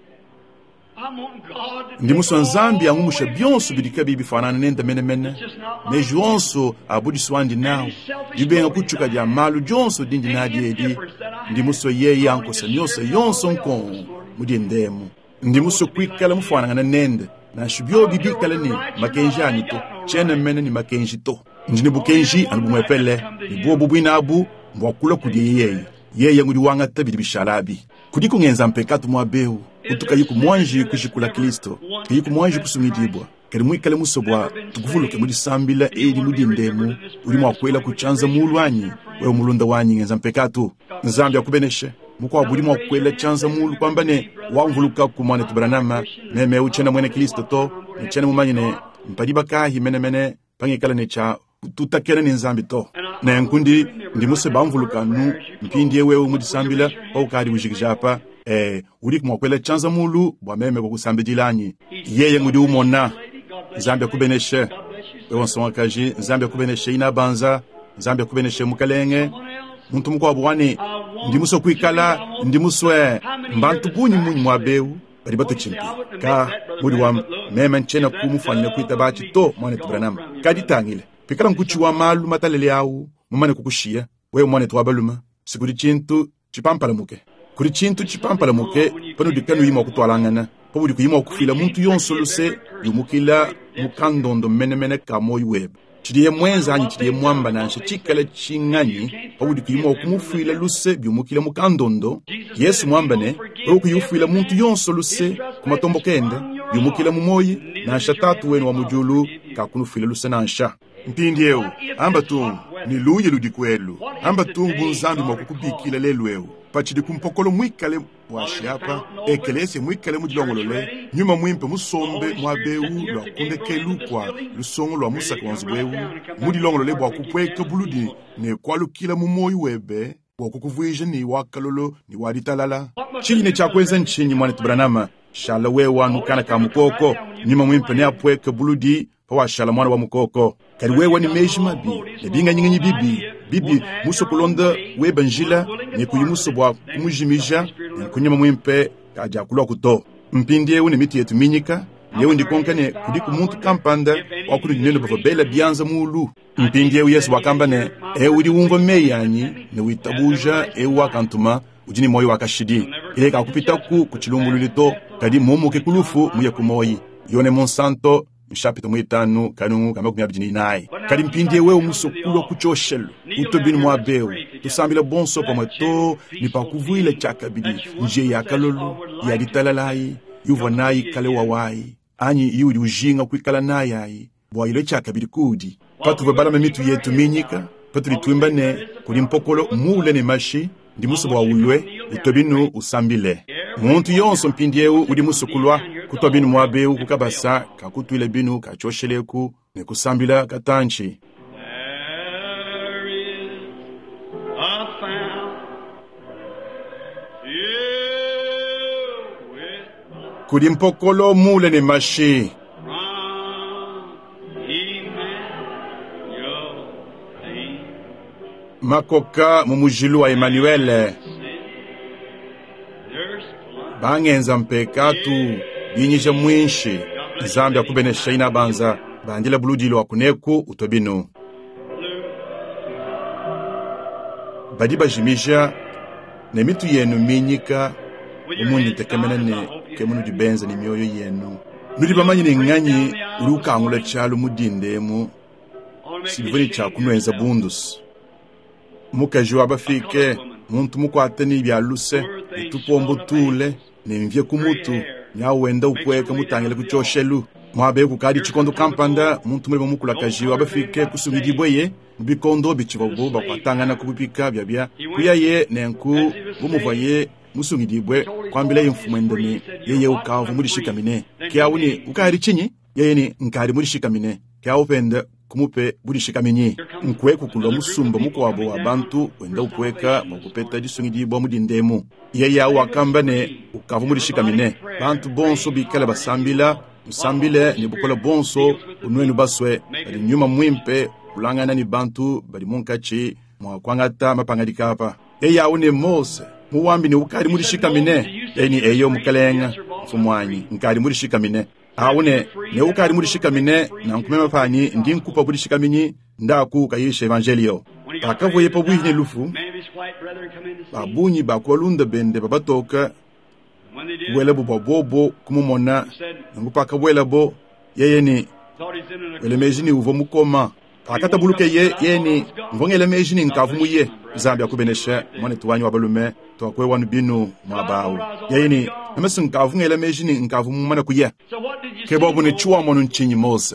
Ndi muso Nzambia ngumusha byonso bidika bibi fanana nenda mene mene, me jonso abudi swandi nao, dibenga kuchuka dia malu jonso dindi nadi edi, ndi muso ye yanko sa nyosa yonso nkon, mudi ndemu. Ndi muso kwikala mufana na nende, na shubyo bibi kala ni makenji anito, chene mene ni makenji to. Ndi bukenji anu bumwepele, ni buo bubu inabu, mwakula kudi yeye, yeye ngudi wanga tabi bisharabi. Kudi kungenza mpekatu mwabeu, utuka yiku mwanji kushikula Kristo, yiku mwanji kusumidibwa, kari mwikale musobwa, tukuvuluke mudi sambila edi mudi ndemu, uli mwakwela kuchanza mulu wanyi, wewe mulunda wanyi ngenza mpekatu. Zambia kubeneshe, muko wabuli mwakwela chanza mulu kwa mbane, wanguluka kumwane tubaranama, meme uchena mwene Kristo to, mchena mumanyine, mpadiba kahi mene mene, pangikala necha, tutakere ni Nzambi to. Na yankundi, ndi muse bamvuluka nu, mpindie wewe mudi sambila, au kari ujikijapa, eh, uri kumwakwela chanza mulu, bwa meme kwa kusambidilanyi. Yeye ngudi umona, Zambia kubeneshe, wewe nsawakaji, Zambia kubeneshe inabanza, Zambia kubeneshe mukalenge, muntu mko wabwani, ndi muso kuikala, ndi muswe, mbantu bunyi munyi mwabeu, bari bato chimpi. Ka, muri wa meme nchena kumufanya kuitabachi to, mwane tubranama. Kadi tangile. Pikala mkuchi wa malu matalele yao, mumane kukushia, wewe mwane tuwabaluma, sikuri chintu, chipampala muke. Kuri chintu chipampala muke, panu dikanu yima kutwalangana, pabu diku yima kufila muntu yonso luse, yumukila mukandondo mene mene kamo yuwebe. Chidiye mwenza anyi chidiye mwamba na chikala chingani, pabu diku yima kumufila luse, yumukila mukandondo. Yesu mwamba ne, wewe kuyufila muntu yonso luse, kumatombo kenda, yumukila mumoyi, na shatatu wenu wa mujulu, kakunufila luse na ansha. Mpindi ewu, amba tungu, ni luye ludikwelu, amba tungu Nzambi mwakukubikila lelu ewu. Pachidi kumpokolo mwikale mwashi hapa, ekelese mwikale mudilongolole, nyuma mwimpe musombe mwabeu lwa kundekelu kwa lusongo lwa musaka wanzibwewu, mudilongolole bwa kupweka buludi ne kwa lukila mumoyi webe, bwa kukuvuije ni wakalolo ni waditalala. Chili ne chakwenza nchinyi mwane tubranama, shala wewa nukana ka mukoko, nyuma mwimpe ne apweka buludi, pawa shala mwana wa mukoko. Kari wewa ni mejima bi, ne binga nyingi bibi, bibi muso kulonda weba njila, ne kuyimuso bwa kumujimija, ne kunyama mwimpe kaja kulwa kuto. Mpindie uni miti yetu minyika, leo ndikonka ne kudiku muntu kampanda, wakulu nino bava bela bianza mulu. Mpindie uyesu wakamba ne, e udi unva meyanyi, ne witabuja e wakantuma, ujini moyo wakashidi. Ile kakupita ku kuchilungululito, kadi momo ke kulufu muya kumoyi. Yone Monsanto, mshapita mwitanu kanungu kama kumya bijini nai. Kadi mpindie wewe musokulwa kuchoshelu, utobini mwabeu, tusambila bonso pa mweto, nipa kuvuile chaka bidi, nje ya kalolo, ya ditalalai, yuva nai kale wawai, anyi yudi ujinga kuikala nai ai, bwa ile chaka bidi kudi. Patu vabala memitu yetu minyika, patu lituimbane, kulimpokolo mule ni mashi, di muso bwa ulwe, utobinu usambile. Muntu yonso mpindieu udi musokulwa, kutobinu mwabeu kukabasa, kakutuile binu kachosheleku, ne kusambila katanchi. Kulimpokolo mule ni mashi. makoka mumujilu wa Emmanuel bangenza mpekatu binyisha mwinshi nzambi akubenesha ina banza bandila buludilo wakuneku utobino badi bajimisha ne mitu yenu minyika umundi tekemenene kemunu dibenza ni mioyo yenu nuri bamanyi ni nganyi uruka angula chalo mudindemu sibivuni cha kunwenza bundus muka jua bafike muntu mukwate ni byaluse itupombo tule ne mvye kumutu nya wenda ukweka mutangile kuchoshelu mwabe kukadi chikondo kampanda muntu muri bamukula kajiwa bafike kusubidibweye bikondo bichibobo bakwatangana kubipika byabya kuyaye nenku bumuvaye musungidibwe kwambile yimfumwendoni yeye ukavu muri shikamine kyawuni ukari chinyi yeye ni nkari muri shikamine kyawupende kumupe buri shikamenyi nkwe kukula musumba mukwabo wa bantu wenda ukweka mukupeta disungidibwa mudindemu yeye awakambane ukavu muri shikamine bantu bonso bikala basambila musambile ni bukola bonso unwenu baswe bali nyuma mwimpe kulangana ni bantu bali munkachi mwakwangata mapangadikapa yeye awune mose muwambi ni ukari muri shikamine eni eyo mukalenga mfumwanyi nkari muri shikamine awune ne ukari muri shikamine na nkumema pani ndi nkupa muri shikamini ndaku kayisha evangelio akavoye pa bwihine lufu babunyi bakolunda bende babatoka wele bo bobo kumumona ngupaka wele bo yeye ni wele mejini uvo mukoma akata buluke ye yeni ngongele mejini nkavumuye zambia kubenesha mone tuwanyi wabalume twakwe wanu binu mabawu yeni namasi nkavungele mejini nkavumu mana kuye kebobu ni chuwa monu nchinyi mose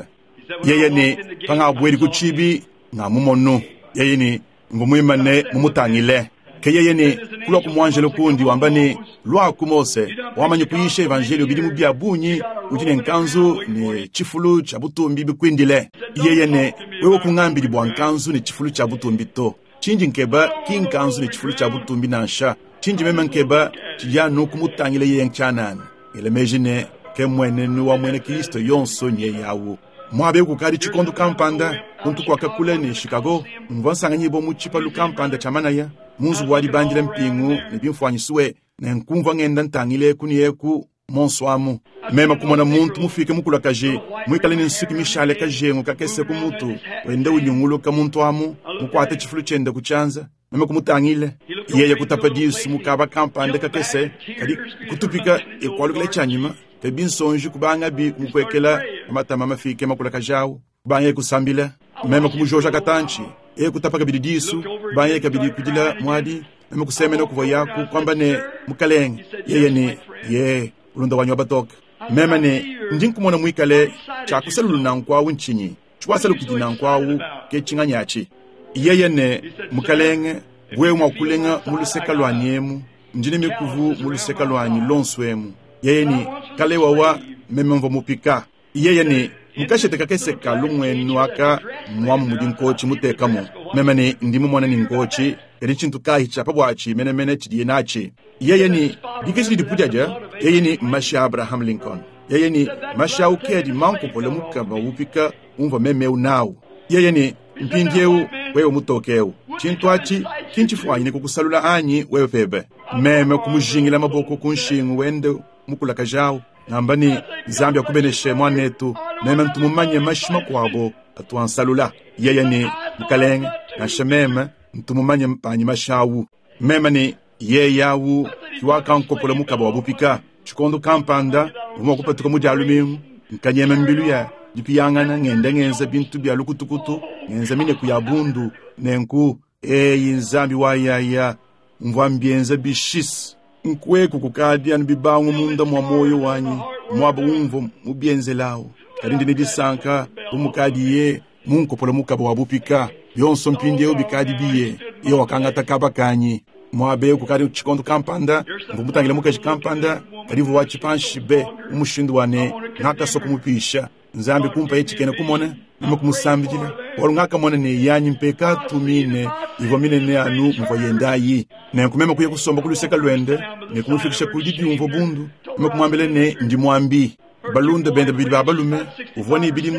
yeni panga abweri kuchibi na mumonu yeni ngumuyimane mumutangile ke yeni kulo kumwanjelo kundi wambani lwa kumose wamanyi kuyisha evangelio bidi mubia bunyi ujine nkanzu ni chifulu chabutumbi bikwindile yeyene wewe kungambili bwa nkanzu ni chifulu chabutumbi to chinji nkeba ki nkanzu ni chifulu chabutumbi nansha chinji meme nkeba chijanu kumutangile yeye nchanan ele mejine ke mwene ni wa mwene Kristo yonso nye yawo mwabe kukari chikondo kampanda kuntu kwa kakule ni Chicago mvansanga nyibo muchipa lu kampanda chamana ya munzu wadi bandile mpingu ni bimfwanyisuwe na nkumva ngenda ntangile kuniyeku monswamu mema kumona muntu mufike mukula kaje mwikale ni nsuki mishale kaje ngukakese kumutu wende unyungulo ka muntu amu mukwate chifulu chende kuchanza mema kumutangile yeye kutapadisu mukaba kampanda kakese kadi kutupika ekwalukile chanyima kebinsonji kubanga bi mukwekela amatama mafike makula kajawo banye kusambila mema kumujoja katanchi e kutapaka bididisu banye kabidi kudila mwadi mema kusemena kuva yaku kwamba ne mukalenge yeye ni ye ulunda wanyo batoka mema ne ndinkumona mwikale chakuselulu nankwawu nchinyi chwasalu kiti nankwawu ke chinganyachi yeye ne mukalenge bwe mwakulenga muluseka lwanyemu njini mikuvu muluseka lwanyi lonswemu yeye ni kalewa wa mema mvo mupika yeye ni mukashete kakese kalumwenu aka mwamu mudinkochi mutekamo mema ni ndimu mwana ni nkochi eri chintu kahi chapa bwachi mene mene chidiye nachi yeye ni dikisi dipujaja yeye ni Masha Abraham Lincoln yeye ni Masha ukedi manko pole mukaba upika umva meme unao yeye ni mpindieu wewe mutokeu chintu achi kinchifuanyi ni kukusalula anyi wewe pebe meme kumujingila maboko kunshingu wende mukula kajao nambani Zambia kubeneshe mwanetu meme ntumumanye mashima kwabo atuansalula yeye ni mukalenge na shememe ntumumanye panyi mashawu meme ni ye yawu kiwaka nkopole mukaba wabupika chikondo kampanda umokupatuka mujalumimu nkanyeme mbilu ya dipiyangana ngende ngenza bintu bya lukutukutu ngenza mine kuyabundu nenku eyi nzambi wayaya mvambienza bishis nkweku kukadia nbibangu munda mwa moyo wanyi mwaba umvo mubienzelao karindi nidisanka umukadiye munkopole mukaba wabupika yonso mpinde ubikadi biye iyo wakangata kaba kanyi mwabe kukari chikondo kampanda ngumutangile mukaji kampanda karivu wachipanshi be umushindu wane ngaka soko mupisha nzambi kumpa yechikene kumona nimo kumusambijila wala ngaka mona ne yanyi mpeka tumine ivo mine ne anu mvayendayi ne kumema kuye kusomba kuluseka lwende ne kumufikisha kudidi umvo bundu nimo kumwambele ne ndimwambi balunda bende bidi babalume uvoni bidi mu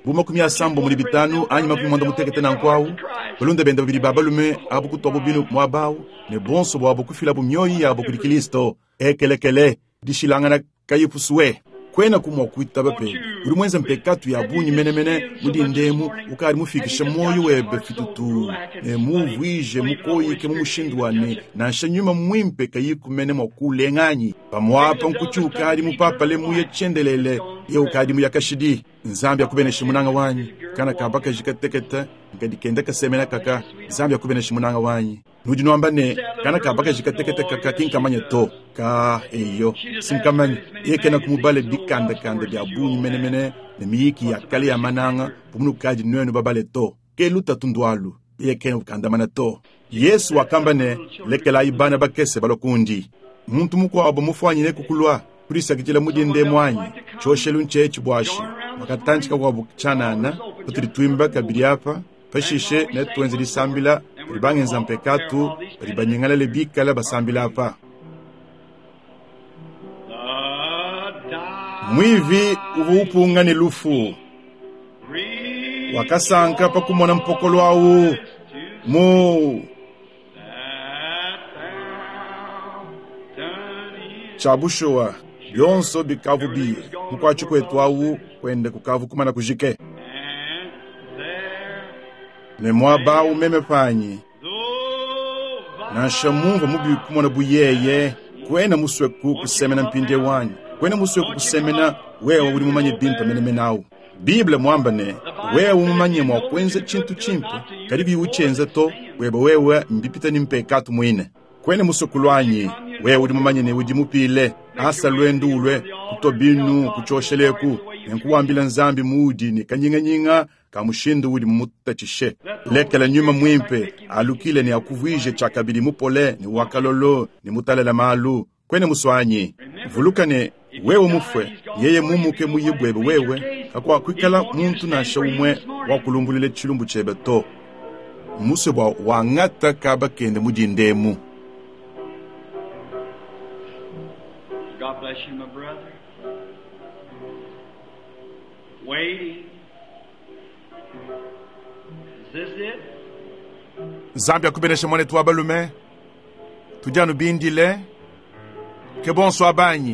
buma kumia sambo muli bitanu anyi makumi mwanda mutekete na nkwawu balunda benda bibili babalume abu kutobo binu mwabawu ne bonso bo abu kufila bu myoyi abu kuli Kristo ekelekele dishilangana kayipuswe kwena kumwa kuita bape uri mwenza mpekatu ya bunyi mene mene mudi ndemu ukari mufikisha moyo webe fitutu ne muvije mukoyi ke mushindwane na shanyuma mwimpe kayiku mene mwakule nganyi pamwapa nkuchu ukari mupapa le muye chendelele ye ukari muya kashidi nzambia kubene shimunanga wanyi kana kabaka jikateketa nkadikenda kasemena kaka nzambia kubene shimunanga wanyi nuji nwambane kana kabaka jikateketa kaka kinkamanye to ka eyo sinkamanye yekena kumubale dikanda kanda dia bunyi mene mene ne miyiki ya kali ya mananga pumunu kaji nwenu babale to ke luta tundwalu yekena ukanda mana to Yesu wakambane lekela ibana bakese balokundi muntu muko abo mufwanyi ne kukulwa kurisa kitela mujinde mwanyi choshelu nchechi bwashi makatanchika kwa bukchanana putri twimba kabiri hapa pashishe ne twenzi disambila ribange nzampekatu ribanyengala lebika basambila hapa mwivi uvupunga ni lufu wakasanka pakumona mpokolo wawu mu chabushowa byonso bikavu biye mukwachi kwetu wawu kwende kukavu kumana kujike ne mwaba umeme panyi na shamuva mubi kumona buyeye kwena musweku kusemena mpinde wanyi kwena musweku kusemena wewe uri mumanye bintu mene menawu Biblia mwambane wewe umumanye mwa kwenze chintu chimpo karibi uchenze to wewe wewe mbipita ni mpekatu mwine kwene musokulwanyi wewe uri mumanye ne uji mupile asa lwendulwe kutobinu kuchosheleku nkuwambila nzambi mudi ni kanyinga nyinga kamushindu udi mutachishe lekela nyuma mwimpe alukile ni akuvije chakabili mupole ni wakalolo ni mutalela malu kwene muswanyi vulukane wewe mufwe yeye mumuke muyibwebe wewe kakwa kwikala muntu na shawumwe wakulumbulile chilumbu chebe to musebwa wangata kaba kende mujindemu. God bless you, my brother. Waiting. Is this it? Zambia kubenesha mwane tuwabalume tujanu bindile ke bonso abanyi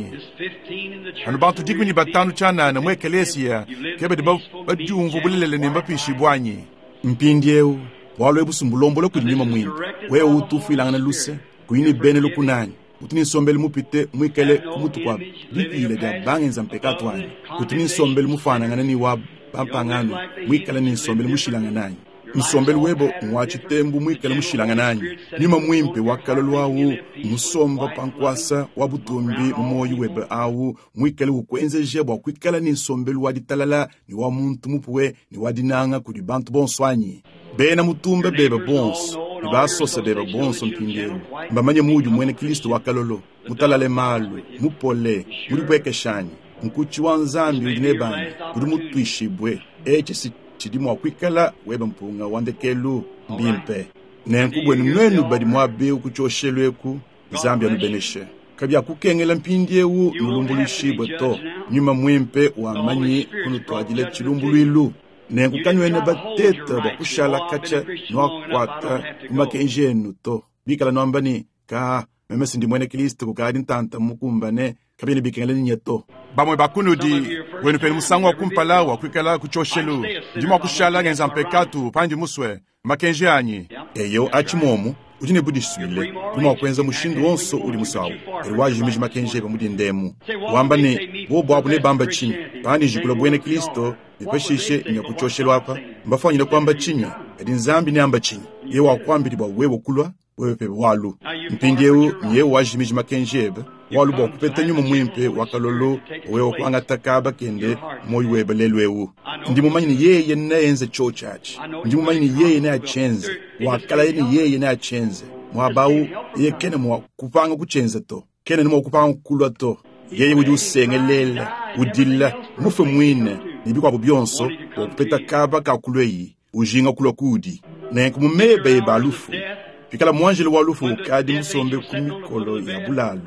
anu bantu dikuni batanu chana na mwekelesia kebe de bajumvu bulele ne mbapishi bwanyi mpindieu walo ebusumbulombo kudima mwindi we utufu ilangana luse kuini bene lukunani kutini sombele mupite mwikele kumutu kwa bipile da bangenza mpekatu wanyi kutini sombele mufana ngana ni wa pampangano mwikele ni sombele mushilanga nanyi msombele webo mwachi tembu mwikele mushilanga nanyi nima mwimpe wakalolo wawu musomba pankwasa wabutumbi umoyi webe awu mwikele ukwenze jebo kwikala ni sombele waditalala ni wa muntu mupuwe ni wadinanga kudi bantu bonswanyi bena mutumbe bebe bonso ni basosa bebe bonso mpindeu mbamanye muju mwene Kristo wakalolo mutalale malu mupole mulibweke shanyi mkuchi wanzambi udinebani uri mutwishibwe eche si chidimo wakwikala webe mpunga wandekelu mbimpe nenkubwe nwenu badi mwabe ukuchoshelweku Zambia nubeneshe kabya kukengela mpindeu nulumbulishibwe to nyuma mwimpe wamanyi kunu twadile chilumbuluilu nenkukanywene bateta bakushala kacha nwakwata kumake injenu to bikala nwambani ka memesi ndi mwene Kristo kukadi ntanta mukumbane kabini bikengele nyeto bamwe bakunudi wenu peni musango wakumpala wakwikala kuchoshelu ndimo kushala genza mpekatu panji muswe makenje anyi eyo achimomu ujine budiswile kuma kwenza mushindu wonso uri musawu eriwaji miji makenje bamudi ndemu wambani bobo abune bamba chinyi pandi jikulo bwene Kristo nipeshishe nyakuchoshelwa hapa mbafanyile kwamba chinya edi nzambi ni amba chinyi yewa kwambiribwa wewe kulwa wewe pepe walu mpindeu yewe waji miji makenjebe walu bwa kupeta nyuma mwimpe wakalolo wewe kwanga takaba kende moyo webe lelwewu ndimu manyini yeye naenze chochachi ndimu manyini yeye na achenze wakala yeni yeye na achenze mwabau ye kene mwa kupanga kuchenze to kene ni mwa kupanga kulwa to yeye wudi usengelela udila mufe mwine nibikwa bubyonso wakupeta kaba kakulweyi ujinga kulwa kudi na nkumumebe balufu pikala mwanjele walufu kadi musombe kumikolo ya bulalu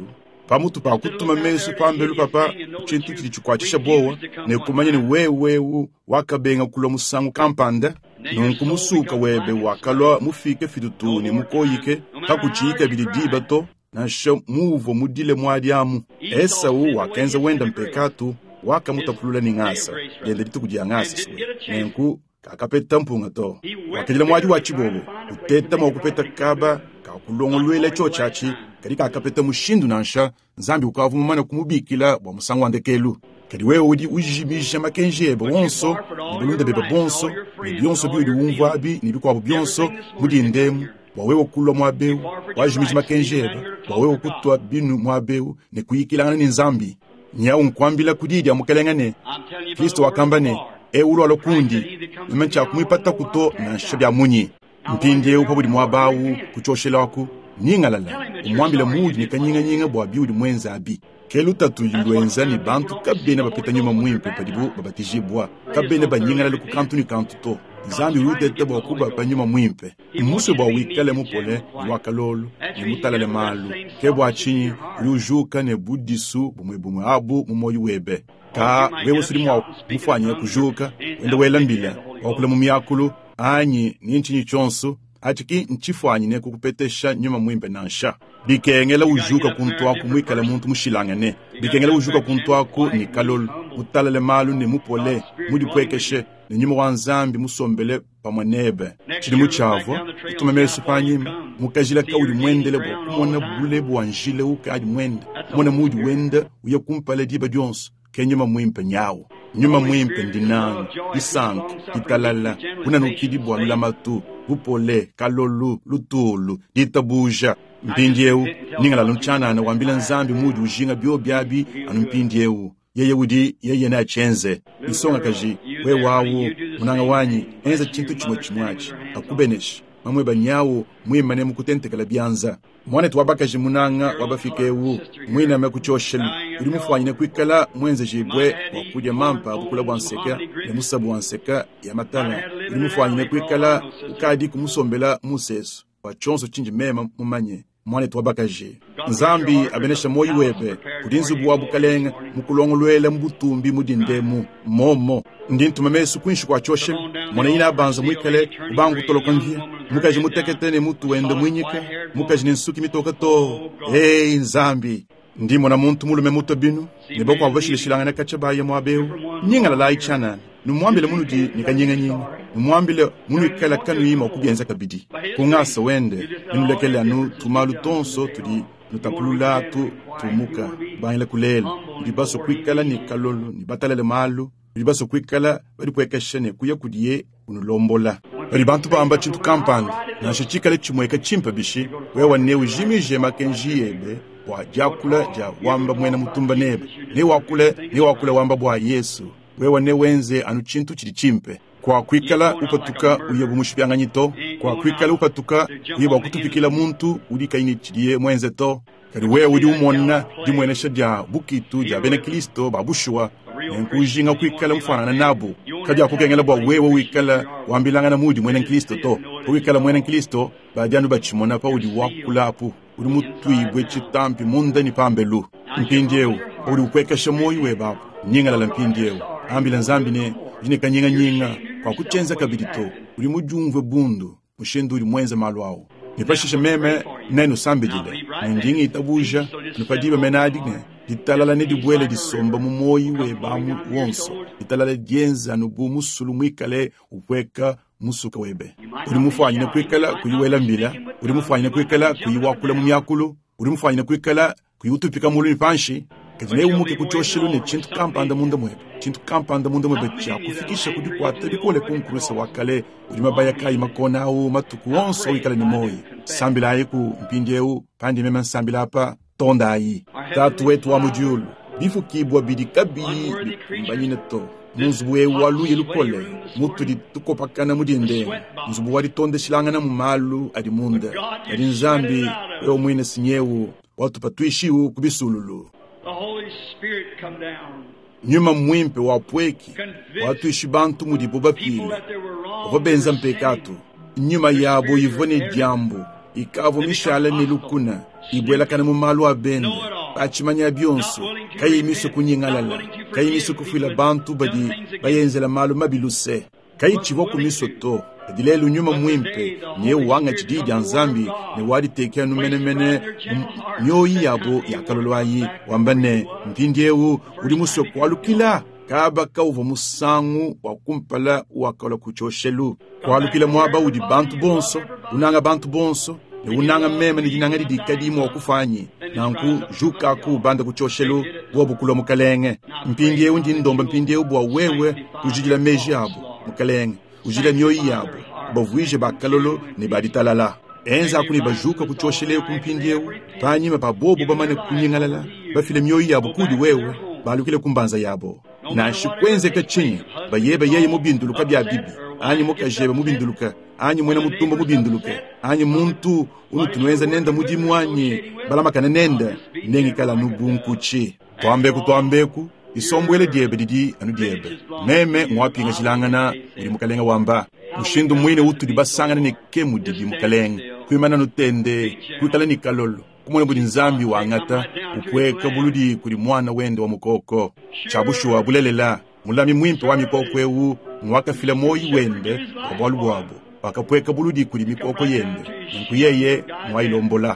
pamutu pa kutuma mesu pambelu papa chintu chili chukwachisha bowa ne kumanya ni wewe wakabenga kulo musangu kampanda nunkumusuka webe wakalwa mufike fidutuni mukoyike kakuchika bididiba to na sho muvo mudile mwadiamu Esau wakenza wenda mpekatu waka mutapulula ni ngasa yende litu kujia ngasa suwe nenku kakapeta mpunga to wakijila mwadi wachibobo uteta mwakupeta kaba kakulongolwele chochachi kadi kakapeta mushindu nansha nzambi ukavu mumana kumubikila wa musangu andekelu kadi wewe udi ujimisha makenjebe wonso nibulunda bebe bonso nibionso biudi umvabi nibikwabu bionso mudi ndemu wawewe kulwa mwabeu wajimisha makenjebe wawewe kutwa binu mwabeu ne kuyikilana ni nzambi nyau nkwambila kudidi amukelengane Kristo wakambane eulo alokundi mmencha kumipata kuto na shabya munyi mpinde upabudi mwabawu kuchoshela wako ningalala umwambila mudi nikanyinga nyinga bwa biudi mwenza abi kelu tatu yulwenza ni bantu kabene bapeta nyuma mwimpe padibu babatijibwa kabene banyingala ku kantu ni kantu to zambi udete bwa kuba panyuma mwimpe musu bwa wikale mupole wakalolo ni mutalale malu kebwa chinyi lujuka ne budisu bumwe bumwe abu mumoyu webe ka wewe sirimu mufanya kujuka wende welambila wakula mumyakulu anyi ninchinyi chonso atiki nchifwanyi ne kukupetesha nyuma mwimpe nansha bikengela ujuka kuntwa kumwikala muntu mushilangane bikengela ujuka kuntwa ku ni kalol utalale malu ne mupole mudi kwekeshe ne nyuma wanzambi musombele pamwanebe chili muchavo tumemele supanyima mukajila kauli mwendele bwa kumona bule bwa njile ukaji mwende mwana mudi wenda uye kumpale diba dionso kenyuma mwimpe nyawo nyuma mwimpe ndinanga isank italala kuna nukidi bwa lulamatu upole kalolu lutulu ditabuja mpindieu ningala lunchana na wambila nzambi mudi ujinga bio biabi anu mpindieu yeye wudi yeye na chenze isonga kaji we wawo munanga wanyi enza chintu chimwe chimwachi akubenesh mamwe banyawo mwimane mukutentekala byanza mwane twabakaje munanga wabafikeu mwina mekuchoshelu uri mufwanyine kwikala mwenze jibwe wakuja mampa bukula bwanseka ne musabu wanseka ya matala uri mufwanyine kwikala ukadi kumusombela museso wachonso chinji mema mumanye mwane twabakaje nzambi abenesha moyi webe kudinzu bwa bukalenga mukulongolwele mbutumbi mudindemu momo ndintu memesu kwinshi kwa choshe mwana ina abanza mwikale ubangu tolokonvia mukaji muteketene mutu wende mwinyika mukaji ninsuki mitoka to hey nzambi ndi mwana muntu mulume muto binu niboko wabashilishilanga na kachabaye mwabeu nyingala lai chana numwambile munu di nikanyinga nyinga numwambile munu ikala kanu ima ukubienza kabidi kungasa wende ninulekele anu tumalu tonso tudi nutapulula tu tumuka banyile kulele ndibaso kwikala ni kalolo ni batalele malu ndibaso kwikala bari kwekeshene kuya kudiye unulombola bari bantu bamba chintu kampanda na shikale chimweka chimpa bishi wewa newe jimije makenji ebe wa jakula ja wamba mwena mutumba nebe ni wakule ni wakule wamba bwa Yesu wewa newenze anu chintu chili chimpe kwa kwikala upatuka uyebu mushipyanganyito kwa kwikala upatuka uyeba kutupikila muntu udika ini chiliye mwenze to kari wewe udi umona di mwenesha dia bukitu dia bene Kristo babushwa nkujinga kwikala mfana nabo kaja kukengela bwa wewe wikala wambilanga na mudi mwene Kristo to wikala mwene Kristo bajanu bachimona pa udi wakulapu uri mutwibwe chitampi munda ni pambelu mpindieu uri ukwekesha moyo weba nyinga la mpindieu ambila nzambi ne jine kanyinga nyinga kwa kuchenza kabidito uri mujungwe bundu mushendu uri mwenza malwao nipashisha meme nenu sambidile ndingi itabuja nipadiba menadigne ditalala ne dibwele disomba mumoyi weba mu wonso ditalala dienza nubu musulu mwikale ukweka musuka webe uri mufanyine kwikala kuyiwela mbila uri mufanyine kwikala kuyiwakula mu myakulu uri mufanyine kwikala kuyutupika mulu nipanshi kadine umuke kuchoshelu ne chintu kampanda munda mwebe chintu kampanda munda mwebe cha kufikisha kudikwata bikole konkursa wakale uri mabaya kai makona au matuku wonso wikala ni moyi sambila yiku mpindeu pandi mema sambila hapa tonda ayi tatu wetu wa mujulu bifu kibwa bidikabi mbanyine to munzubuwe walu yelukole mutu di tukopakana mudinde munzubu wadi tonde shilangana mumalu adi munda adi nzambi weo mwine sinyewu watu patuishiwu kubisululu nyuma mwimpe wapweki watu ishibantu mudipo bapile wabenza mpekatu nyuma yabo yivone jambo ikavu mishala nilukuna ibwela kana mumalu abende bachimanya byonso kayimiso kunyingalala kayimiso kufila bantu badi bayenzela malu mabiluse kayichivo kumisoto adilelu nyuma mwimpe nye wanga chididi anzambi ne wadi tekea numenemene nyoyi yabo yakalolwayi wambane mpindiewu uri muso kwalukila kaba kauva musangu wakumpala wakala kuchoshelu kwalukila mwaba udi bantu bonso unanga bantu bonso ne unanga mema ni dinanga di kadimo wakufanyi nanku juka ku banda kuchoshelu bobu kulo mukalenge mpindiewu ndi ndomba mpindiewu bwa wewe tujidila meji yabo mukalenge ujila nyoyi yabo bavuije bakalolo ne baditalala enza kuni bajuka kuchoshele kumpindiewu panyima pabobo bamane kunyingalala bafile myoyi yabo kudi wewe balukile kumbanza yabo na shikwenze kachinyi bayeba yeye mubinduluka bya bibi anyi mukajebe mubinduluka anyi mwena mutumba mubinduluka anyi muntu unutunweza nenda mudimu anyi balamakana nenda nengi kala nubunkuchi twambeku twambeku isombwele diebe didi anu diebe meme mwapinga jilangana uri mukalenga wamba mushindu mwine utu di basangana ni kemu didi mukalenga kuimana nutende kuikala ni kalolo kumone budi nzambi wa angata ukweka buludi kuri mwana wende wa mukoko chabushu wa bulelela mulami mwimpe wa mikoko ewu mwaka fila moyi wende wabalu wabo wakapweka buludi kuri mikoko yende nkuyeye mwailombola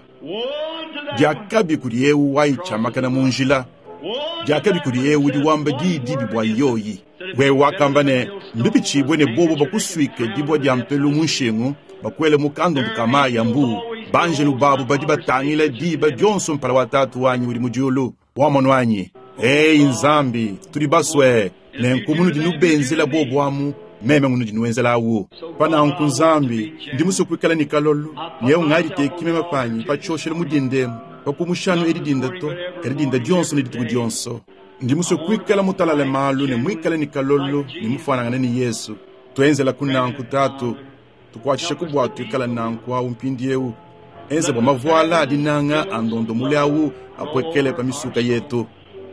jakabi kuri ewu wai chamakana munjila jakabi kuri ewu di wamba di dibi bwa yoyi we wakambane mbipi chibwe ne bobo bakuswike dibwa di ampelu munshengu bakwele mukando mbukama ya mbu banje lubabu badi batangile diba Johnson pala watatu wanyi uri mujiolo wamono wanyi hey nzambi turi baswe ne nkumunu di nubenzela bobo wamu meme ngunu di nuenzela awu pana nku nzambi ndi muso kwikala ni kalolo nye ungari teki mema panyi pa choshele mudindemu pakumushano edidinda to edidinda Johnson edituku Johnson ndi muso kwikala mutalale malu ne mwikala ni kalolo ni mufanangana ni Yesu tuenzela kunanku tatu tukwachisha kubwatu ikala nanku awu mpindiewu enze bwa mavuala adinanga andondo muliawu akwekele pa misuka yetu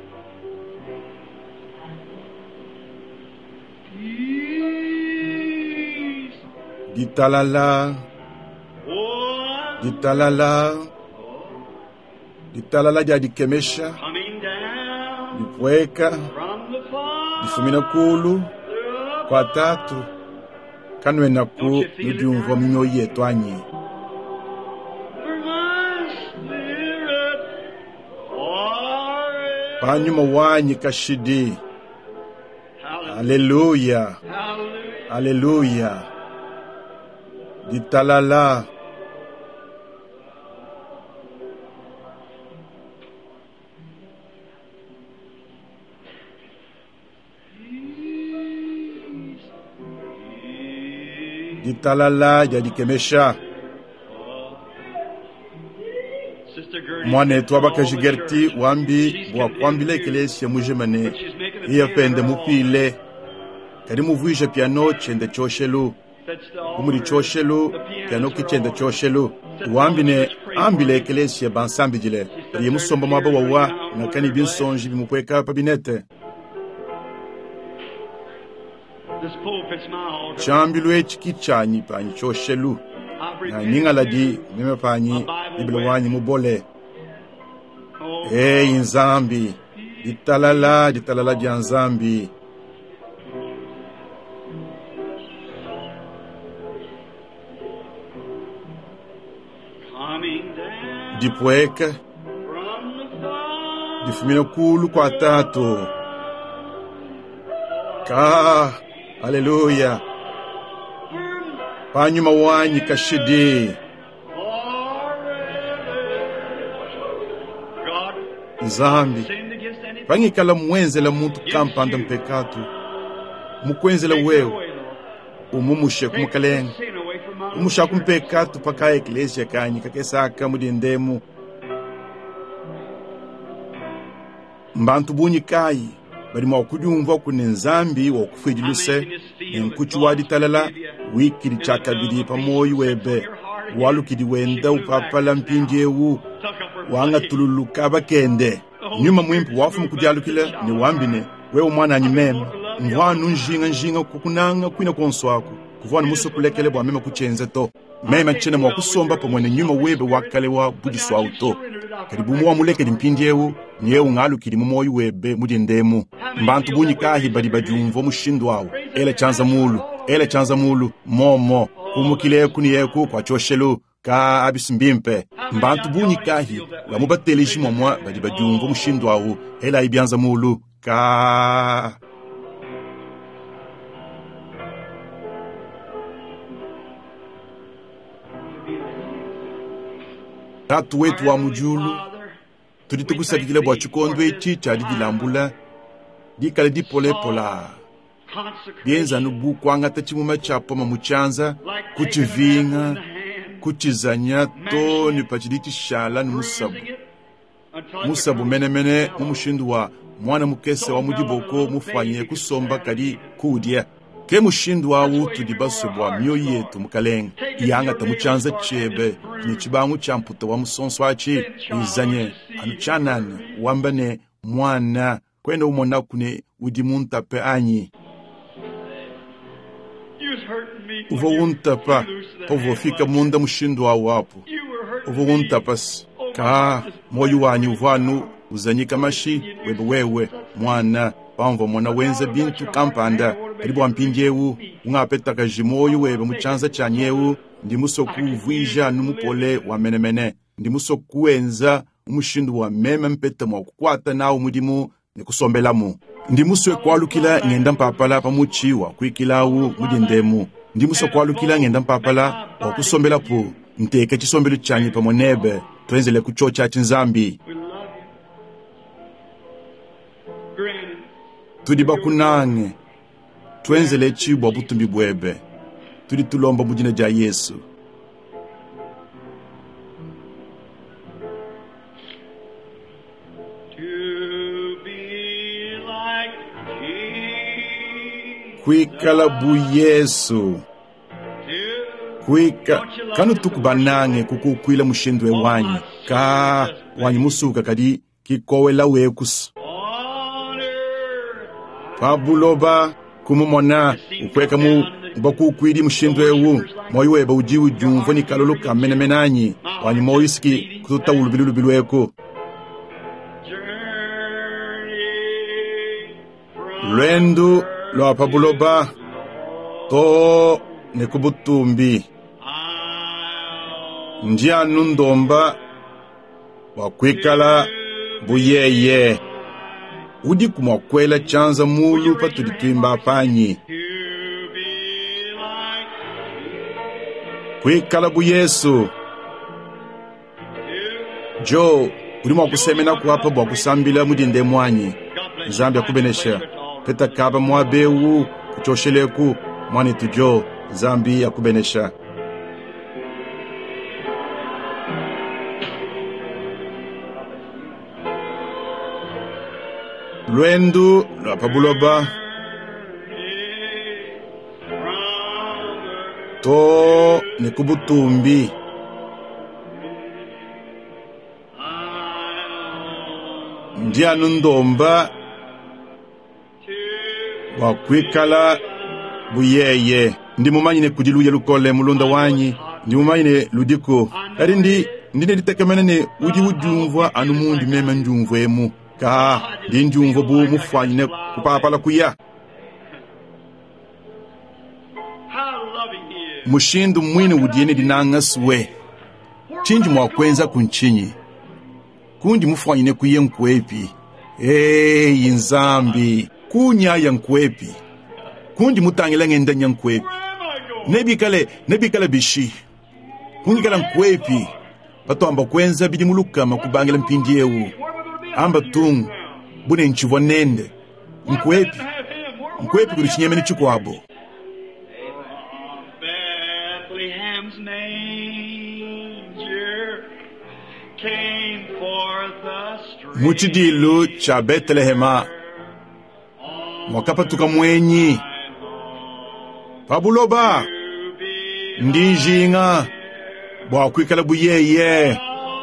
ditalala ditalala ditalala jadi kemesha dipweka difumina kulu kwa tatu kanwe naku nudiumvo minyo yetu anyi panyuma wanyi kashidi haleluya haleluya ditalala ditalala jadi kemesha mwane twabaka jigerti wambi bwa kwambile kelesi mujemane iya pende mupile kadi muvuije piano chende choshelu kumuri choshelu piano kichende choshelu wambine ambile kelesi bansambi jile ye musomba maba wawa nakani binsonji bimupweka pabinete chambilwe chikichanyi panyi choshelu na ningala di meme panyi ibilo wanyi mubole hey nzambi ditalala ditalala di nzambi dipweka difumina kulu kwa tatu ka haleluya panyuma wanyi kashidi nzambi pangikala mwenzela muntu kampanda mpekatu mukwenzela wewe umumushe kumukalenga umusha kumpekatu paka eklesia kanyi kakesaka mudindemu mbantu bunyi kai bari mwakujumva kune nzambi wakufidiluse nkuchu wadi talala wikiri chakabidi pamoyi webe walukidi wenda upapala mpindiewu wanga tululuka bakende nyuma mwimpu wafu mkudialukile ni wambine wewe mwana anyimema mwanu njinga njinga kukunanga kwina konswako kuvona musokulekele bwa mema kuchenze to mema chene mwa kusomba pomwe nyuma webe wakale wa budiswa auto karibu mwa muleke limpindiewu nyewu ngalu kilimu moyo webe mudindemu mbantu bunyi kahi badi bajumvo mushindwawu ele chanza mulu ele chanza mulu momo kumukileku niyeku kwa choshelu ka abisimbimpe mbantu bunyi kahi la mubateleshi momwa badi bajumvo mushindwawu ele ibianza mulu ka tatu wetu wa mujulu tulitukusakikile bwa chikondo echi chali dilambula dikale dipole pola bienza nubu kwangata chimuma chapo mamuchanza kuchivinga kuchizanya to ni pachiditi shala ni musabu musabu mene mene mumushindu wa mwana mukese wa mujiboko mufanye kusomba kali kudia ke mushindu wawu tudibasubwa myo yetu mukalenga yanga tamuchanza chebe ni chibangu champuta wa musonso achi izanye anuchanani wambane mwana kwenda umona kune udimunta pe anyi uvo untapa ovo fika munda mushindu wawu wapo uvo untapas ka moyo wanyu vanu uzanyika mashi webe wewe mwana pamvo mwana wenza bintu kampanda karibu wampinjewu ungapetaka jimoyo webe muchanza chanyewu ndi musoku vwija numupole wa menemene ndi musoku enza umushindu wa meme mpeta mwa kukwata nawo mudimu ni kusombelamu ndi muswe kwalukila ngenda mpapala pamuchi wa kuikilawu mudindemu ndi muso kwalukila ngenda mpapala wa kusombela po nteke chisombelo chanyi pamonebe tuenzele kuchocha chinzambi tudi bakunange tuenzele chibwa butumbi bwebe tudi tulomba mujina ja Yesu kwikala bu Yesu kwika kanu tukubanange kukukwila mushindwe wanyi ka wanyi musuka kadi kikowela wekus pabuloba kumumona ukweka mu bakukwili mushindwe wu moyo weba ujiwu jumvo ni kalolo kamene menanyi wanyi moyo iski kututa ulubilu bilweko lwendu lwa pabuloba to nekubutumbi njia nundomba wakwikala buyeye udi kumwakwela chanza mulu patulituimba panyi kwikala buyesu jo uli mwakusemena kuhapa bwa kusambila mudinde mwanyi nzambi akubenesha peta kaba mwabewu kuchosheleku mwani tujo zambi akubenesha lwendu lwa pabuloba to nekubutumbi ndia nundomba wakwikala buyeye ndi mumanyine kudiluya lukole mulunda wanyi ndi mumanyine ludiko kari ndi ndine litekemenene udi ujumva anu mundi mema njumvo emu ka ndi njumvo bu mufanyine kupapala kuya mushindu mwini udiene dinanga suwe chinji mwakwenza kunchinyi kundi mufanyine kuye nkwepi hey inzambi kunya ya nkwepi kundi mutangela ngenda nyankwepi nebikale nebikale bishi kundi kala nkwepi bato amba kwenza bidi muluka makubangela mpindiewu amba tung bune nchivo nende nkwepi nkwepi kuri chinyemeni chikwabo Bethlehem's manger came forth a stream muchidilu cha Bethlehema mwakapatuka mwenyi pabuloba ndinjinga bwakwikala buyeye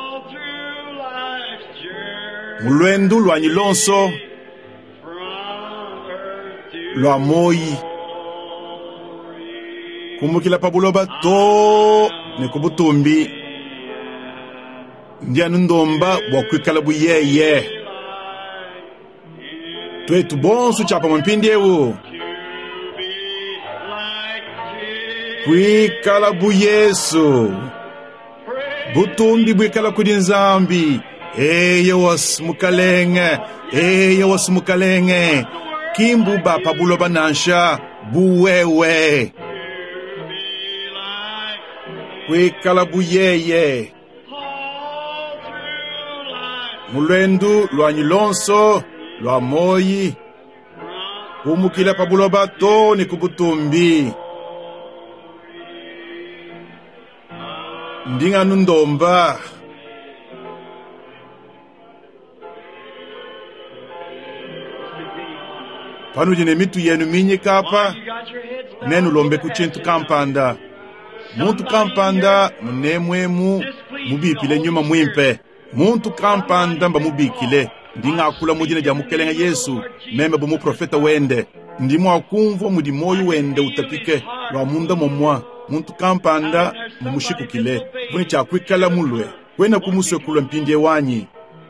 mulwendu lwanyi lonso lwa moyi kumukila pabuloba to ne kubutumbi ndi anundomba bwakwikala buyeye twetu bonsu chapa mwampindi ewu kwikala buyesu butumbi bwikala kudi nzambi eye wasmukalenge eye wasmukalenge kimbu ba pabuloba nansha buwewe kwikala buyeye mulwendu lwanyi lonso lwa moyi kumukila pabuloba to ni kubutumbi ndinga nundomba panu jine mitu yenu minyi kapa nenu lombe kuchintu kampanda muntu kampanda mnemwemu mubipile nyuma mwimpe muntu kampanda mba mubikile ndinga akula mujine ja mukelenga Yesu meme bomu profeta wende ndimwa akumvo mudi moyo wende utapike lwa munda momwa muntu kampanda mumushikukile kuni cha kwikala mulwe kwena kumuswe kulwa mpindie wanyi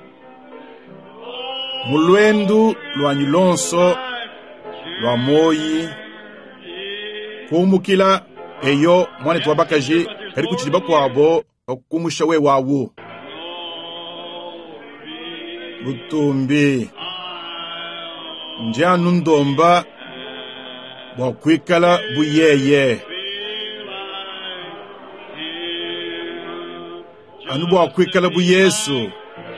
mulwendu lwanyi lonso lwa moyi kumukila eyo mwane twabakaji kari kuchiriba kwabo okumusha we wawu butumbi njanu ndomba bwakwikala buyeye anu bwakwikala buyesu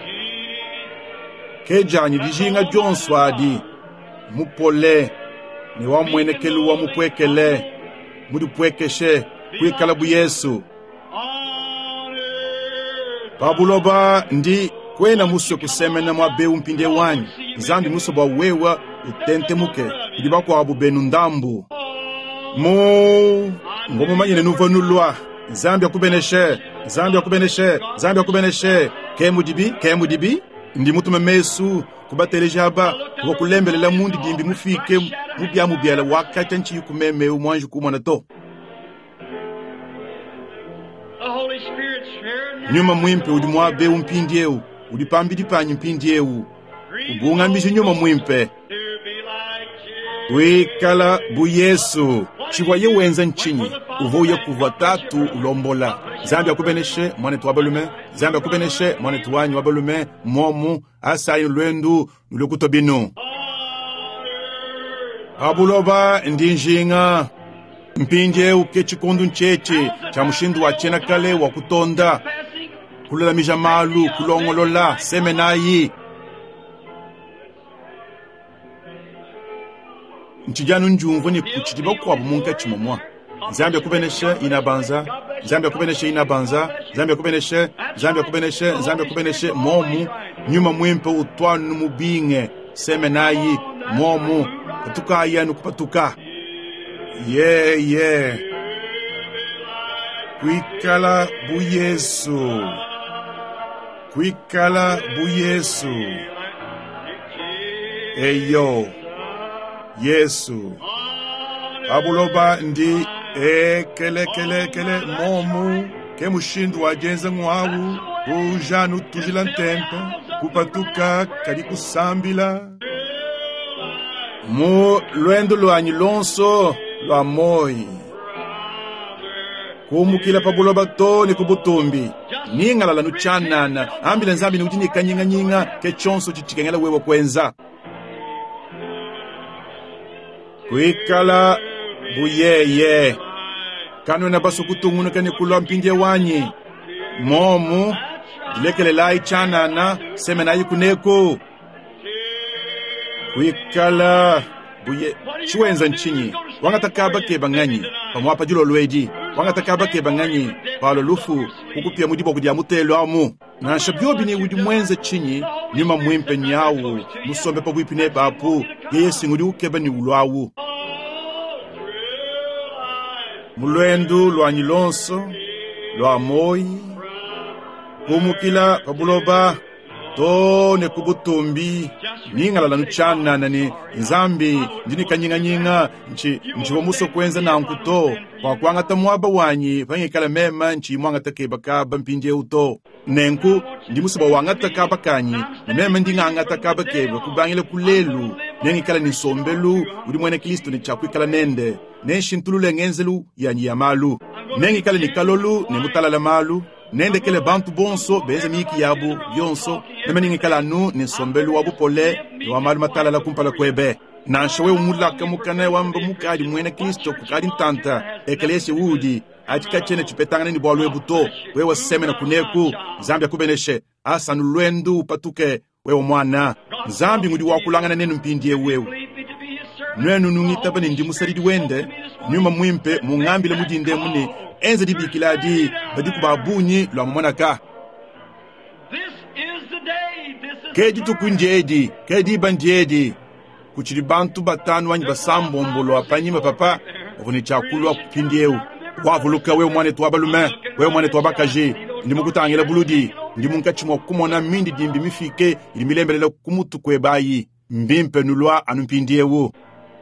kejanyi dijinga jonswadi mupole ni wa mwenekelu wa mupwekele mudupwekeshe kwikala buyesu pabuloba ndi kwena muso kusemena mwabe umpinde wanyi izandi muso bwa wewa utente muke idiba kwa abu benu ndambu mo ngomo manyine nuvanulwa Zambia kubeneshe Zambia kubeneshe Zambia kubeneshe kemu dibi kemu dibi ndi mutu memesu kubateleja kwa kulembelela mundi dimbi mufike mubya mubyala wakati nchi yukumeme umwanju kumwana to nyuma mwimpe udi mwabe umpindieu udi pambidi panyi mpindieu ubunga mbishi nyuma mwimpe wikala buyesu chiwaye wenza nchinyi uvoye kuva tatu ulombola Zambia kubeneshe mwane tuwabalume Zambia kubeneshe mwane tuwanyi wabalume momu asayi lwendu nulukutobinu abuloba ndinjinga mpinje uke chikundu ncheche cha mushindu wa chena kale wa kutonda kulala mijamalu kulongolola semenayi nchijanu njumvu ni kuchitiba kwa bumunka chimomwa Zambia kubeneshe inabanza Zambia kubeneshe inabanza Zambia kubeneshe Zambia kubeneshe Zambia kubeneshe momu nyuma mwimpe utwanu mubinge semenayi momu patuka yanu kupatuka yeah yeah kwikala buyesu kwikala buyesu eyo Yesu abuloba ndi e kele kele kele momu ke mushindu wajenza ngwawu ujanu tujila ntempe kupatuka kadi kusambila mu lwendo lwanyi lonso lwa moyi kumukila pabuloba toni kubutumbi ningala lanu chanana ambila nzambi ni ujinika nyinga nyinga ke chonso chichikengela wewa kwenza kwikala buyeye kanwe na basu kutungunu kani kulwa mpinje wanyi momu dilekele lai chanana semena yikuneko kwikala buye chiwenza nchinyi wanga takaba ke banganyi pamwapa julo lweji wanga takaba ke banganyi palo lufu kukupia mudibo kudia mutelo amu na shabyobi ni wudi mwenza chinyi nyuma mwimpe nyawu musombe pa bwipine bapu yeye singudi ukeba ni ulwawu mulwendu lwanyi lonso lwa moyi kumukila pabuloba to ne kubutumbi ninga la nuchana nani nzambi ndini kanyinga nchi nchi muso kwenza na nkuto kwa kwanga tamwaba wanyi vange kala mema nchi mwanga takeba kaba mpinje uto nenku ndi musuba wanga takaba kanyi mema ndinga nga takaba keba kubangile kulelu nengi kala ni sombelu uri mwene Kristo ni chakwi kala nende neshintulule ngenzelu yanyi ya malu nengi kala ni kalolu ne mutala la malu nende kele bantu bonso beze miki yabu yonso neme ningi kala nu ni sombelu wabu pole wa malu matala la kumpala kwebe na shawe umulaka mukane wamba mukadi mwene Kristo kukadi ntanta ekelese udi atika chene chipetangane ni bwalu ebuto wewa semena kuneku Zambia kubeneshe asa nulwendu patuke wewa mwana Zambi ngudi wakulangana nenu mpindie wewe nwenu nungita bani ndi musaridi wende nyuma mwimpe mungambile mudinde muni enze di bikiladi badi kubabunyi lwa mwanaka kedi tukunjedi kedi banjedi kuchiri bantu batanu wanyi basambo mbolo apanyima papa ovuni chakulwa kupindieu wavuluka we mwane tuwa balume we mwane tuwa bakaji ndi mukutangela buludi ndi munkachimwa kumona mindi dimbi mifike ili milembelela kumutu kwe bayi mbimpe nulwa anumpindieu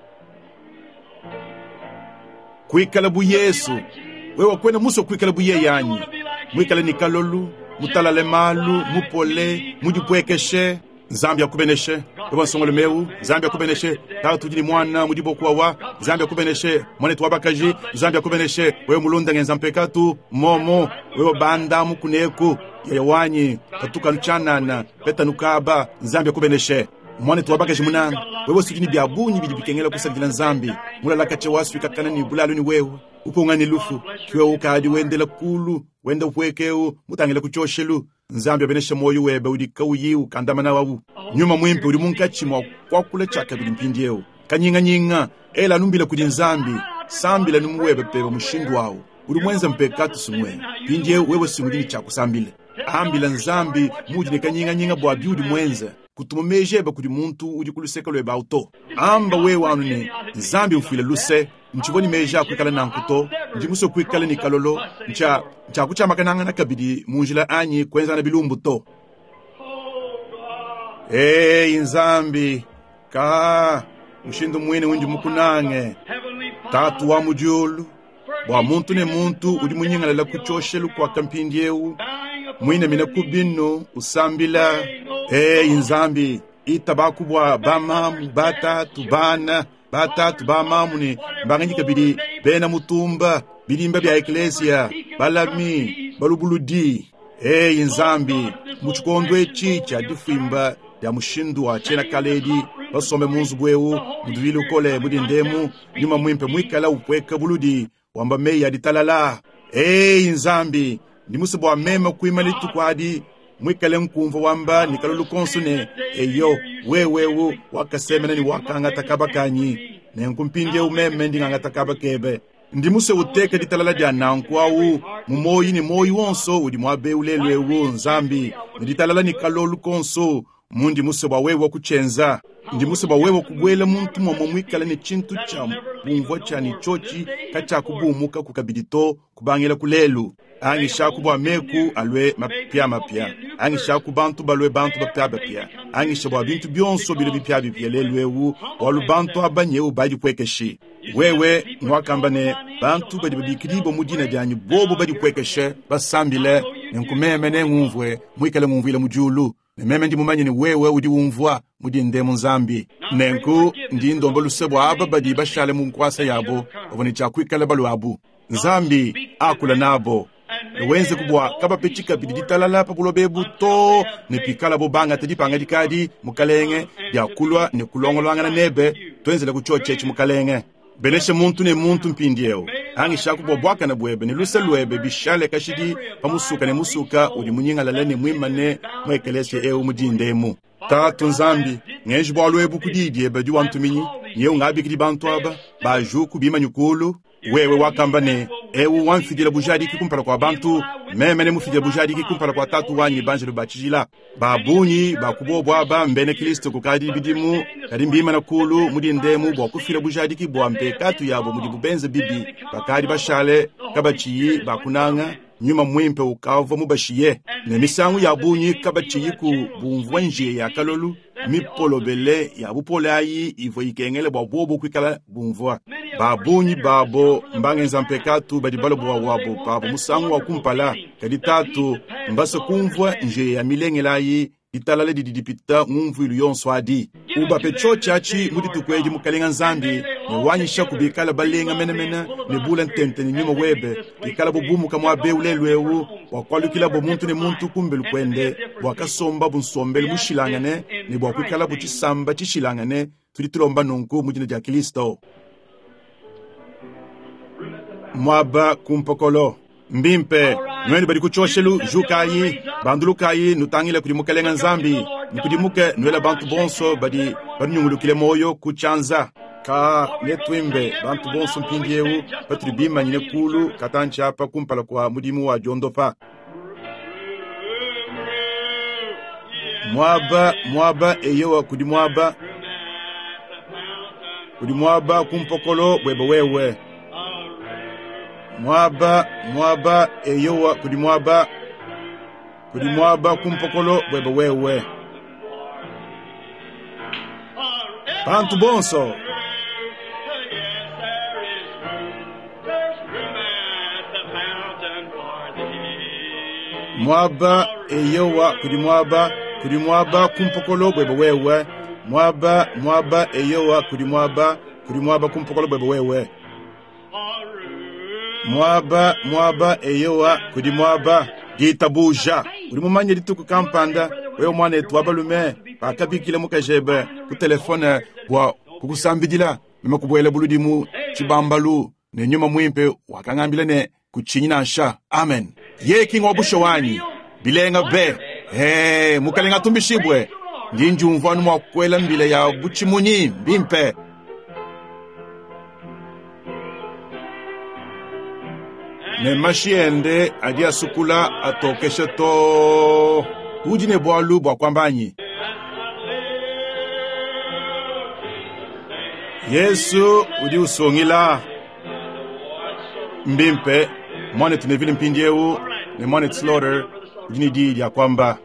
kuikala bu Yesu wewe kwena muso kuikala bu ye yanyi mwikala ni kalolu mutalale malu mupole mujipwekeshe Zambia kubeneshe wewe songole meu Zambia kubeneshe tatu jini mwana mudibo kwawa Zambia kubeneshe mwane twabakaji Zambia kubeneshe wewe mulunda ngenza mpekatu momo wewe banda mukuneku yewanyi tatuka luchanana peta nukaba Zambia kubeneshe mwane twabakaji munana wewe sujini biabunyi bidibikengela kusagila Nzambi mulala kache wasu kakana ni bulalu ni wewe upo ngani lufu kiwe ukadi wendela kulu wenda upwekeu mutangela kuchoshelu Nzambi abeneshe moyo webe udika uyiu kandamana wawu nyuma mwimpe uri munkachimwa kwa kule chaka bilimpindieu kanyinga nyinga ela numbila kudi Nzambi sambila numuwebe peba mushindu wawu uri mwenza mpekatu sumwe pindieu wewe simudini chako sambile ambila Nzambi mujine kanyinga nyinga bwa biudi mwenza kutumumejeba kudi muntu udi kuluseka lweba auto amba wewe anu ni Nzambi mfuile luse nchivoni meja kwikala na nkuto njimuso kwikala ni kalolo ncha ncha kuchama kananga na kabidi munjila anyi kwenza na bilumbu to hey Nzambi ka mshindu mwene unji mukunange tatu wa mujulu wa muntu ne muntu udi munyingala la kuchoshelu kwa kampindieu mwine mina kubino usambila hey Nzambi itabakubwa bamamu bata tubana batatu bamamuni mbanganyi kabidi bena mutumba bilimba bya eklesia balami balubuludi hey Nzambi muchikondwe chicha difimba ya mushindu wa chena kaledi basome munzu bwewu muduvile ukole mudindemu nyuma mwimpe mwikala upweka buludi wamba meya ditalala hey Nzambi ndimusibo wa mema kuimalitu kwadi mwikale mkumva wamba nikalulu konsune eyo wewewu wakasemena ni wakanga takaba kanyi nenkumpindia umeme ndi nganga takaba kebe ndimuse uteke ditalala dia nankwawu mumoyi ni moyi wonso udi mwabe ulelwewu Nzambi nditalala ni kalulu konso mundi muse bwa wewe kuchenza ndimuse bwa wewe kubwela muntu mwa mwikala ni chintu cha mungwa cha ni chochi kacha kubumuka kukabidito kubangela kulelu angisha kubwa meku alwe mapya mapya angisha kubantu balwe bantu bapya bapya angisha bwa bintu byonso bile bipya bipya lelwewu walu bantu abanye ubaji kwekeshi wewe nwakambane bantu badi bikiribo mudina janyu bobo badi kwekeshe basambile nkumeme ne ngumvwe mwikale ngumvile mujulu nememe ndi mumanye ni wewe udi umvwa mudi ndemu Nzambi nenku ndi ndombo lusebo aba badi bashale munkwasa yabo oboni chakwikala balwabu Nzambi akula nabo wenze kubwa kaba pechika biditalala pabulobebu to ne pikala bobanga tadipanga dikadi mukalenge ya kulwa ne kulongolanga na nebe twenzela kuchoche chi mukalenge beleshe muntu ne muntu mpindieo angisha kubobwaka na bwebe ne luselwebe bishale kashidi pamusuka ne musuka uri munyinga lalane mwimane mwekeleshe eu mudindemu tatu Nzambi ngeji bwalwebu kudidi ebe juwantu minyi yeu ngabi kidi bantu aba bajuku bima nyukulu wewe wakambane ewu wanfidila bujadi kikumpala kwa bantu memene mufidila bujadi kikumpala kwa tatu wanyi banjelo bachijila babunyi bakubobwa ba mbene Kristo kukadi bidimu kadi mbima na kulu mudi ndemu bwa kufila bujadi kibwa mpekatu yabo mudi bubenze bibi bakadi bashale kabachiyi bakunanga nyuma mwimpe ukava mubashiye ne misangu ya bunyi kabachiyiku bumvwa nje ya kalolu mipolobele ya bupolayi ivo ikengele bwa bobo kwikala bumvwa babunyi babo mbangenza mpekatu badibalo bwa wabo pabo musangu wa kumpala kaditatu mbase kumvwa nje ya milengelayi italale didipita ngumvu ilu yonso adi uba pecho chachi mudi tukweji mukalenga nzambi ne wanyisha kubikala balenga menemene ne bula ntente ni nyuma webe ikala bubumu kamwa beulelwewu wakwalukila bo muntu ne muntu kumbelu kwende bwakasomba bunsombele mushilangane ne bwakwikala buchisamba chishilangane tulitulomba nonku mujina ja Kristo mwaba kumpokolo mbimpe nwene bari kuchoshelu jukayi bandulukayi nutangile kudi mukalenga nzambi nikudi muke nwela bantu bonso badi bari nyungulukile moyo kuchanza ka netwimbe bantu bonso mpindiewu patribima nyine kulu katanchi hapa kumpala kwa mudimu wa jondopa mwaba mwaba eyewa kudi mwaba kudi mwaba kumpokolo bweba wewe mwaba mwaba eyowa kudi mwaba kudi mwaba kumpokolo bweba wewe bantu bonso mwaba eyowa kudi mwaba kudi mwaba kumpokolo bweba wewe mwaba mwaba eyowa kudi mwaba kudi mwaba kumpokolo bweba wewe mwaba mwaba eyowa kudi mwaba gitabuja uri mumanye lituku kampanda wewe mwana etu abalume bakabikile mukajebe ku telefone bwa kukusambidila nimakubwele buludimu chibambalu ne nyuma mwimpe wakangambile ne kuchinyina nsha amen ye king wabusho wanyi bilenga be hey mukalenga tumbishibwe ndinjumva nwa kwela mbile ya buchimunyi mbimpe ne mashiende adia sukula atokeshe to ujine bwalu bwa kwambanyi Yesu udi usongila mbimpe mwane tunevile mpindiewu ne mwane slaughter ujini di ya kwamba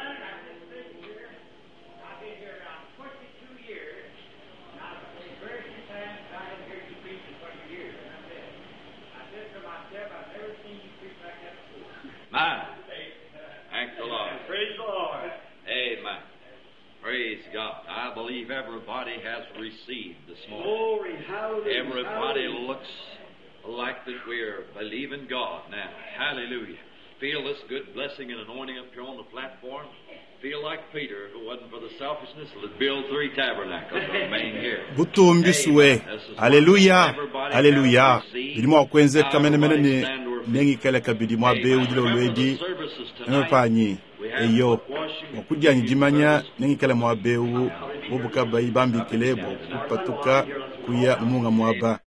Man. Thank the Lord. Praise the Lord. Amen. Praise God. I believe everybody has received this morning. Glory, hallelujah. Everybody hallelujah. Looks like that we're believing God now. Hallelujah. Feel this good blessing and anointing up here on the platform. Feel like Peter, if it wasn't for the selfishness, would build three tabernacles and remain here. Butumbiswe. Hallelujah. Hallelujah. Bilimo kwenze kamene mene ni nengi kele kabidi mwa be udilo lwedi ngepanyi eyo okujya njimanya nengi kele mwa be u obuka bayi bambi kelebo kupatuka kuya munga mwaba